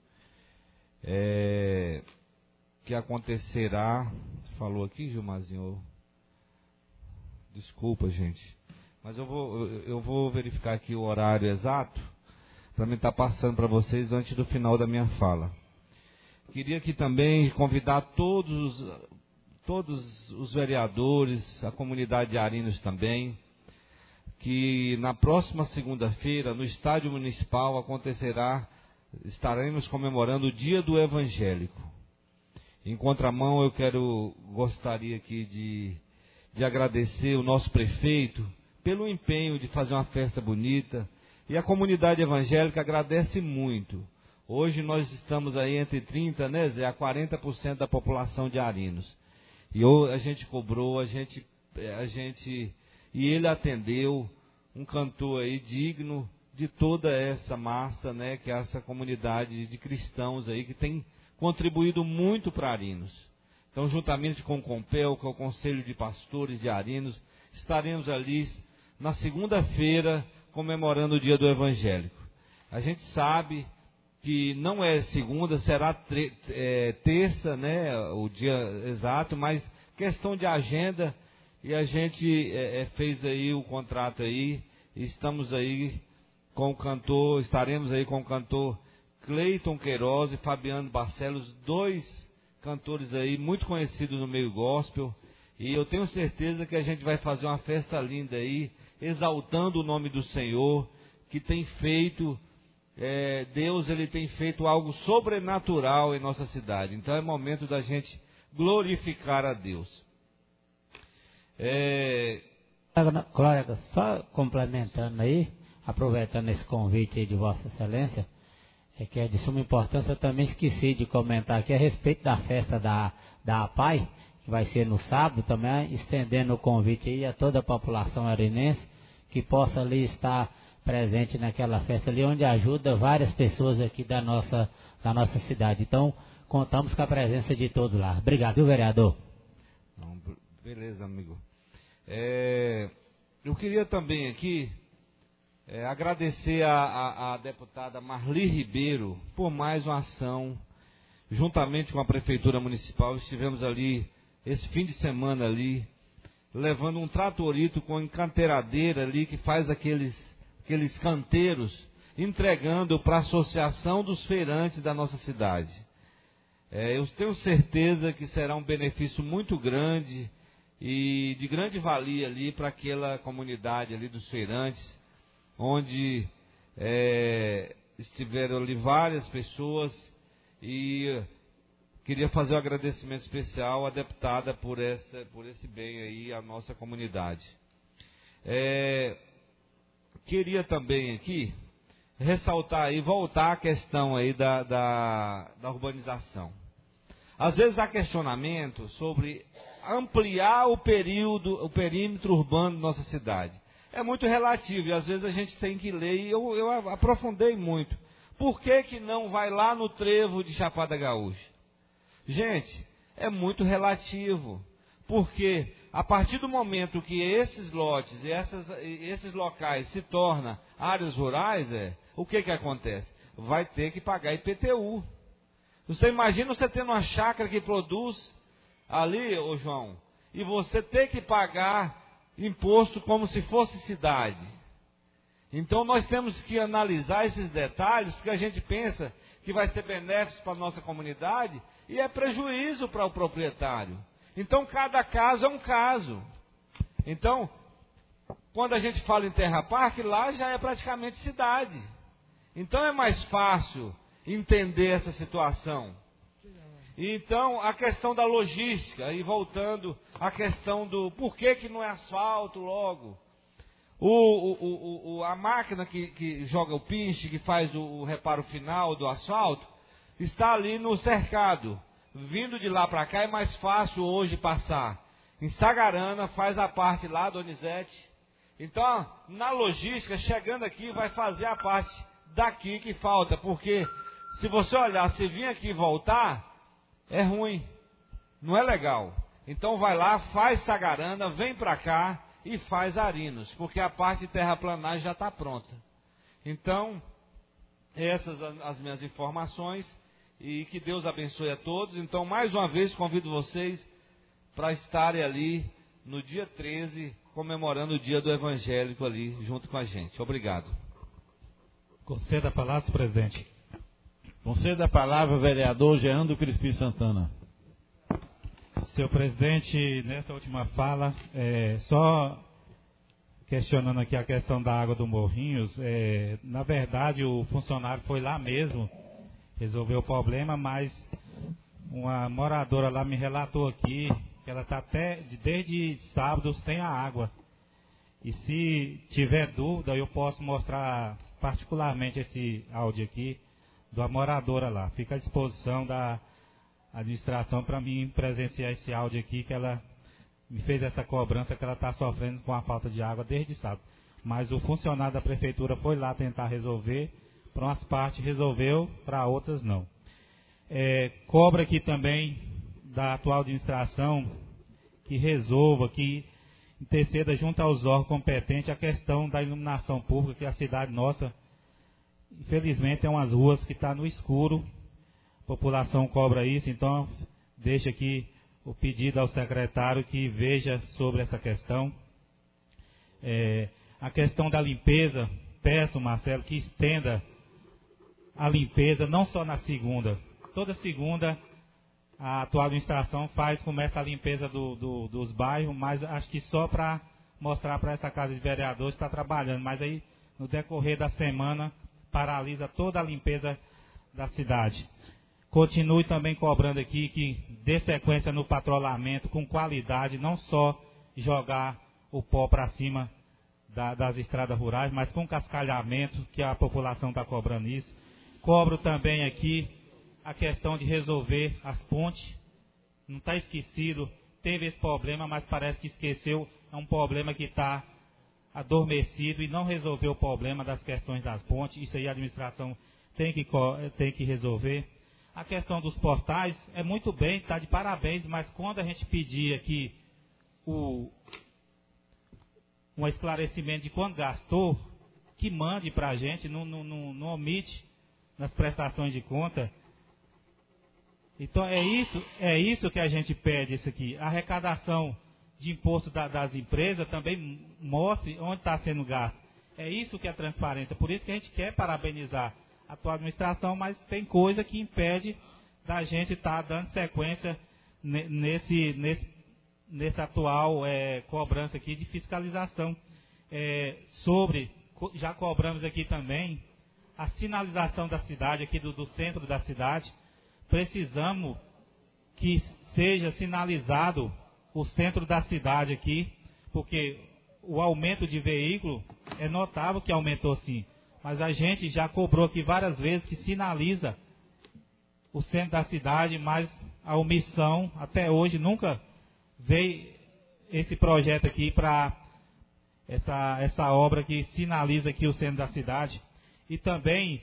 que acontecerá, falou aqui, Gilmarzinho? Desculpa, gente, mas eu vou verificar aqui o horário exato, para me estar passando para vocês antes do final da minha fala. Queria aqui também convidar todos os vereadores, a comunidade de Arinos também, que na próxima segunda-feira, no Estádio Municipal, estaremos comemorando o Dia do Evangélico. Em contramão, gostaria aqui de agradecer o nosso prefeito pelo empenho de fazer uma festa bonita, e a comunidade evangélica agradece muito. Hoje nós estamos aí entre 30%, né, Zé, a 40% da população de Arinos. E a gente cobrou, e ele atendeu, um cantor aí digno de toda essa massa, né, que é essa comunidade de cristãos aí que tem contribuído muito para Arinos. Então, juntamente com o COMPEL, que é o Conselho de Pastores de Arinos, estaremos ali na segunda-feira comemorando o Dia do Evangélico. A gente sabe que não é segunda, será terça, né, o dia exato, mas questão de agenda, e a gente fez aí o contrato aí, e estamos aí com o cantor, estaremos aí com o cantor Cleiton Queiroz e Fabiano Barcelos, dois cantores aí muito conhecidos no meio gospel, e eu tenho certeza que a gente vai fazer uma festa linda aí, exaltando o nome do Senhor, que tem feito, Deus ele tem feito algo sobrenatural em nossa cidade. Então é momento da gente glorificar a Deus. Colega, só complementando aí, aproveitando esse convite aí de Vossa Excelência, que é de suma importância, eu também esqueci de comentar aqui a respeito da festa da APAI, que vai ser no sábado, também estendendo o convite aí a toda a população arinense, que possa ali estar presente naquela festa ali, onde ajuda várias pessoas aqui da nossa cidade. Então, contamos com a presença de todos lá. Obrigado, viu, vereador? Não, beleza, amigo. Eu queria também aqui agradecer a deputada Marli Ribeiro por mais uma ação, juntamente com a Prefeitura Municipal. Estivemos ali, esse fim de semana ali, levando um tratorito com encanteiradeira ali, que faz aqueles canteiros, entregando para a Associação dos Feirantes da nossa cidade. Eu tenho certeza que será um benefício muito grande e de grande valia ali para aquela comunidade ali dos feirantes, onde estiveram ali várias pessoas, e queria fazer um agradecimento especial à deputada por esse bem aí à nossa comunidade. Queria também aqui ressaltar e voltar à questão aí da urbanização. Às vezes há questionamento sobre ampliar o perímetro urbano da nossa cidade. É muito relativo e às vezes a gente tem que ler, e eu aprofundei muito. Por que não vai lá no trevo de Chapada Gaúcha? Gente, é muito relativo, porque a partir do momento que esses lotes e esses locais se tornam áreas rurais, o que acontece? Vai ter que pagar IPTU. Você imagina você tendo uma chácara que produz ali, ô João, e você ter que pagar imposto como se fosse cidade. Então nós temos que analisar esses detalhes, porque a gente pensa que vai ser benéfico para a nossa comunidade e é prejuízo para o proprietário. Então cada caso é um caso. Então, quando a gente fala em Terra Parque, lá já é praticamente cidade. Então é mais fácil entender essa situação. Então, a questão da logística, e voltando à questão do porquê que não é asfalto logo. A máquina que joga o pinche, que faz o reparo final do asfalto, está ali no cercado. Vindo de lá para cá é mais fácil hoje passar. Em Sagarana faz a parte lá, Donizete. Então, na logística, chegando aqui, vai fazer a parte daqui que falta. Porque se você olhar, se vir aqui e voltar, é ruim. Não é legal. Então vai lá, faz Sagarana, vem para cá e faz Arinos. Porque a parte de terraplanagem já está pronta. Então, essas as minhas informações. E que Deus abençoe a todos. Então, mais uma vez, convido vocês para estarem ali no dia 13, comemorando o dia do evangélico ali, junto com a gente. Obrigado. Conceda a palavra, presidente. Conceda a palavra, vereador Gerando Crispim Santana. Senhor presidente, nessa última fala, só questionando aqui a questão da água do Morrinhos, na verdade o funcionário foi lá mesmo, resolveu o problema, mas uma moradora lá me relatou aqui que ela está desde sábado sem a água. E se tiver dúvida, eu posso mostrar particularmente esse áudio aqui da moradora lá. Fica à disposição da administração para mim presenciar esse áudio aqui, que ela me fez essa cobrança que ela está sofrendo com a falta de água desde sábado. Mas o funcionário da prefeitura foi lá tentar resolver. Para umas partes resolveu, para outras não. Cobra aqui também da atual administração que resolva, que interceda junto aos órgãos competentes a questão da iluminação pública, que a cidade nossa, infelizmente, tem umas ruas que estão no escuro. A população cobra isso, então deixa aqui o pedido ao secretário que veja sobre essa questão. A questão da limpeza, peço, Marcelo, que estenda a limpeza, não só na segunda. Toda segunda a atual administração começa a limpeza dos bairros, mas acho que só para mostrar para essa Casa de Vereadores que está trabalhando. Mas aí no decorrer da semana, paralisa toda a limpeza da cidade. Continue também cobrando aqui que dê sequência no patrulhamento com qualidade, não só jogar o pó para cima das estradas rurais, mas com cascalhamento, que a população está cobrando isso. Cobro também aqui a questão de resolver as pontes. Não está esquecido, teve esse problema, mas parece que esqueceu. É um problema que está adormecido e não resolveu o problema das questões das pontes. Isso aí a administração tem que resolver. A questão dos portais é muito bem, está de parabéns, mas quando a gente pedir aqui um esclarecimento de quanto gastou, que mande para a gente, não omite nas prestações de conta. Então é isso que a gente pede, isso aqui. A arrecadação de imposto das empresas também mostre onde está sendo gasto. É isso que é transparência. Por isso que a gente quer parabenizar a atual administração, mas tem coisa que impede da gente estar dando sequência nesse atual cobrança aqui de fiscalização. Já cobramos aqui também a sinalização da cidade, aqui do centro da cidade. Precisamos que seja sinalizado o centro da cidade aqui, porque o aumento de veículo é notável que aumentou sim. Mas a gente já cobrou aqui várias vezes que sinaliza o centro da cidade, mas a omissão, até hoje, nunca veio esse projeto aqui para essa obra que sinaliza aqui o centro da cidade. E também,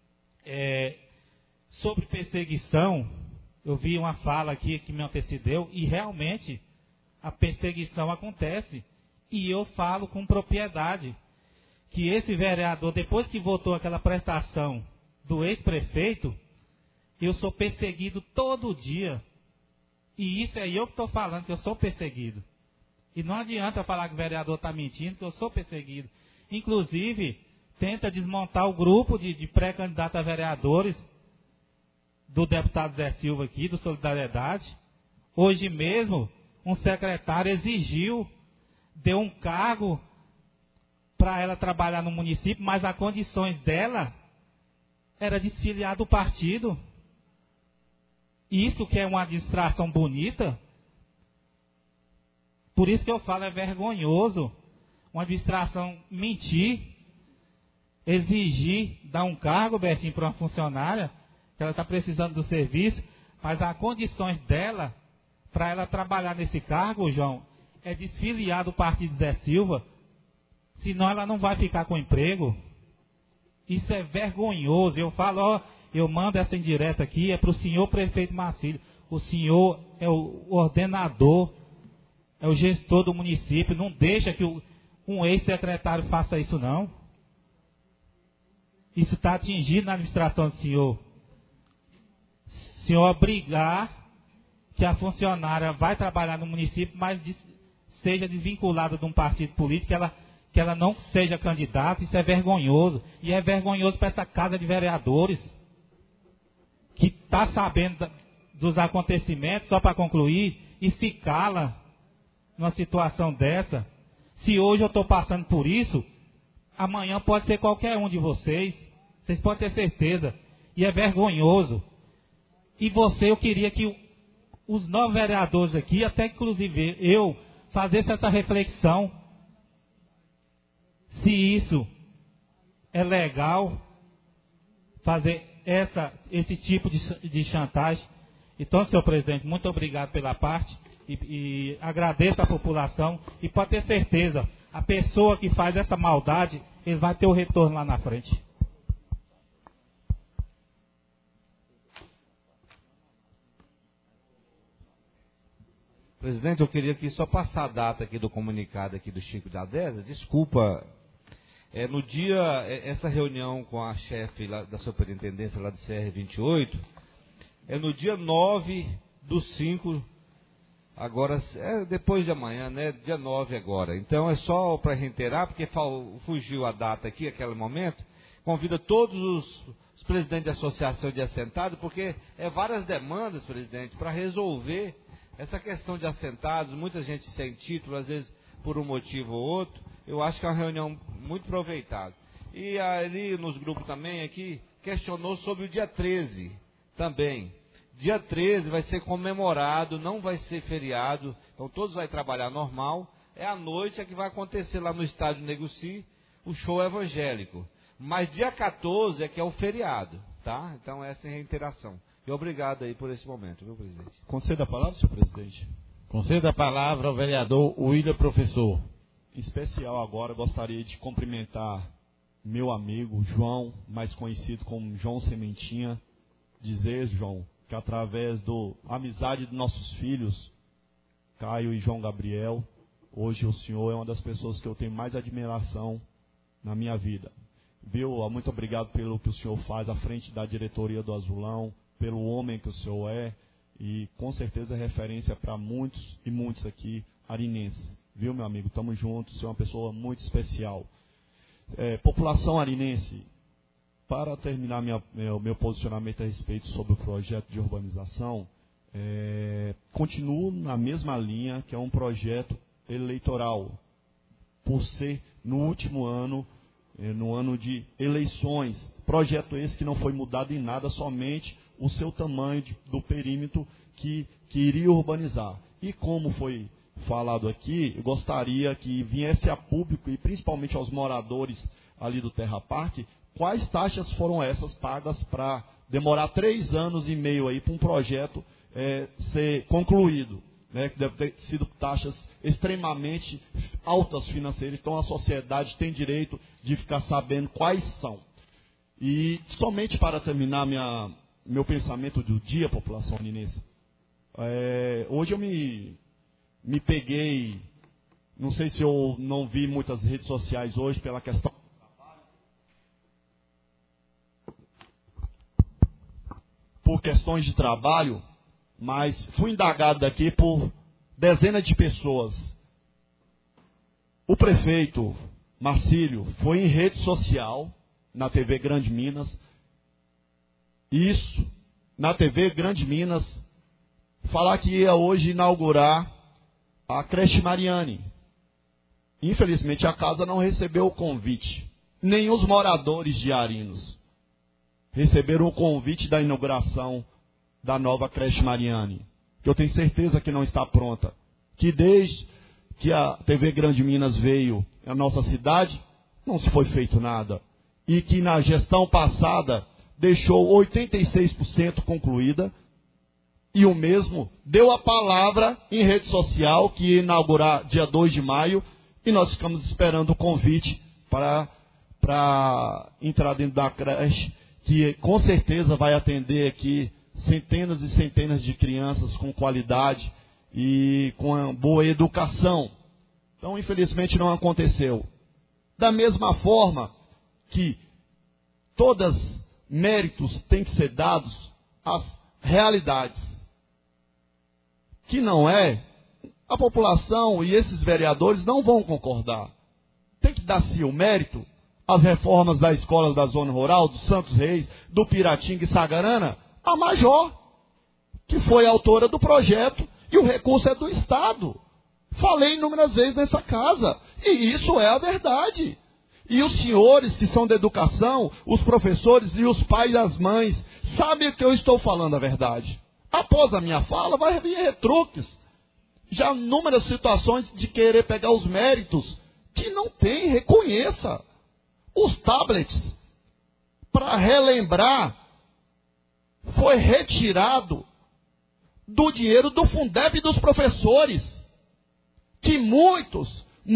sobre perseguição, eu vi uma fala aqui que me antecedeu, e realmente a perseguição acontece. E eu falo com propriedade que esse vereador, depois que votou aquela prestação do ex-prefeito, eu sou perseguido todo dia. E isso é eu que estou falando, que eu sou perseguido. E não adianta falar que o vereador está mentindo, que eu sou perseguido. Inclusive, tenta desmontar o grupo de pré-candidatos a vereadores do deputado Zé Silva aqui, do Solidariedade. Hoje mesmo, um secretário exigiu, deu um cargo para ela trabalhar no município, mas as condições dela era desfiliar do partido. Isso que é uma administração bonita. Por isso que eu falo, é vergonhoso uma administração mentir, exigir, dar um cargo, Betinho, para uma funcionária, que ela está precisando do serviço, mas as condições dela, para ela trabalhar nesse cargo, João, é desfiliar do partido Zé Silva, senão ela não vai ficar com emprego. Isso é vergonhoso. Eu falo, eu mando essa indireta aqui, é para o senhor prefeito Marcílio. O senhor é o ordenador, é o gestor do município. Não deixa que um ex-secretário faça isso, não. Isso está atingindo a administração do senhor. O senhor obrigar que a funcionária vai trabalhar no município, mas seja desvinculada de um partido político, que ela não seja candidata. Isso é vergonhoso. E é vergonhoso para essa casa de vereadores, que está sabendo dos acontecimentos, só para concluir, e se cala numa situação dessa. Se hoje eu estou passando por isso, amanhã pode ser qualquer um de vocês. Vocês podem ter certeza. E é vergonhoso. E eu queria que os 9 vereadores aqui, até inclusive eu, fazesse essa reflexão. Se isso é legal, fazer esse tipo de chantagem. Então, senhor presidente, muito obrigado pela parte e agradeço à população. E pode ter certeza, a pessoa que faz essa maldade, ele vai ter o retorno lá na frente. Presidente, eu queria aqui só passar a data aqui do comunicado aqui do Chico da Deza. Desculpa, no dia, essa reunião com a chefe da superintendência lá do CR28, é no dia 9/5, agora, depois de amanhã, né? Dia 9 agora. Então é só para reiterar, porque fugiu a data aqui, aquele momento. Convida todos os presidentes de associação de assentados, porque várias demandas, presidente, para resolver essa questão de assentados, muita gente sem título, às vezes por um motivo ou outro. Eu acho que é uma reunião muito aproveitada. E ali nos grupos também aqui, questionou sobre o dia 13 também. Dia 13 vai ser comemorado, não vai ser feriado, então todos vão trabalhar normal. É à noite que vai acontecer lá no estádio Neguci o show evangélico. Mas dia 14 é que é o feriado, tá? Então essa é a reiteração. E obrigado aí por esse momento, viu, presidente? Conceda a palavra, senhor presidente. Conceda a palavra ao vereador William Professor. Em especial agora gostaria de cumprimentar meu amigo João, mais conhecido como João Sementinha, dizer, João, que através da amizade de nossos filhos, Caio e João Gabriel, hoje o senhor é uma das pessoas que eu tenho mais admiração na minha vida. Viu? Muito obrigado pelo que o senhor faz à frente da diretoria do Azulão, pelo homem que o senhor é, e com certeza é referência para muitos e muitos aqui arinenses. Viu, meu amigo? Tamo juntos, o senhor é uma pessoa muito especial. População arinense, para terminar meu posicionamento a respeito sobre o projeto de urbanização, continuo na mesma linha, que é um projeto eleitoral, por ser no último ano, no ano de eleições. Projeto esse que não foi mudado em nada, somente o seu tamanho do perímetro que iria urbanizar. E como foi falado aqui, eu gostaria que viesse a público e principalmente aos moradores ali do Terra Park, quais taxas foram essas pagas para demorar 3 anos e meio aí para um projeto ser concluído, né? Que deve ter sido taxas extremamente altas financeiras, então a sociedade tem direito de ficar sabendo quais são. E somente para terminar meu pensamento do dia, população aninense, hoje eu me peguei, não sei se eu não vi muitas redes sociais hoje pela questão do trabalho, por questões de trabalho, mas fui indagado daqui por dezenas de pessoas. O prefeito Marcílio foi em rede social, na TV Grande Minas, isso, na TV Grande Minas, falar que ia hoje inaugurar a creche Mariane. Infelizmente a casa não recebeu o convite. Nem os moradores de Arinos receberam o convite da inauguração da nova creche Mariane, que eu tenho certeza que não está pronta. Que desde que a TV Grande Minas veio à nossa cidade, não se foi feito nada. E que na gestão passada deixou 86% concluída, e o mesmo deu a palavra em rede social que ia inaugurar dia 2 de maio, e nós ficamos esperando o convite para entrar dentro da creche, que com certeza vai atender aqui centenas e centenas de crianças com qualidade e com uma boa educação. Então, infelizmente, não aconteceu. Da mesma forma que todos méritos têm que ser dados às realidades, que não é, a população e esses vereadores não vão concordar. Tem que dar-se o mérito às reformas das escolas da zona rural, do Santos Reis, do Piratinga e Sagarana, a Major, que foi autora do projeto, e o recurso é do Estado. Falei inúmeras vezes nessa casa, e isso é a verdade. E os senhores que são da educação, os professores e os pais e as mães, sabem que eu estou falando a verdade. Após a minha fala, vai vir retruques. Já inúmeras situações de querer pegar os méritos que não tem, reconheça. Os tablets, para relembrar, foi retirado do dinheiro do Fundeb e dos professores. Que muitos,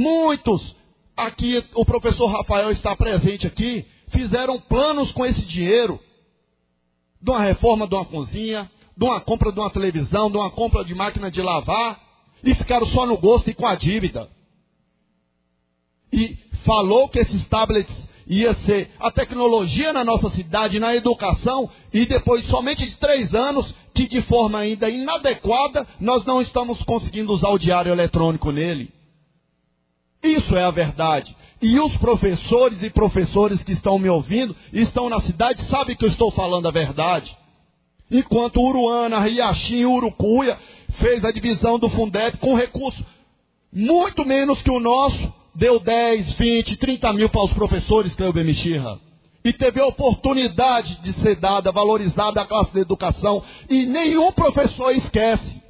aqui o professor Rafael está presente aqui, fizeram planos com esse dinheiro, de uma reforma de uma cozinha, de uma compra de uma televisão, de uma compra de máquina de lavar, e ficaram só no gosto e com a dívida. E falou que esses tablets ia ser a tecnologia na nossa cidade, na educação, e depois somente de 3 anos, que de forma ainda inadequada, nós não estamos conseguindo usar o diário eletrônico nele. Isso é a verdade. E os professores e professores que estão me ouvindo, estão na cidade, sabem que eu estou falando a verdade. Enquanto Uruana, Riachim e Urucuia fez a divisão do Fundeb com recurso muito menos que o nosso, deu 10, 20, 30 mil para os professores, Cleuber Mixirra. E teve a oportunidade de ser dada, valorizada a classe da educação. E nenhum professor esquece.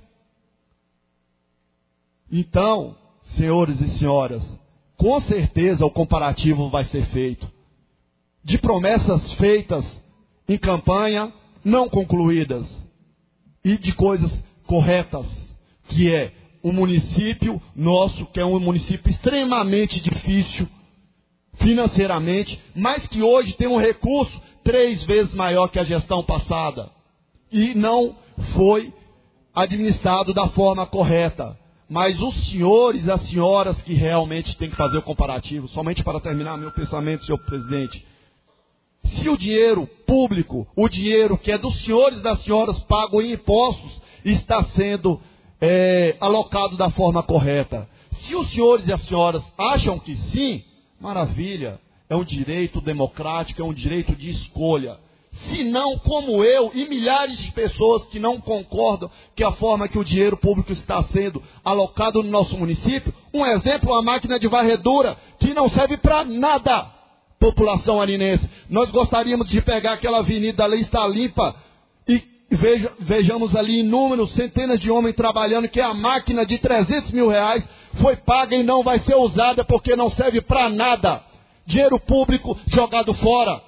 Então, senhores e senhoras, com certeza o comparativo vai ser feito. De promessas feitas em campanha, não concluídas. E de coisas corretas, que é um município nosso, que é um município extremamente difícil financeiramente, mas que hoje tem um recurso 3 vezes maior que a gestão passada. E não foi administrado da forma correta. Mas os senhores e as senhoras que realmente têm que fazer o comparativo, somente para terminar meu pensamento, senhor presidente. Se o dinheiro público, o dinheiro que é dos senhores e das senhoras pago em impostos, está sendo alocado da forma correta. Se os senhores e as senhoras acham que sim, maravilha, é um direito democrático, é um direito de escolha. Se não, como eu e milhares de pessoas que não concordam que a forma que o dinheiro público está sendo alocado no nosso município, um exemplo, a máquina de varredura, que não serve para nada, população arinense. Nós gostaríamos de pegar aquela avenida ali, está limpa, e vejamos ali inúmeros, centenas de homens trabalhando, que a máquina de 300 mil reais foi paga e não vai ser usada porque não serve para nada. Dinheiro público jogado fora.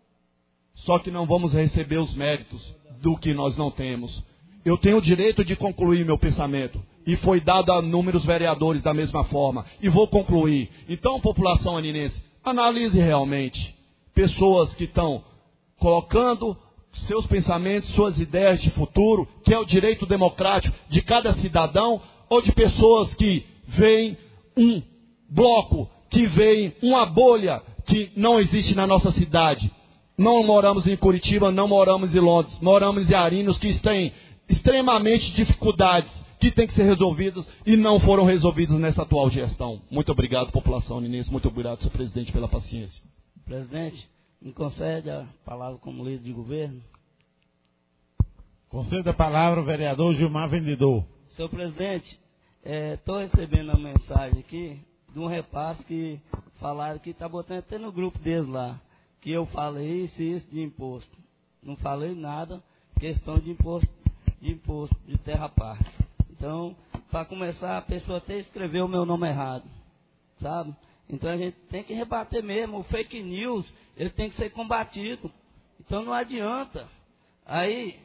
Só que não vamos receber os méritos do que nós não temos. Eu tenho o direito de concluir meu pensamento. E foi dado a inúmeros vereadores da mesma forma. E vou concluir. Então, população aninense, analise realmente. Pessoas que estão colocando seus pensamentos, suas ideias de futuro, que é o direito democrático de cada cidadão, ou de pessoas que veem um bloco, que veem uma bolha que não existe na nossa cidade. Não moramos em Curitiba, não moramos em Londres, moramos em Arinos, que têm extremamente dificuldades, que têm que ser resolvidas e não foram resolvidas nessa atual gestão. Muito obrigado, população aninense, muito obrigado, senhor presidente, pela paciência. Presidente, me concede a palavra como líder de governo? Conceda a palavra ao vereador Gilmar Vendedor. Senhor presidente, estou recebendo uma mensagem aqui de um repasse que falaram que está botando até no grupo deles lá, que eu falei isso de imposto. Não falei nada, questão de imposto de terra parte. Então, para começar, a pessoa até escreveu o meu nome errado, sabe? Então a gente tem que rebater mesmo. O fake news, ele tem que ser combatido. Então não adianta. Aí,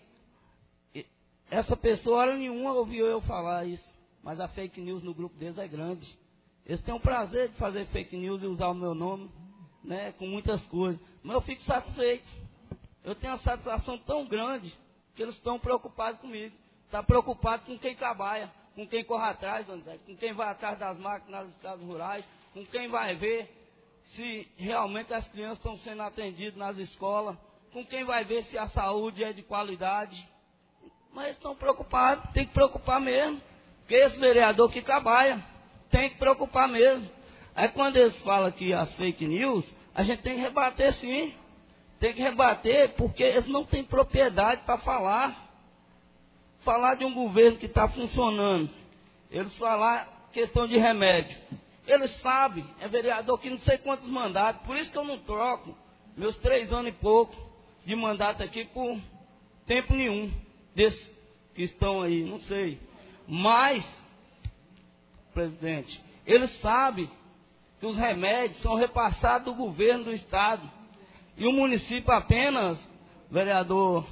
essa pessoa, hora nenhuma, ouviu eu falar isso. Mas a fake news no grupo deles é grande. Eles têm o prazer de fazer fake news e usar o meu nome, né, com muitas coisas. Mas eu fico satisfeito. Eu tenho uma satisfação tão grande que eles estão preocupados comigo. Está preocupado com quem trabalha, com quem corre atrás, com quem vai atrás das máquinas nas estradas rurais, com quem vai ver se realmente as crianças estão sendo atendidas nas escolas, com quem vai ver se a saúde é de qualidade. Mas eles estão preocupados, tem que preocupar mesmo. Porque esse vereador que trabalha, tem que preocupar mesmo. Aí quando eles falam que as fake news, a gente tem que rebater sim. Tem que rebater porque eles não têm propriedade para falar. Falar de um governo que está funcionando. Eles falar questão de remédio. Eles sabem, é vereador que não sei quantos mandatos, por isso que eu não troco meus 3 anos e pouco de mandato aqui por tempo nenhum, desses que estão aí, não sei. Mas, presidente, eles sabem que os remédios são repassados do governo do estado. E o município apenas, vereador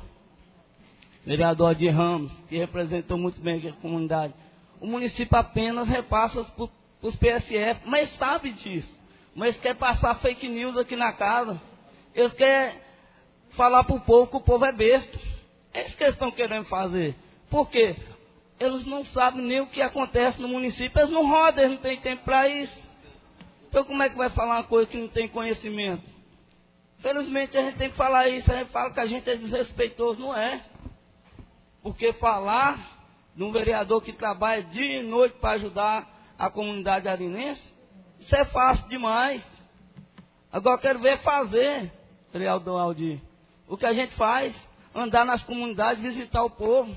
Adir Ramos, que representou muito bem aqui a comunidade, o município apenas repassa para os PSF, mas sabe disso. Mas quer passar fake news aqui na casa. Eles querem falar para o povo que o povo é besta. É isso que eles estão querendo fazer. Por quê? Eles não sabem nem o que acontece no município. Eles não rodam, eles não têm tempo para isso. Então como é que vai falar uma coisa que não tem conhecimento? Felizmente a gente tem que falar isso. A gente fala que a gente é desrespeitoso, não é? Porque falar de um vereador que trabalha dia e noite para ajudar a comunidade arinense, isso é fácil demais. Agora eu quero ver fazer, vereador Aldir, o que a gente faz, andar nas comunidades, visitar o povo.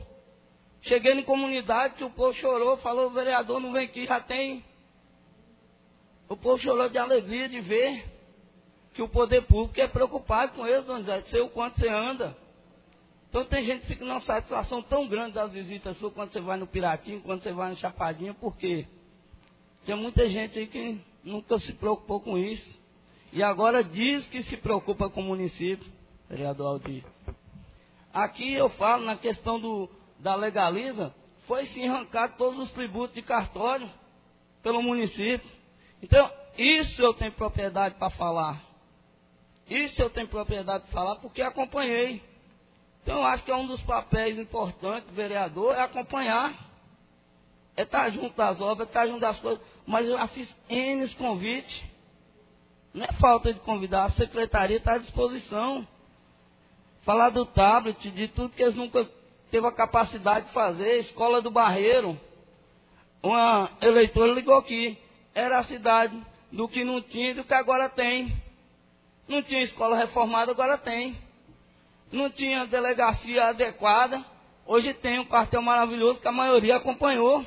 Cheguei em comunidade que o povo chorou, falou, vereador não vem aqui, já tem O povo chorou de alegria de ver que o poder público é preocupado com eles, dona Zé, sei o quanto você anda. Então tem gente que fica numa satisfação tão grande das visitas suas quando você vai no Piratinho, quando você vai no Chapadinha, por quê? Tem muita gente aí que nunca se preocupou com isso. E agora diz que se preocupa com o município, vereador Aldir. Aqui eu falo na questão da legaliza, foi sim arrancado todos os tributos de cartório pelo município. Então, isso eu tenho propriedade para falar. Isso eu tenho propriedade para falar porque acompanhei. Então, eu acho que é um dos papéis importantes do vereador, é acompanhar. É estar junto das obras, é estar junto das coisas. Mas eu já fiz N convites. Não é falta de convidar, a secretaria está à disposição. Falar do tablet, de tudo que eles nunca teve a capacidade de fazer. Escola do Barreiro. Uma eleitora ligou aqui. Era a cidade do que não tinha e do que agora tem. Não tinha escola reformada, agora tem. Não tinha delegacia adequada, hoje tem um quartel maravilhoso que a maioria acompanhou.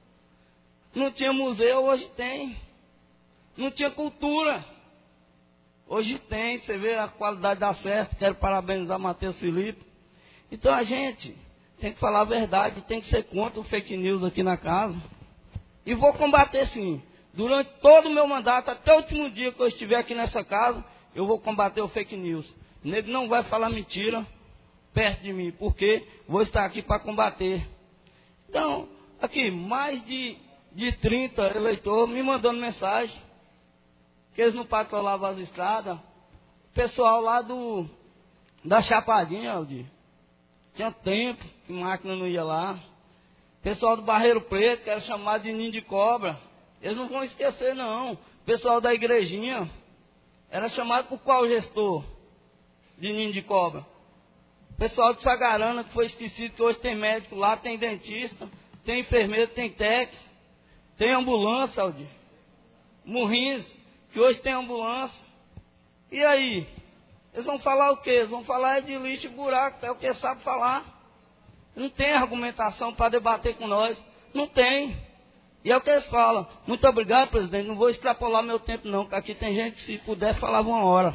Não tinha museu, hoje tem. Não tinha cultura, hoje tem. Você vê a qualidade da festa. Quero parabenizar Matheus Felipe. Então a gente tem que falar a verdade, tem que ser contra o fake news aqui na casa. E vou combater sim. Durante todo o meu mandato, até o último dia que eu estiver aqui nessa casa, eu vou combater o fake news. O nego não vai falar mentira perto de mim, porque vou estar aqui para combater. Então, aqui, mais de 30 eleitores me mandando mensagem, que eles não patrolavam as estradas. O pessoal lá da Chapadinha, Aldir, tinha tempo que máquina não ia lá. O pessoal do Barreiro Preto, que era chamado de ninho de cobra, eles não vão esquecer não. O pessoal da igrejinha, era chamado por qual gestor de ninho de cobra? O pessoal de Sagarana, que foi esquecido, que hoje tem médico lá, tem dentista, tem enfermeiro, tem técnico, tem ambulância, Aldir. Morrinhos, que hoje tem ambulância. E aí? Eles vão falar o quê? Eles vão falar de lixo e buraco, é o que sabe falar. Não tem argumentação para debater com nós. Não tem. E é o que eles falam. Muito obrigado, presidente. Não vou extrapolar meu tempo, não, porque aqui tem gente que, se pudesse, falava 1 hora.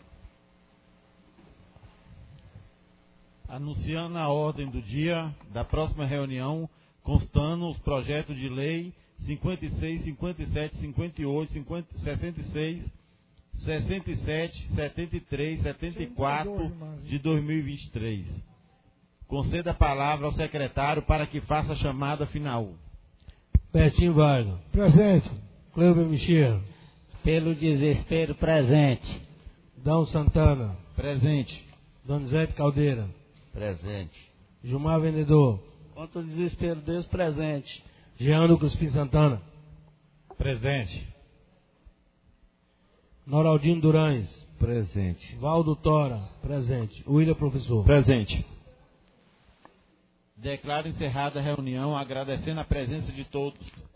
Anunciando a ordem do dia da próxima reunião, constando os projetos de lei 56, 57, 58, 50, 66, 67, 73, 74 de 2023. Conceda a palavra ao secretário para que faça a chamada final. Bertinho Vargas. Presente. Cleuber Michel. Pelo desespero, presente. Dão Santana. Presente. Donizete Caldeira. Presente. Gilmar Vendedor. Contra o desespero, Deus presente. Jean Lucas Pim Santana. Presente. Noraldino Durães. Presente. Valdo Tora. Presente. William Professor. Presente. Declaro encerrada a reunião, agradecendo a presença de todos.